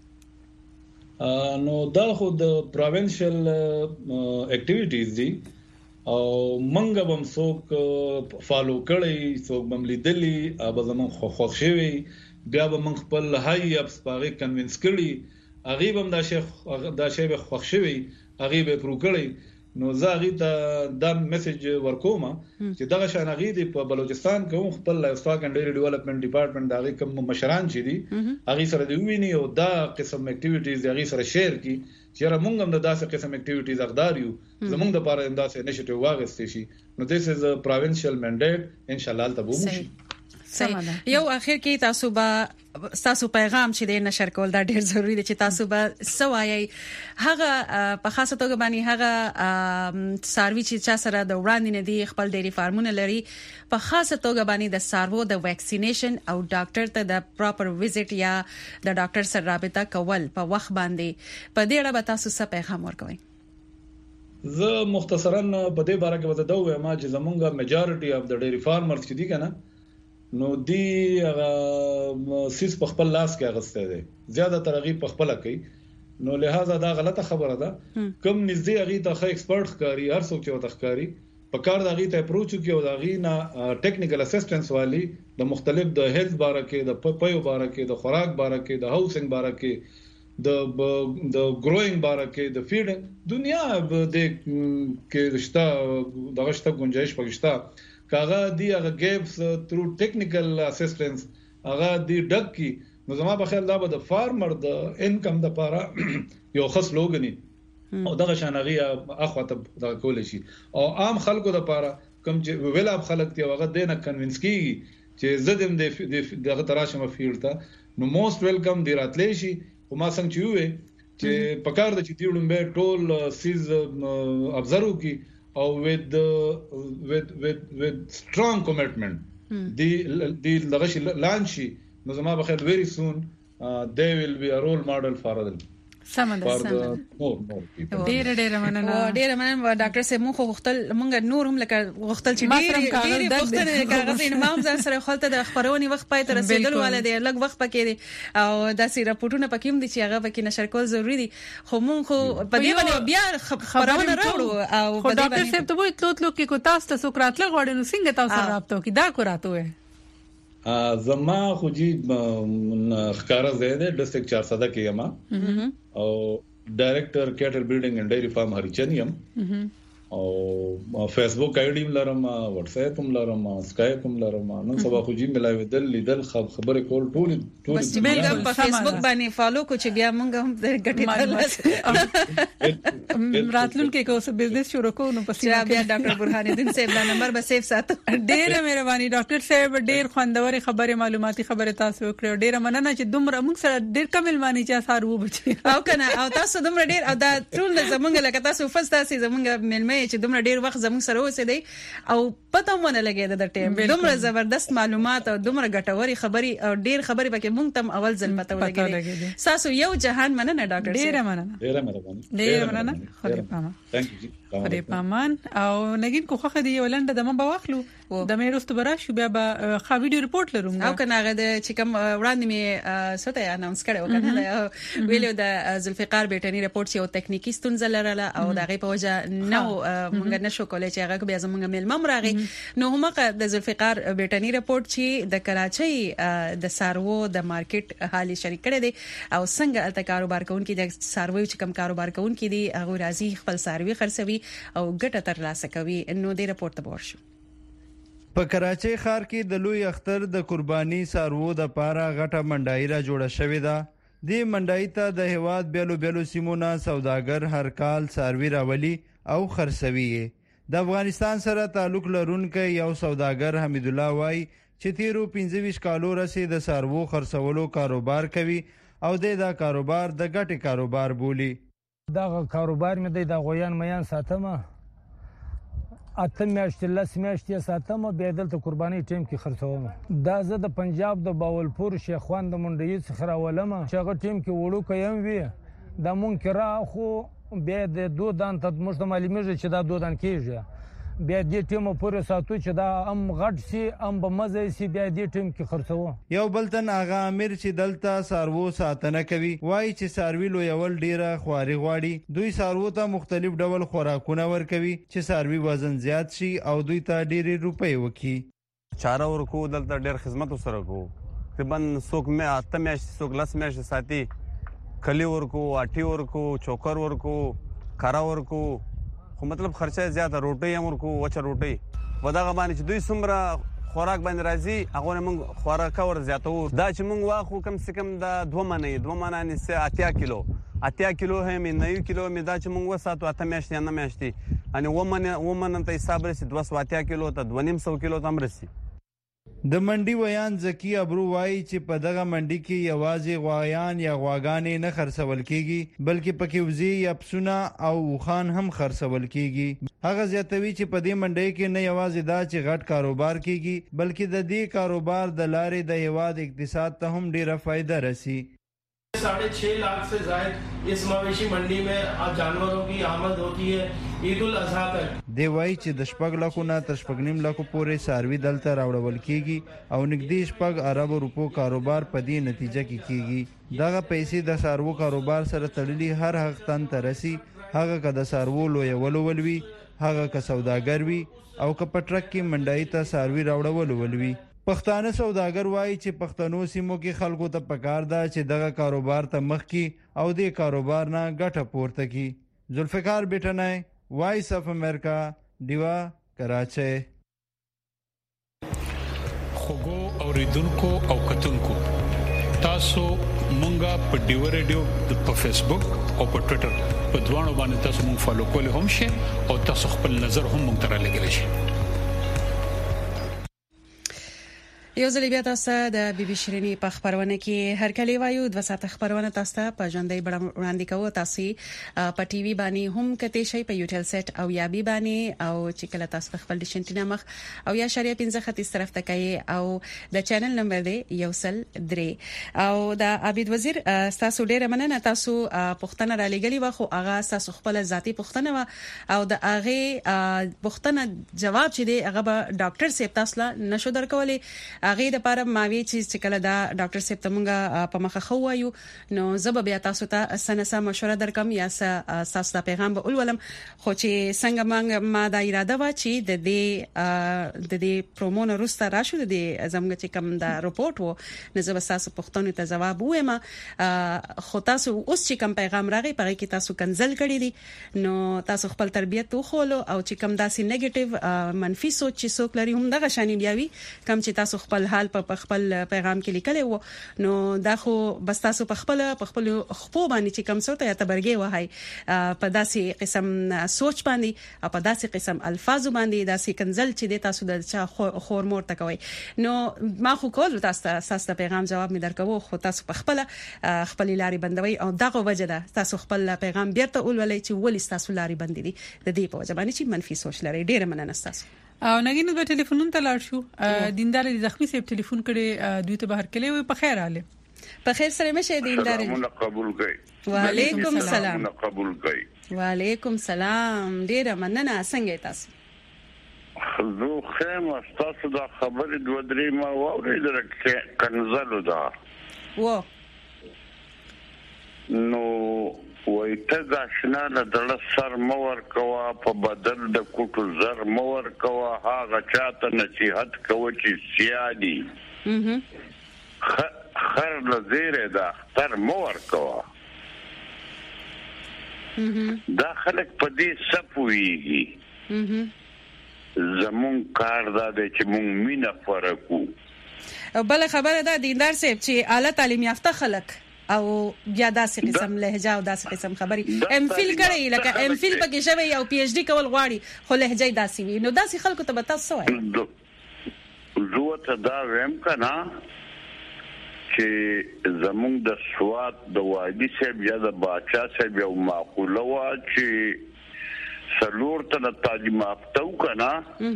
نو دا خو د پروینشل اکټیویټیز دي او منګه بم څوک فالو کړي څوک بم لیدلی اب زمون خوښ شوی بیا به من خپل هاي اپس پاره کنوینس کړي اغه بم دا شی به خوښ شوی اغه به پرو کړي نو زه اغه ته دا میسج ورکوم چې دغه شانغي دی په بلوچستان کې خپل لایفستاک اند ډیری ډیولپمنٹ ډپارټمنټ دغه کوم مشران چې دي اغه سره دی ویني او دا قسم اکټیویټیز دغه سره شیر کی چې موږ هم داسې قسم اکټیویټیز اقدار یو زموږ د پاره انداسه انیشیټیو واغستې شي نو this is a provincial mandate ان شاء الله تبو شي صحیح یو اخر کې تاسو پیغام چې د نشر کول دا ډیر ضروری دی چې تاسو به سوایي هغه په خاصه توګه باندې هغه ساروي چې چا سره د وړاندې نه دی خپل ډيري فارمونه لري په خاصه توګه باندې د سارو د ویکسینیشن او ډاکټر ته د پراپر وزټ یا د ډاکټر سره رابطه کول په وخت باندې په دې اړه به تاسو څه پیغام ورکوي زه مختصرا په دې باره کې وته دوه ما چې زمونږه میجارټي اف د ډيري فارمرز چې دي کنه نو دی هغه سیس په خپل لاس کې اغسته دي زیاده تر غي په خپل کوي نو لہذا دا غلطه خبره ده کم نږدې هغه ته خې ایکسپرت ښکاری هر څوک چې وته ښکاری په کار دغه ته اپروچ کوي او دغه نه ټیکنیکل اسسټنس والی د مختلف د هیلث باره کې د پپیو باره کې د خوراک باره کې د هاوسنګ باره کې د گروینګ باره کې د فیډ دنیا د کې رشتہ دغه شته گنجائش پکشتا کاغه دی هغه ګیپس تھرو ټیکنیکل اسسټنس هغه دی ډک کی نو زما په خیال دا به د فارمر د انکم د لپاره یو خاص لوګنی او دغه شانغي اخوته د کول شي او عام خلکو د لپاره کوم چې ویلاب خلک ته هغه دینه کنوینس کیږي چې زدم دغه تراشمه فیلډ ته نو موست ویلکم دی راتلی شي او ما څنګه چې وې چې پکار د چې دیړم به ټول سیز ابزرو کی او with strong commitment the لغش لانشي نو زما بخیر very soon they will be a role model for the ډېر مننه ډاکټر سیمو خو غختل مونږ نور هم لکه غختل چې ډېر غختل کاغذ انمام ځان سره خپلته د خبرونې وخت پای ته رسیدل ولادي لږ وخت پکې دي او داسې راپورټونه پکې هم دي چې هغه پکې نشر کول ضروری دي خو مونږ خو په دې باندې بیا خبرونه راوړو او په ډاکټر صاحب ته وایي تلو کې کو تاسو ته سوکراتل غوړې نو څنګه تاسو رابطه کی دا کو راته زما خو جی خکارا زیاده ډسټریکټ 400 کې یم او ډایریکټر کیټل بلډینګ اینڈ ډایری فارم هریچن یم او فیسبوک آی ډی لرم واتس اپ هم لرم اسکایپ هم لرم نن سبا خو جی ملای دل لیدل خبره کول ټول بس چې موږ په فیسبوک باندې فالو کو چې بیا موږ هم ګټې راتلون کې کو څه بزنس شروع کو نو پسې بیا ډاکټر برهان الدین صاحب دا نمبر به سیف ساتو ډېر مهرباني ډاکټر صاحب ډېر خوندور خبره معلوماتي خبره تاسو وکړو ډېر مننه چې دومره موږ سره ډېر کمل مانی چې اثر وو بچي او کنه او تاسو دومره ډېر او دا ټول زمونږ لکه تاسو فستاسي زمونږ ملمه چې دومره ډیر وخت زموږ سره اوسېدی او پته مونږ لګیدا د ټیم دومره زبردست معلومات او دومره ګټوري خبري او ډیر خبري پکې مونږ تم اول ځل پته ولګیدي تاسو یو جهان مننه ډاکټر ډیر مننه خدای پامان خدای پامان او نګین کو خو دی ولنده د مبا واخلو د میرست برا شو بیا به خا ویډیو ریپورت لروم او کنه هغه د چې کوم وړاندې می سوته اناونس کړو کنه ویلو د ذوالفقار بیٹنی ریپورت یو تکنیکی ستونزه لرله او دغه په وجه نو مونږ نشو کولای چې هغه بیا زمونږ ملمم راغی نو هم د ذوالفقار بیٹنی ریپورت چې د کراچۍ د سارو د مارکیټ حالي شریک کړي دي او څنګه الته کاروبار کوونکي د سارو چې کوم کاروبار کوونکي دي هغه راځي خپل ساروي خرڅوي او ګټه ترلاسه کوي نو د ریپورت ته ورشو په کراچۍ ښار کې د لوی اختر د قرباني سارو د پاره غټه منډای را جوړه شوې ده د منډای ته د هواد بیلو سیمونه سوداګر هر کال ساروي راولي او خرڅوي د افغانستان سره تعلق لرونکي یو سوداګر حمید الله وای چې تیرو 25 کالو رسید د سارو خرڅولو کاروبار کوي او دا کاروبار د ګټې کاروبار بولی دا کاروبار مې د غویان میان ساتمه اته میاشتې لس میاشتې ساتمه بیا دلته قرباني ټیم کې خرڅوم دا زه د پنجاب د باولپور شیخوان د منډي څخه راولم چې هغه ټیم کې وړو کوم وی دا مونږ را خو بیا د دودان ته مشته معلومیږي چې دا دودان کیږي بیا دې ټیم پورې ساتو چې دا ام غټ سي ام به مزه سي بیا دې ټیم کې خرڅو یو بلتن اغا امیر چې دلته سارو ساتنه کوي وای چې ساروي لو یول ډیره خواري غواړي دوی سارو ته مختلف ډول خوراکونه ورکوي چې ساروي وزن زیات شي او دوی ته ډیره روپۍ وکي چاره ورکو دلته ډیر خدمت سره کو تقریبا څوک مې اته میاشتې څوک لس میاشتې ساتي کلی ورکو اټي ورکو چوکر ورکو کارا ورکو خو مطلب خرچه زیاته روټي هم ورکو وچه روټي وداغه باندې چې دوی څومره خوراک باندې راځي هغه موږ خوراک ور زیاتو دا چې موږ واخو کم سے کم دا 2 منه نسه 80 کیلو هم 9 کیلو می دا چې موږ وساتو 8 میاشتې نه میاشتې ان ومن ته حساب رسي 280 کیلو ته 250 کیلو تم رسي د منډي ویان زکی ابرو وای چې په دغه منډي کې یوازې غوایان یا غواګانې نه خرڅول کیږي بلکې پکې وزي یا پسونه او وخان هم خرڅول کیږي هغه زیاتوي چې په دې منډي کې نه یوازې دا چې غټ کاروبار کیږي بلکې د دې کاروبار د لارې د هیواد اقتصاد ته هم ډیره فائدہ رسي 6.5 lakh से जायद इस मवेशी मंडी में जानवरों की आमद होती है ईद उल अजहा तक دی وای چې د شپږ لکو نه تر شپږ نیم لکو پورې ساروي دلته راوړل کیږي او نږدې شپږ ارب روپو کاروبار په دې نتیجه کې کیږي دغه پیسې د سارو کاروبار سره تړلي هر حق تن ترسي هغه که د سارو لوی ولوي هغه که سوداګر وي او که پټرک کې منډای ته ساروي راوړل ولوي پښتانه سوداګر وایي چې پښتنو سیمو کې خلکو ته پکار ده چې دغه کاروبار ته مخ کی او دې کاروبار نه ګټه پورته کی ذوالفقار بیٹنای وایس اف امریکا دیوا کراچۍ اوریدونکو او کتونکو تاسو مونږه په ډیو ریډیو په فیسبوک او په ټوئیټر په دوانو باندې تاسو مونږ فالو کولای هم شئ او تاسو خپل نظر هم مونږ ته رالیږئ شئ. یو ځل بیا تاسو د بي بي شيريني په خبرونه کې هر کله وایو 2 ساعت خبرونه تاسو ته په ژوندۍ وړاندې کوو. تاسو په ټي وي باندې هم کته شي په یوټل سیټ او یا بي باندې او چې کله تاسو خپل د شنټینا مخ او یا شریعه 15 خطیس طرف ته کوي او د چینل نمبر دی یوسل 3 او د عبید وزیر تاسو ډیره مننه. تاسو پښتنه را لګلی و خو هغه تاسو خپل ذاتی پښتنه و او د هغه پښتنه جواب چې دی هغه به ډاکټر سیب تاسو نشو درکولې. هغه د لپاره ماوي چې کله دا ډاکټر صاحب تمونګه په مخه خو وایو نو زب بیا تاسو ته سنسه مشوره درکم یا تاسو د پیغام به ولولم خو چې څنګه ما دا اراده و چې د دې پرومو وروسته راشو د زموږ چې کوم دا رپورت وو نو زب تاسو پښتون ته جواب وایم خو تاسو اوس چې کوم پیغام راغی په کې تاسو کنسل کړی دي نو تاسو خپل تربيت وخولو او چې کوم داسې نیگیټیو منفي سوچ چې څوک لري هم دغه شانی بیاوي کوم چې تاسو خپل حال په خپل پیغام کې لیکلی وو نو دا خو بس تاسو په خپل خپو باندې چې کوم څه ته تبرګي وهای په داسې قسم سوچ باندې او په داسې قسم الفاظ باندې داسې کنزل چې د تاسو د چا خور مور تکوي نو ما خو کول تاسو پیغام جواب می درکو خو تاسو په خپل لاري بندوي او دغه وجه ده تاسو خپل پیغام بیرته ولولای چې ولې تاسو لاري بندې دي د دې په وجه باندې چې منفي سوچ لري. ډیره مننه تاسو. او نګینو د ټلیفون ته لاړ شو دیندار زخمی صاحب ټلیفون کړي دوی ته بهر کله وي په خیر حاله په خیر سره مشه دیندار قبول کړي. وعلیکم السلام. قبول کړي. وعلیکم السلام. ډیره مننه. څنګه تاسو؟ زه خیم تاسو دا خبره دوه درې ما واورېدل چې کنزلو دا و نو وای ته دا شناله د سر مور کوا په بدل د کوټو زر مور کوا هغه چاته نصيحت کوي چې سیادي خر لزیره دا تر مور کوا دا خلک په دې سپويږي زمون کار دا چې مونږ مینا فرقو. بل خبره ده دیندار صاحب چې اعلی تعلیم یافته خلک او بیا داسې قسم لهجه او داسې قسم خبري ام فیل کړي لکه ام فیل پکې شوی او پی ایچ ډی کول غواړي خو لهجه داسې وي نو داسې خلکو ته به تاسو وایي زه ته دا ویم کنه چې زمونږ د سواد د وادي صاحب یا د باچا صاحب یو معقوله وا چې سلور ته تعلیم یافته کنه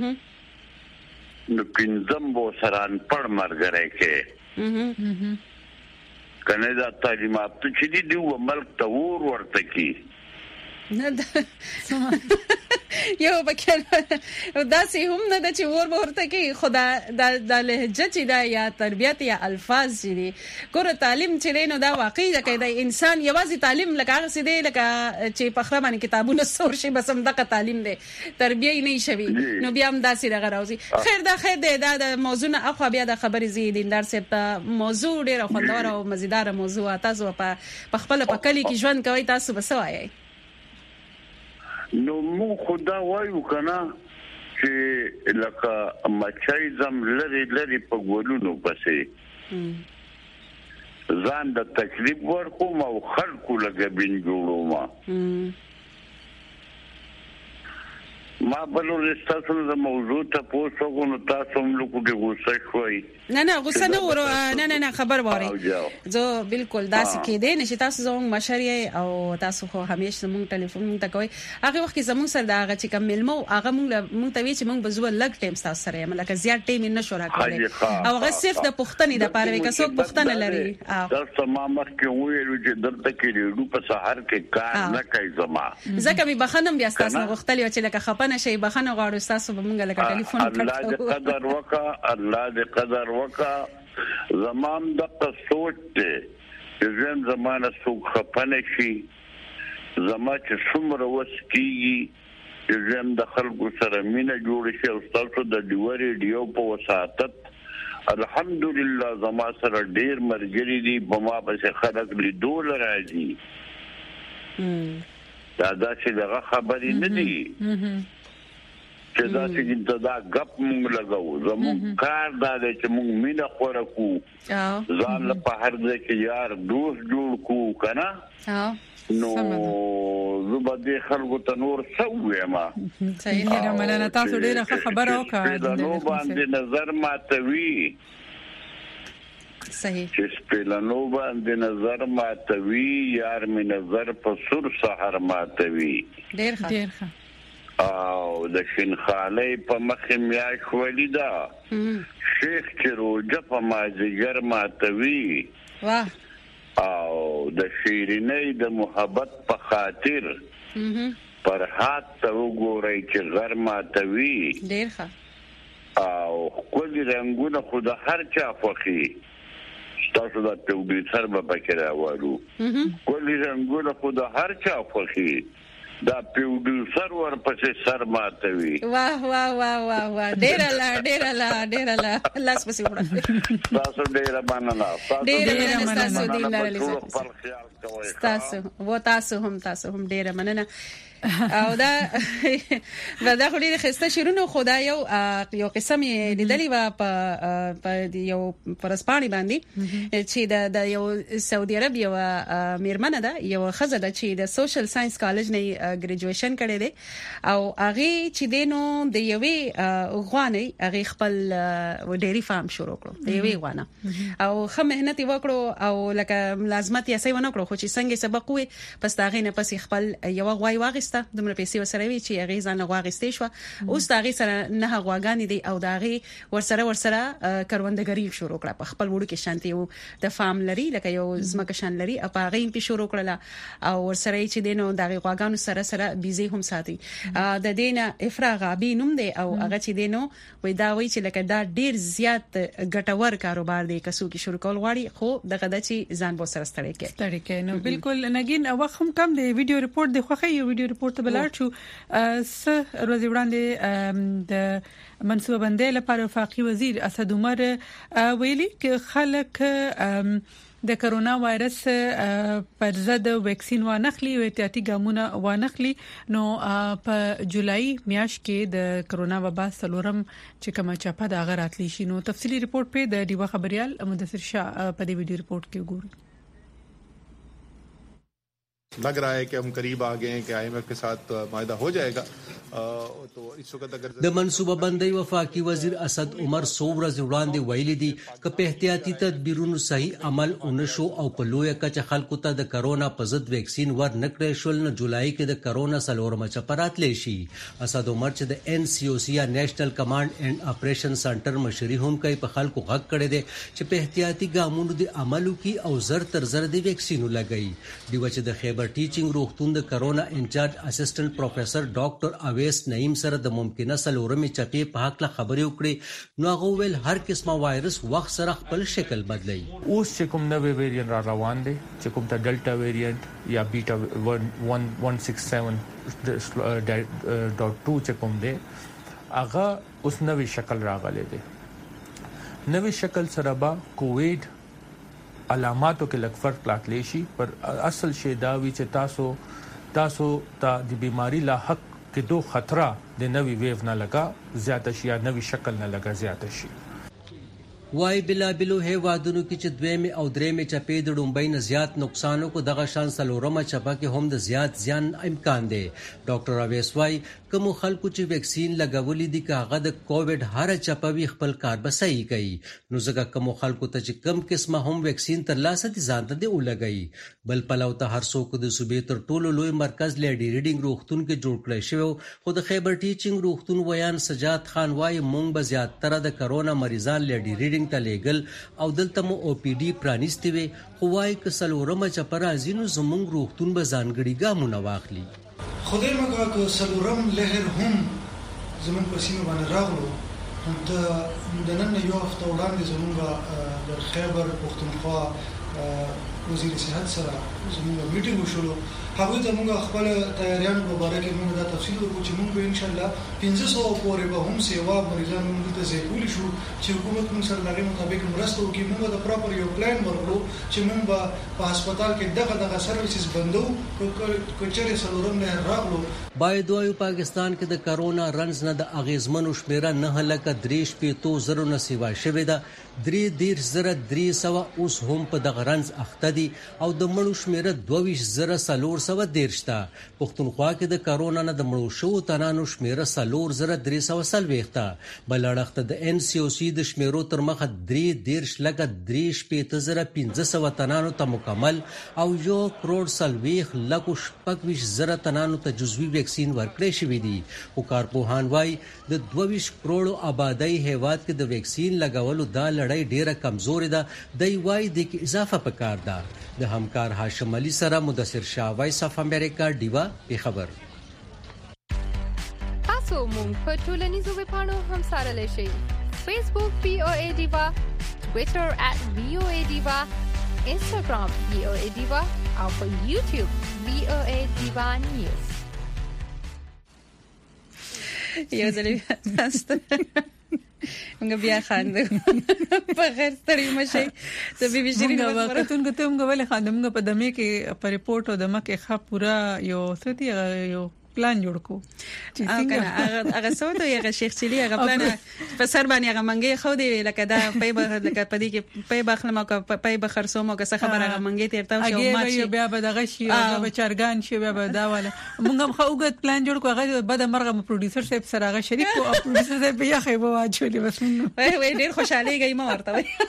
نو پنځم بو سران پړ مرګره کې کنه دا تعلیمات چې دی و ملک ته ورته کی یو بکر داسې هم نه د چې ورته کی خدا د لهجه چې دا یا تربیت یا الفاظ چې دي ګوره تعلیم چې نو دا واقعي ده کې د انسان یوازې تعلیم لکه څه دی لکه چې په خره باندې کتابونه سور شي بس هم دغه تعلیم دی تربیه نه شوي نو بیا هم داسې دغه راوځي خیر دی دا د موضوع نه اخو بیا د خبرې زی دیندار صاحب ته موضوع ډیره خوندور او مزیدار موضوع تاسو په خپل په کلی کې ژوند کوي تاسو بسوایي نو مو خدا وایو کنه چې لکه مچای زم لری په ګولونو پسې ځان د تکلیف ورکوم او خلکو لګ بین جوړوم ما بلور تاسو د موضوع ته پوښتنه نو تاسو هم لکه د غوسه شوي نه غوسه نه ورو نه خبر واره زه بالکل داسې کېدې نشي تاسو زموږ مشري او تاسو خو همیشه زموږ ټلیفون ته کوي هغه وخت زموږ سره دا هغه چې کوم ملمو هغه مونږ ته وی چې مونږ بزو لګ ټیم تاسو سره یم لکه زیات ټیم نه شو راکړي او هغه صرف د پښتنې د پاره کې څوک پښتنه لري تاسو ما مخکې ویلو چې دلته کې ډېر په سحر کې کار نه کوي زما ځکه به بخنم بیا تاسو غوښتلی چې لکه خپنه شي بخنه غواړو تاسو به مونږ لکه ټلیفون کړو الله دې قدر وکا زمان د سوچ ته زم زمانه سوق خپنه شي زما چې څومره وسکیږي زم د خلکو سره مینه جوړ شي او تاسو د ډیوري ډیو په وساتت الحمدلله زما سره ډیر مرګري دي بما به خلک لیدول راځي دا چې دغه خبرې نه دي چې دا چې دا غپ مونږ لګاو زموږ کار دا دی چې مونږ مینا خور کو ځان له په هر ځای کې یار دوست جوړ کو کنه نو زبدي خلکو ته نور سوې ما صحیح نه مننه تاسو ډیره خبره وکړه نو باندې نظر ماتوي صحیح چې سپیلانو باندې نظر ماتوي یار می نظر په سر سحر ماتوي ډیر ښه او د شینخالۍ په مخ میاش ولیدا شیخ چې روجه په مازیګر ماتوي واه او د شیرینۍ د محبت په خاطر پر هات ته وګورئ چې غر ماتوي ډیر ښه او خپل رنگونه خود هر چا خوخي تاسو دا پروډوسر به پکې راوړو خپل رنگونه خود هر چا خوخي دا پروډوسر ورپسې سر ماتوي واه واه واه واه واه ډیر لا لاس پسې وړه تاسو ډیر مننه تاسو ډیر مننه تاسو هم ډیر مننه او دا خو ډیره خسته شیرونو خدای یو قسم لیدلی و په یو پرسپانی باندې چې د یو سعودي عرب یو میرمنه ده یو خزه ده چې د سوشل ساينس کالج نه ګریجویشن کړی دی او هغه چې دینو د یوې غوانې هغه خپل ډيري فارم شروع کړو د یوې غوانه او خه مهنت وکړو او لکه ملازمت یې سي ونه کړو خو چې څنګه سبق وي پس دا غینه پس خپل یو غوای واغسته دومره پیسې وسره وی چې هغه ځان غواغستې شو اوس دا غي سره نه غواګانی دي او دا غي ورسره کروندګری شروع کړه په خپل وړو کې شانتي او د فارم لري لکه یو زمکه شان لري او هغه یې په شروع کړه او ورسره چې دینو دا غي غواګانو سره بيزي هم ساتي د دینه افراغ ابي نوم دی او هغه چې دینو وای دا وای چې لکه دا ډیر زیات ګټور کاروبار دی کسو کې شروع کول غواړي خو دغه د چې ځان بو سره ستړي کې نو بالکل نګین وخت هم کم دی ویډیو ریپورت دی خوخه یو ویډیو ورته بلار شو ورځ وړاندې د منصوبه بندۍ لپاره وفاقي وزیر اسد عمر ویلي چې خلک د کرونا وایرس پر ضد ویکسین وانخلي او احتیاطي ګامونه وانخلي نو په جولای میاشت کې د کرونا وبا سلورم چې کومه چاپه د غراتلی شي نو تفصيلي ریپورت په د دیوا خبريال مدثر شاه په دې ویډیو ریپورت کې ګورئ लग रहा है कि हम करीब आ गए हैं कि आईएमएफ के साथ मायदा हो जाएगा तो इस वक्त अगर د منصوبه بندۍ وفاقي وزیر اسد عمر سوورز وړاندې ویلي دي چې په احتیاطي تدبیرونو صحیح عمل اونشو او په لوی کچ خلکو ته د کرونا په ضد ویکسین ور نکړې شول نو جولای کې د کرونا سلورمه چپرات لشي اسد عمر چې د ان سی او سی یا نېشنل کمانډ اینڈ اپریشن سنټر مشري هم کوي په خلکو غږ کړي دي چې په احتیاطي ګامونو د عملو کې او زر تر زر د ویکسینو لګي دی چې د خیبر ټیچینګ روغتون د کرونا انچارج اسسټنټ پروفیسور ډاکټر اویس نعیم سره د ممکنه سلورمې چپې په حق له خبرې وکړي نو هغه ویل هر قسمه وایرس وخت سره خپل شکل بدلي اوس چې کوم نوې ویریانت را روان دي چې کوم ته ډلټا ویریانت یا بیٹا 167.2 چې کوم دي هغه اوس نوې شکل راغلي دي نوې شکل سره با کووید علاماتو کې لږ فرق راتلی شي پر اصل شی دا وی چې تاسو ته د بیماری لا حق کې دو خطر د نوې ویو نه لگا زیاته شي یا نوې شکل نه لگا زیاته شي وای بلا بلو هیوادونو کې چې دویمه او درېمه چپې د ډومبۍ نه زیات نقصانو کو دغه شان سلورمه چپه کې هم د زیات زیان امکان دی ډاکټر اویس وای کوم خلکو چې ویکسین لګولې دي کاغه د کووډ هر چپه وی خپل کار به صحیح کوي نو ځکه کوم خلکو ته چې کم قسمه هم ویکسین تر لاسه دي ځان ته دی ولګي بل پلو ته هر څوک د صوبې تر ټولو لوی مرکز لیډي ریډینګ روغتون کې جوړ کړی شو خو د خیبر ټیچینګ روغتون ویان سجاد خان وای مونږ به زیات تر د کرونا مریضان لیډي ریډینګ ته لګل او دلته مو او پی ډی پرانیستي وي خو وای ک سلورمه چپره ازینو زمونږ روغتون به ځانګړي ګامونه واخلي خدای مګه که سلورم لهر هم زمون په سیمه باندې راغلو هم د نن یو هفته وړاندې زمونږ د خیبر پښتونخوا وزیر صحت سره زموږ میټینګ وشو. هغه ته موږ خپل تیاریان مبارک موږ دا تفصیل ورکړو چې موږ ان شاء الله 1500 پورې به هم سیوا مریضان موږ ته زیاتول شو چې حکومت موږ سره دغه مطابق مرسته وکړي. موږ د پراپر یو پلان ورکړو چې موږ په هسپتال کې دغه سرویسز بندو کوچري سلورم نه راغلو. باید وایو پاکستان کې د کرونا رنز نه د اغیزمنو شمیره 9,350,000 نه سیوا شوې ده. 3,300 اوس هم په دغه رنز اخته دي او د مړو شمیره 22,410 ده. پښتونخوا کې د کرونا نه د مړو شو تنانو شمیره 4,340 ده. بل اړخ د NCOC د شمیرو تر مخه 3,315,500 تنانو ته مکمل او 1,40,00,000 تنانو ته جزوي ویکسین ورکړی شوی دی. او کارپوهان وايي د 22 کروڑ آبادی هیواد کې د ویکسین لګولو دا لړۍ ډیره کمزوري ده. دی وايي د کې اضافه پکار ده. د همکار هاشم علي سره مدثر شاه، وایس اف امریکا، ډیوا په خبر. تاسو مونږ په ټولنیزو ویبپاڼو هم سره لشي. فیسبوک VOA ډیوا، ټوئیټر @VOA ډیوا، انستګرام VOA ډیوا او په یوټیوب VOA ډیوا نیوز. یو ځلې تاسو موږ بیا خاندو په غیر ستړي مشه ته به ویژنې وختونګه ته موږ ولې خاندو. موږ په دمه کې په ریپورت او دمه کې ښه پورا یو ستې یو پلان جوړ کو چې څنګه هغه سوته یو شیخ چلی هغه پلان په سر باندې هغه منګي خو دی لکه دا پي لکه پدې کې پي بخلم او پي بخرسوم او څه خبره هغه منګي تیرته شو ما چې بیا به دغه شي هغه چرګان شي بیا به دا والا موږ هم خو وګت پلان جوړ کو. هغه بعد مرغه پروډوسر صاحب سره هغه شریک او پروډوسر صاحب یې خېبه واچولې بس وای ډېر خوشاله گئی ما ورته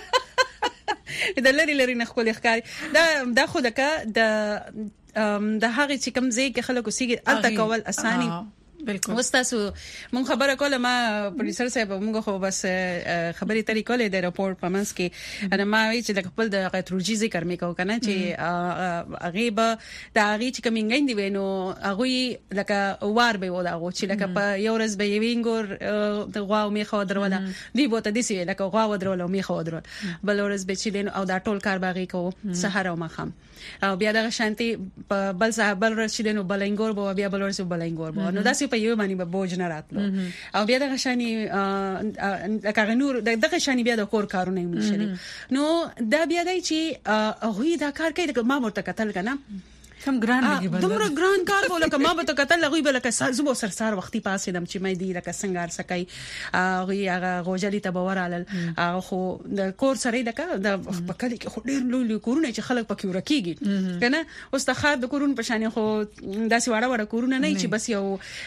د لری نه خپل ښکاری دا خو لکه د هغه چې کوم ځای کې خلکو سیګ الته کول اساني بالکل. وستاسو مون خبره کوله ما پروډوسر صاحب موږ خو بس خبري طریقې له د راپورټ پمنس کې انا ما وی چې د خپل د غتروجي ذکر میکو کنه چې غیبه د هغه چې کومینګ دی وینو هغه لکه وار به ولا غو چې لکه په یو ورځ به وینګور د غواو میخه دروله دی بوته دي سي لکه غواو دروله میخه درول بل ورځ به چې دین او دا ټول کار باغی کو سحر او مخم او بیا د شانتي بل صاحب بل ورځ چې دین بلنګور بو بیا بل ورځ بلنګور بو نو داسې په یو باندې به بوج نه راتلو او بیا د غشاني لکه نور دغه شانی بیا د کور کارونه مشري نو دا بیا دای چې هغه دا کار کوي ما ورته کتل کنه کم ګران دی بل دومره ګران کار ولا کما به کتل لغوي بل ک زبو سرسار وختي پاسې دم چې مې دی لکه څنګه سکای هغه غوجلی ته باورال خو د کور سره دغه د پکلي کې ډېر لوی کورونه چې خلک پکې ورکیږي کنه اوس ته خاط د کورون پښانه خو داسې وړه کورونه نه چې بس یو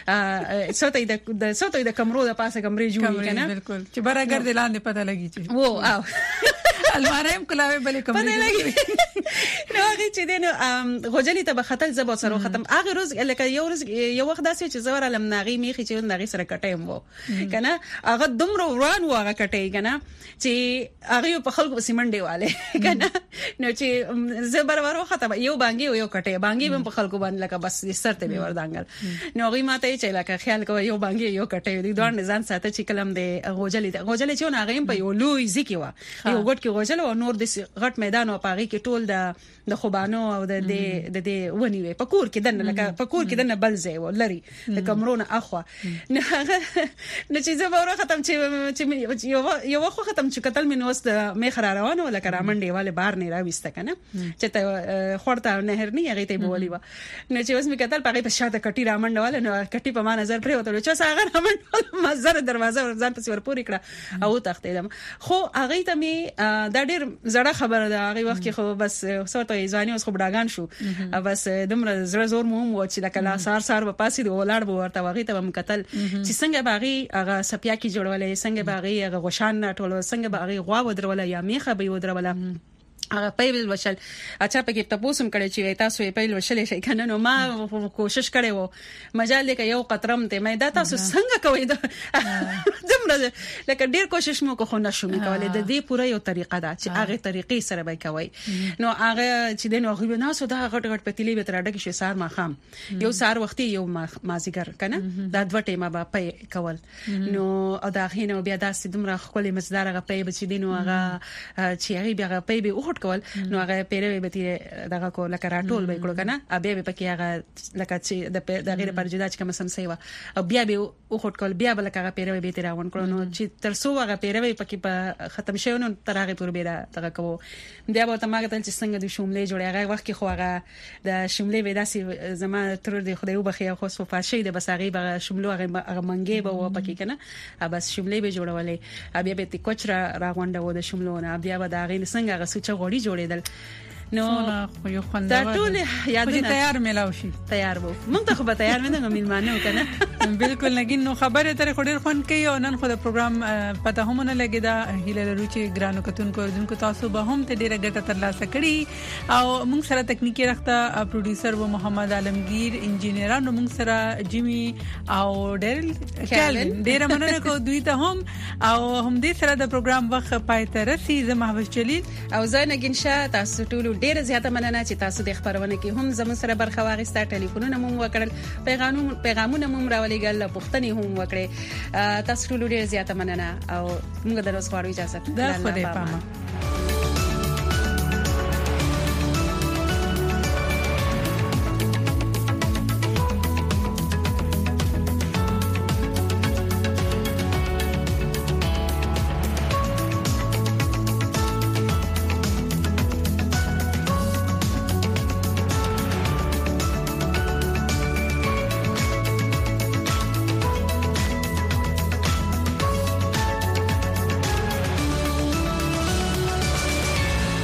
سوتې د کمرو د پاسه کمرې جوړې کنه بالکل چې برابر د لاندې پته لګی چې وو او الماریم کلاوي بلې کمرې نو هغه چې دنه غوجلی ته بختل زبو سره ختم هغه روز لکه یو وخت داسې چې زور علم ناغي میخي چې ناغي سره کټایم وو کنه هغه دومره وران و هغه کټای کنه چې هغه په خلکو سیمنډي والے کنه نو چې زبر ورو ختم یو بانګي یو کټای بانګي په خلکو باندې لکه بس سرته به وردانګل نو هغه ماته چې لکه خیال کوي یو بانګي یو کټای دي دوه نزان ساته چې کلم دی غوجلی چې هغه په یو لوی ځکی و یو ګټ کې غوجل او نور د غټ میدان او پاغي کې ټول د خوبانو او د ونی وي پکور کې دنه لکه پکور کې دنه بل ځای و لري د کمرونه اخوا نه چې زه به ختم چې یو وخت ختم چې قتل مې نوست مې خرا روانه ولا کرامنډي والے بار نه راويسته کنه چې ته خورته نهر نه هغه ته بولی و نو چې اوس مې قتل پاغي په شاته کټي رامنډ والے نو کټي په ما نظر پرې وته چې هغه رامنډ مزر دروازه ورځان په ور پوری کړه او تختیدم خو هغه ته مې دا ډېر زړه خبره ده هغه وخت کې خو بس سوته ځواني اوس خو بډاګان شو بس دمر زړه زور مو و چې لکه لا سار په پاسې د ولاړ به ورته وغي ته هم قتل چې څنګه باغی هغه سپیا کې جوړولې څنګه باغی هغه غشان ټول څنګه باغی غوا ودرول یا میخه به ودرول هغه پیل وشل اچھا په کې تاسو هم کړی چې تاسو یې پیل وشل شي کنه نو ما کوشش کړی وو مجال لیک یو قطرم ته مې دا تاسو څنګه کوي دا زمره لکه ډیر کوشش مو کو خو نشو مې کولای د دې پوره یو طریقه ده چې هغه طریقې سره به کوي نو هغه چې د نو غوښنه ناسو دا غټ پتیلی به تر اډه کې سار ما خام یو سار وختي یو مازیګر کنه دا دوه ټیمه به پي کول نو دا غینه بیا داسې دمره خپل مزدار غ پي بچ دینو هغه چې هغه بیا پي به هوټ کول نو هغه پیروي به دغه کو لکه راټول به کړو کنه ابي به پکې هغه لکه چې د غیر پر جدا چې کوم سمسي وا او بیا به او هوټ کول بیا بل هغه پیروي به تیراون کړو نو چې تر څو هغه پیروي پکې په ختم شي نو تر هغه پور به دغه کو بیا به تماګه تل چې څنګه د شوملې جوړي هغه وخت کې خو هغه د شوملې وېداسي زما تر دې خدای وبخي خو سو فاشي د بساغي به شوملو هغه منګي به و پکې کنه بس شوملې به جوړولې بیا به تی کوچرا راغونډه و د شوملو نه بیا به دا غي څنګه هغه سوچ غوړي جوړېدل نو خو یو خوندور دا ټول یادونه تیار ملاو شي تیار وو موږ ته خو به تیار مې مېلمانه وکنه بالکل لګین نو خبره تر خډیر خون کوي او نن خو د پروګرام پته هم نه لګی دا هیله لرو چې ګرانو کتونکو دونکو تاسو به هم ته ډیره ګټه ترلاسه کړي او موږ سره تکنیکی رخته پروډوسر و محمد عالمگیر انجینرانو موږ سره جیمی او ډیرل کالن ډیره مننه کو دوی ته هم او هم دې سره د پروګرام وخت پای ته رسي زه محبوب جلیل او زنه ګنشا تاسو ټول ډیره زیاته مننه چې تاسو د خبرونه کې هم زموږ سره برخه واغسته ټلیفونونه مو وکړل پیغامونه مو راولېګل پوښتنې هم وکړې تاسو ټول ډیره زیاته مننه او موږ د اوس غواړو اجازه ده خدای پامه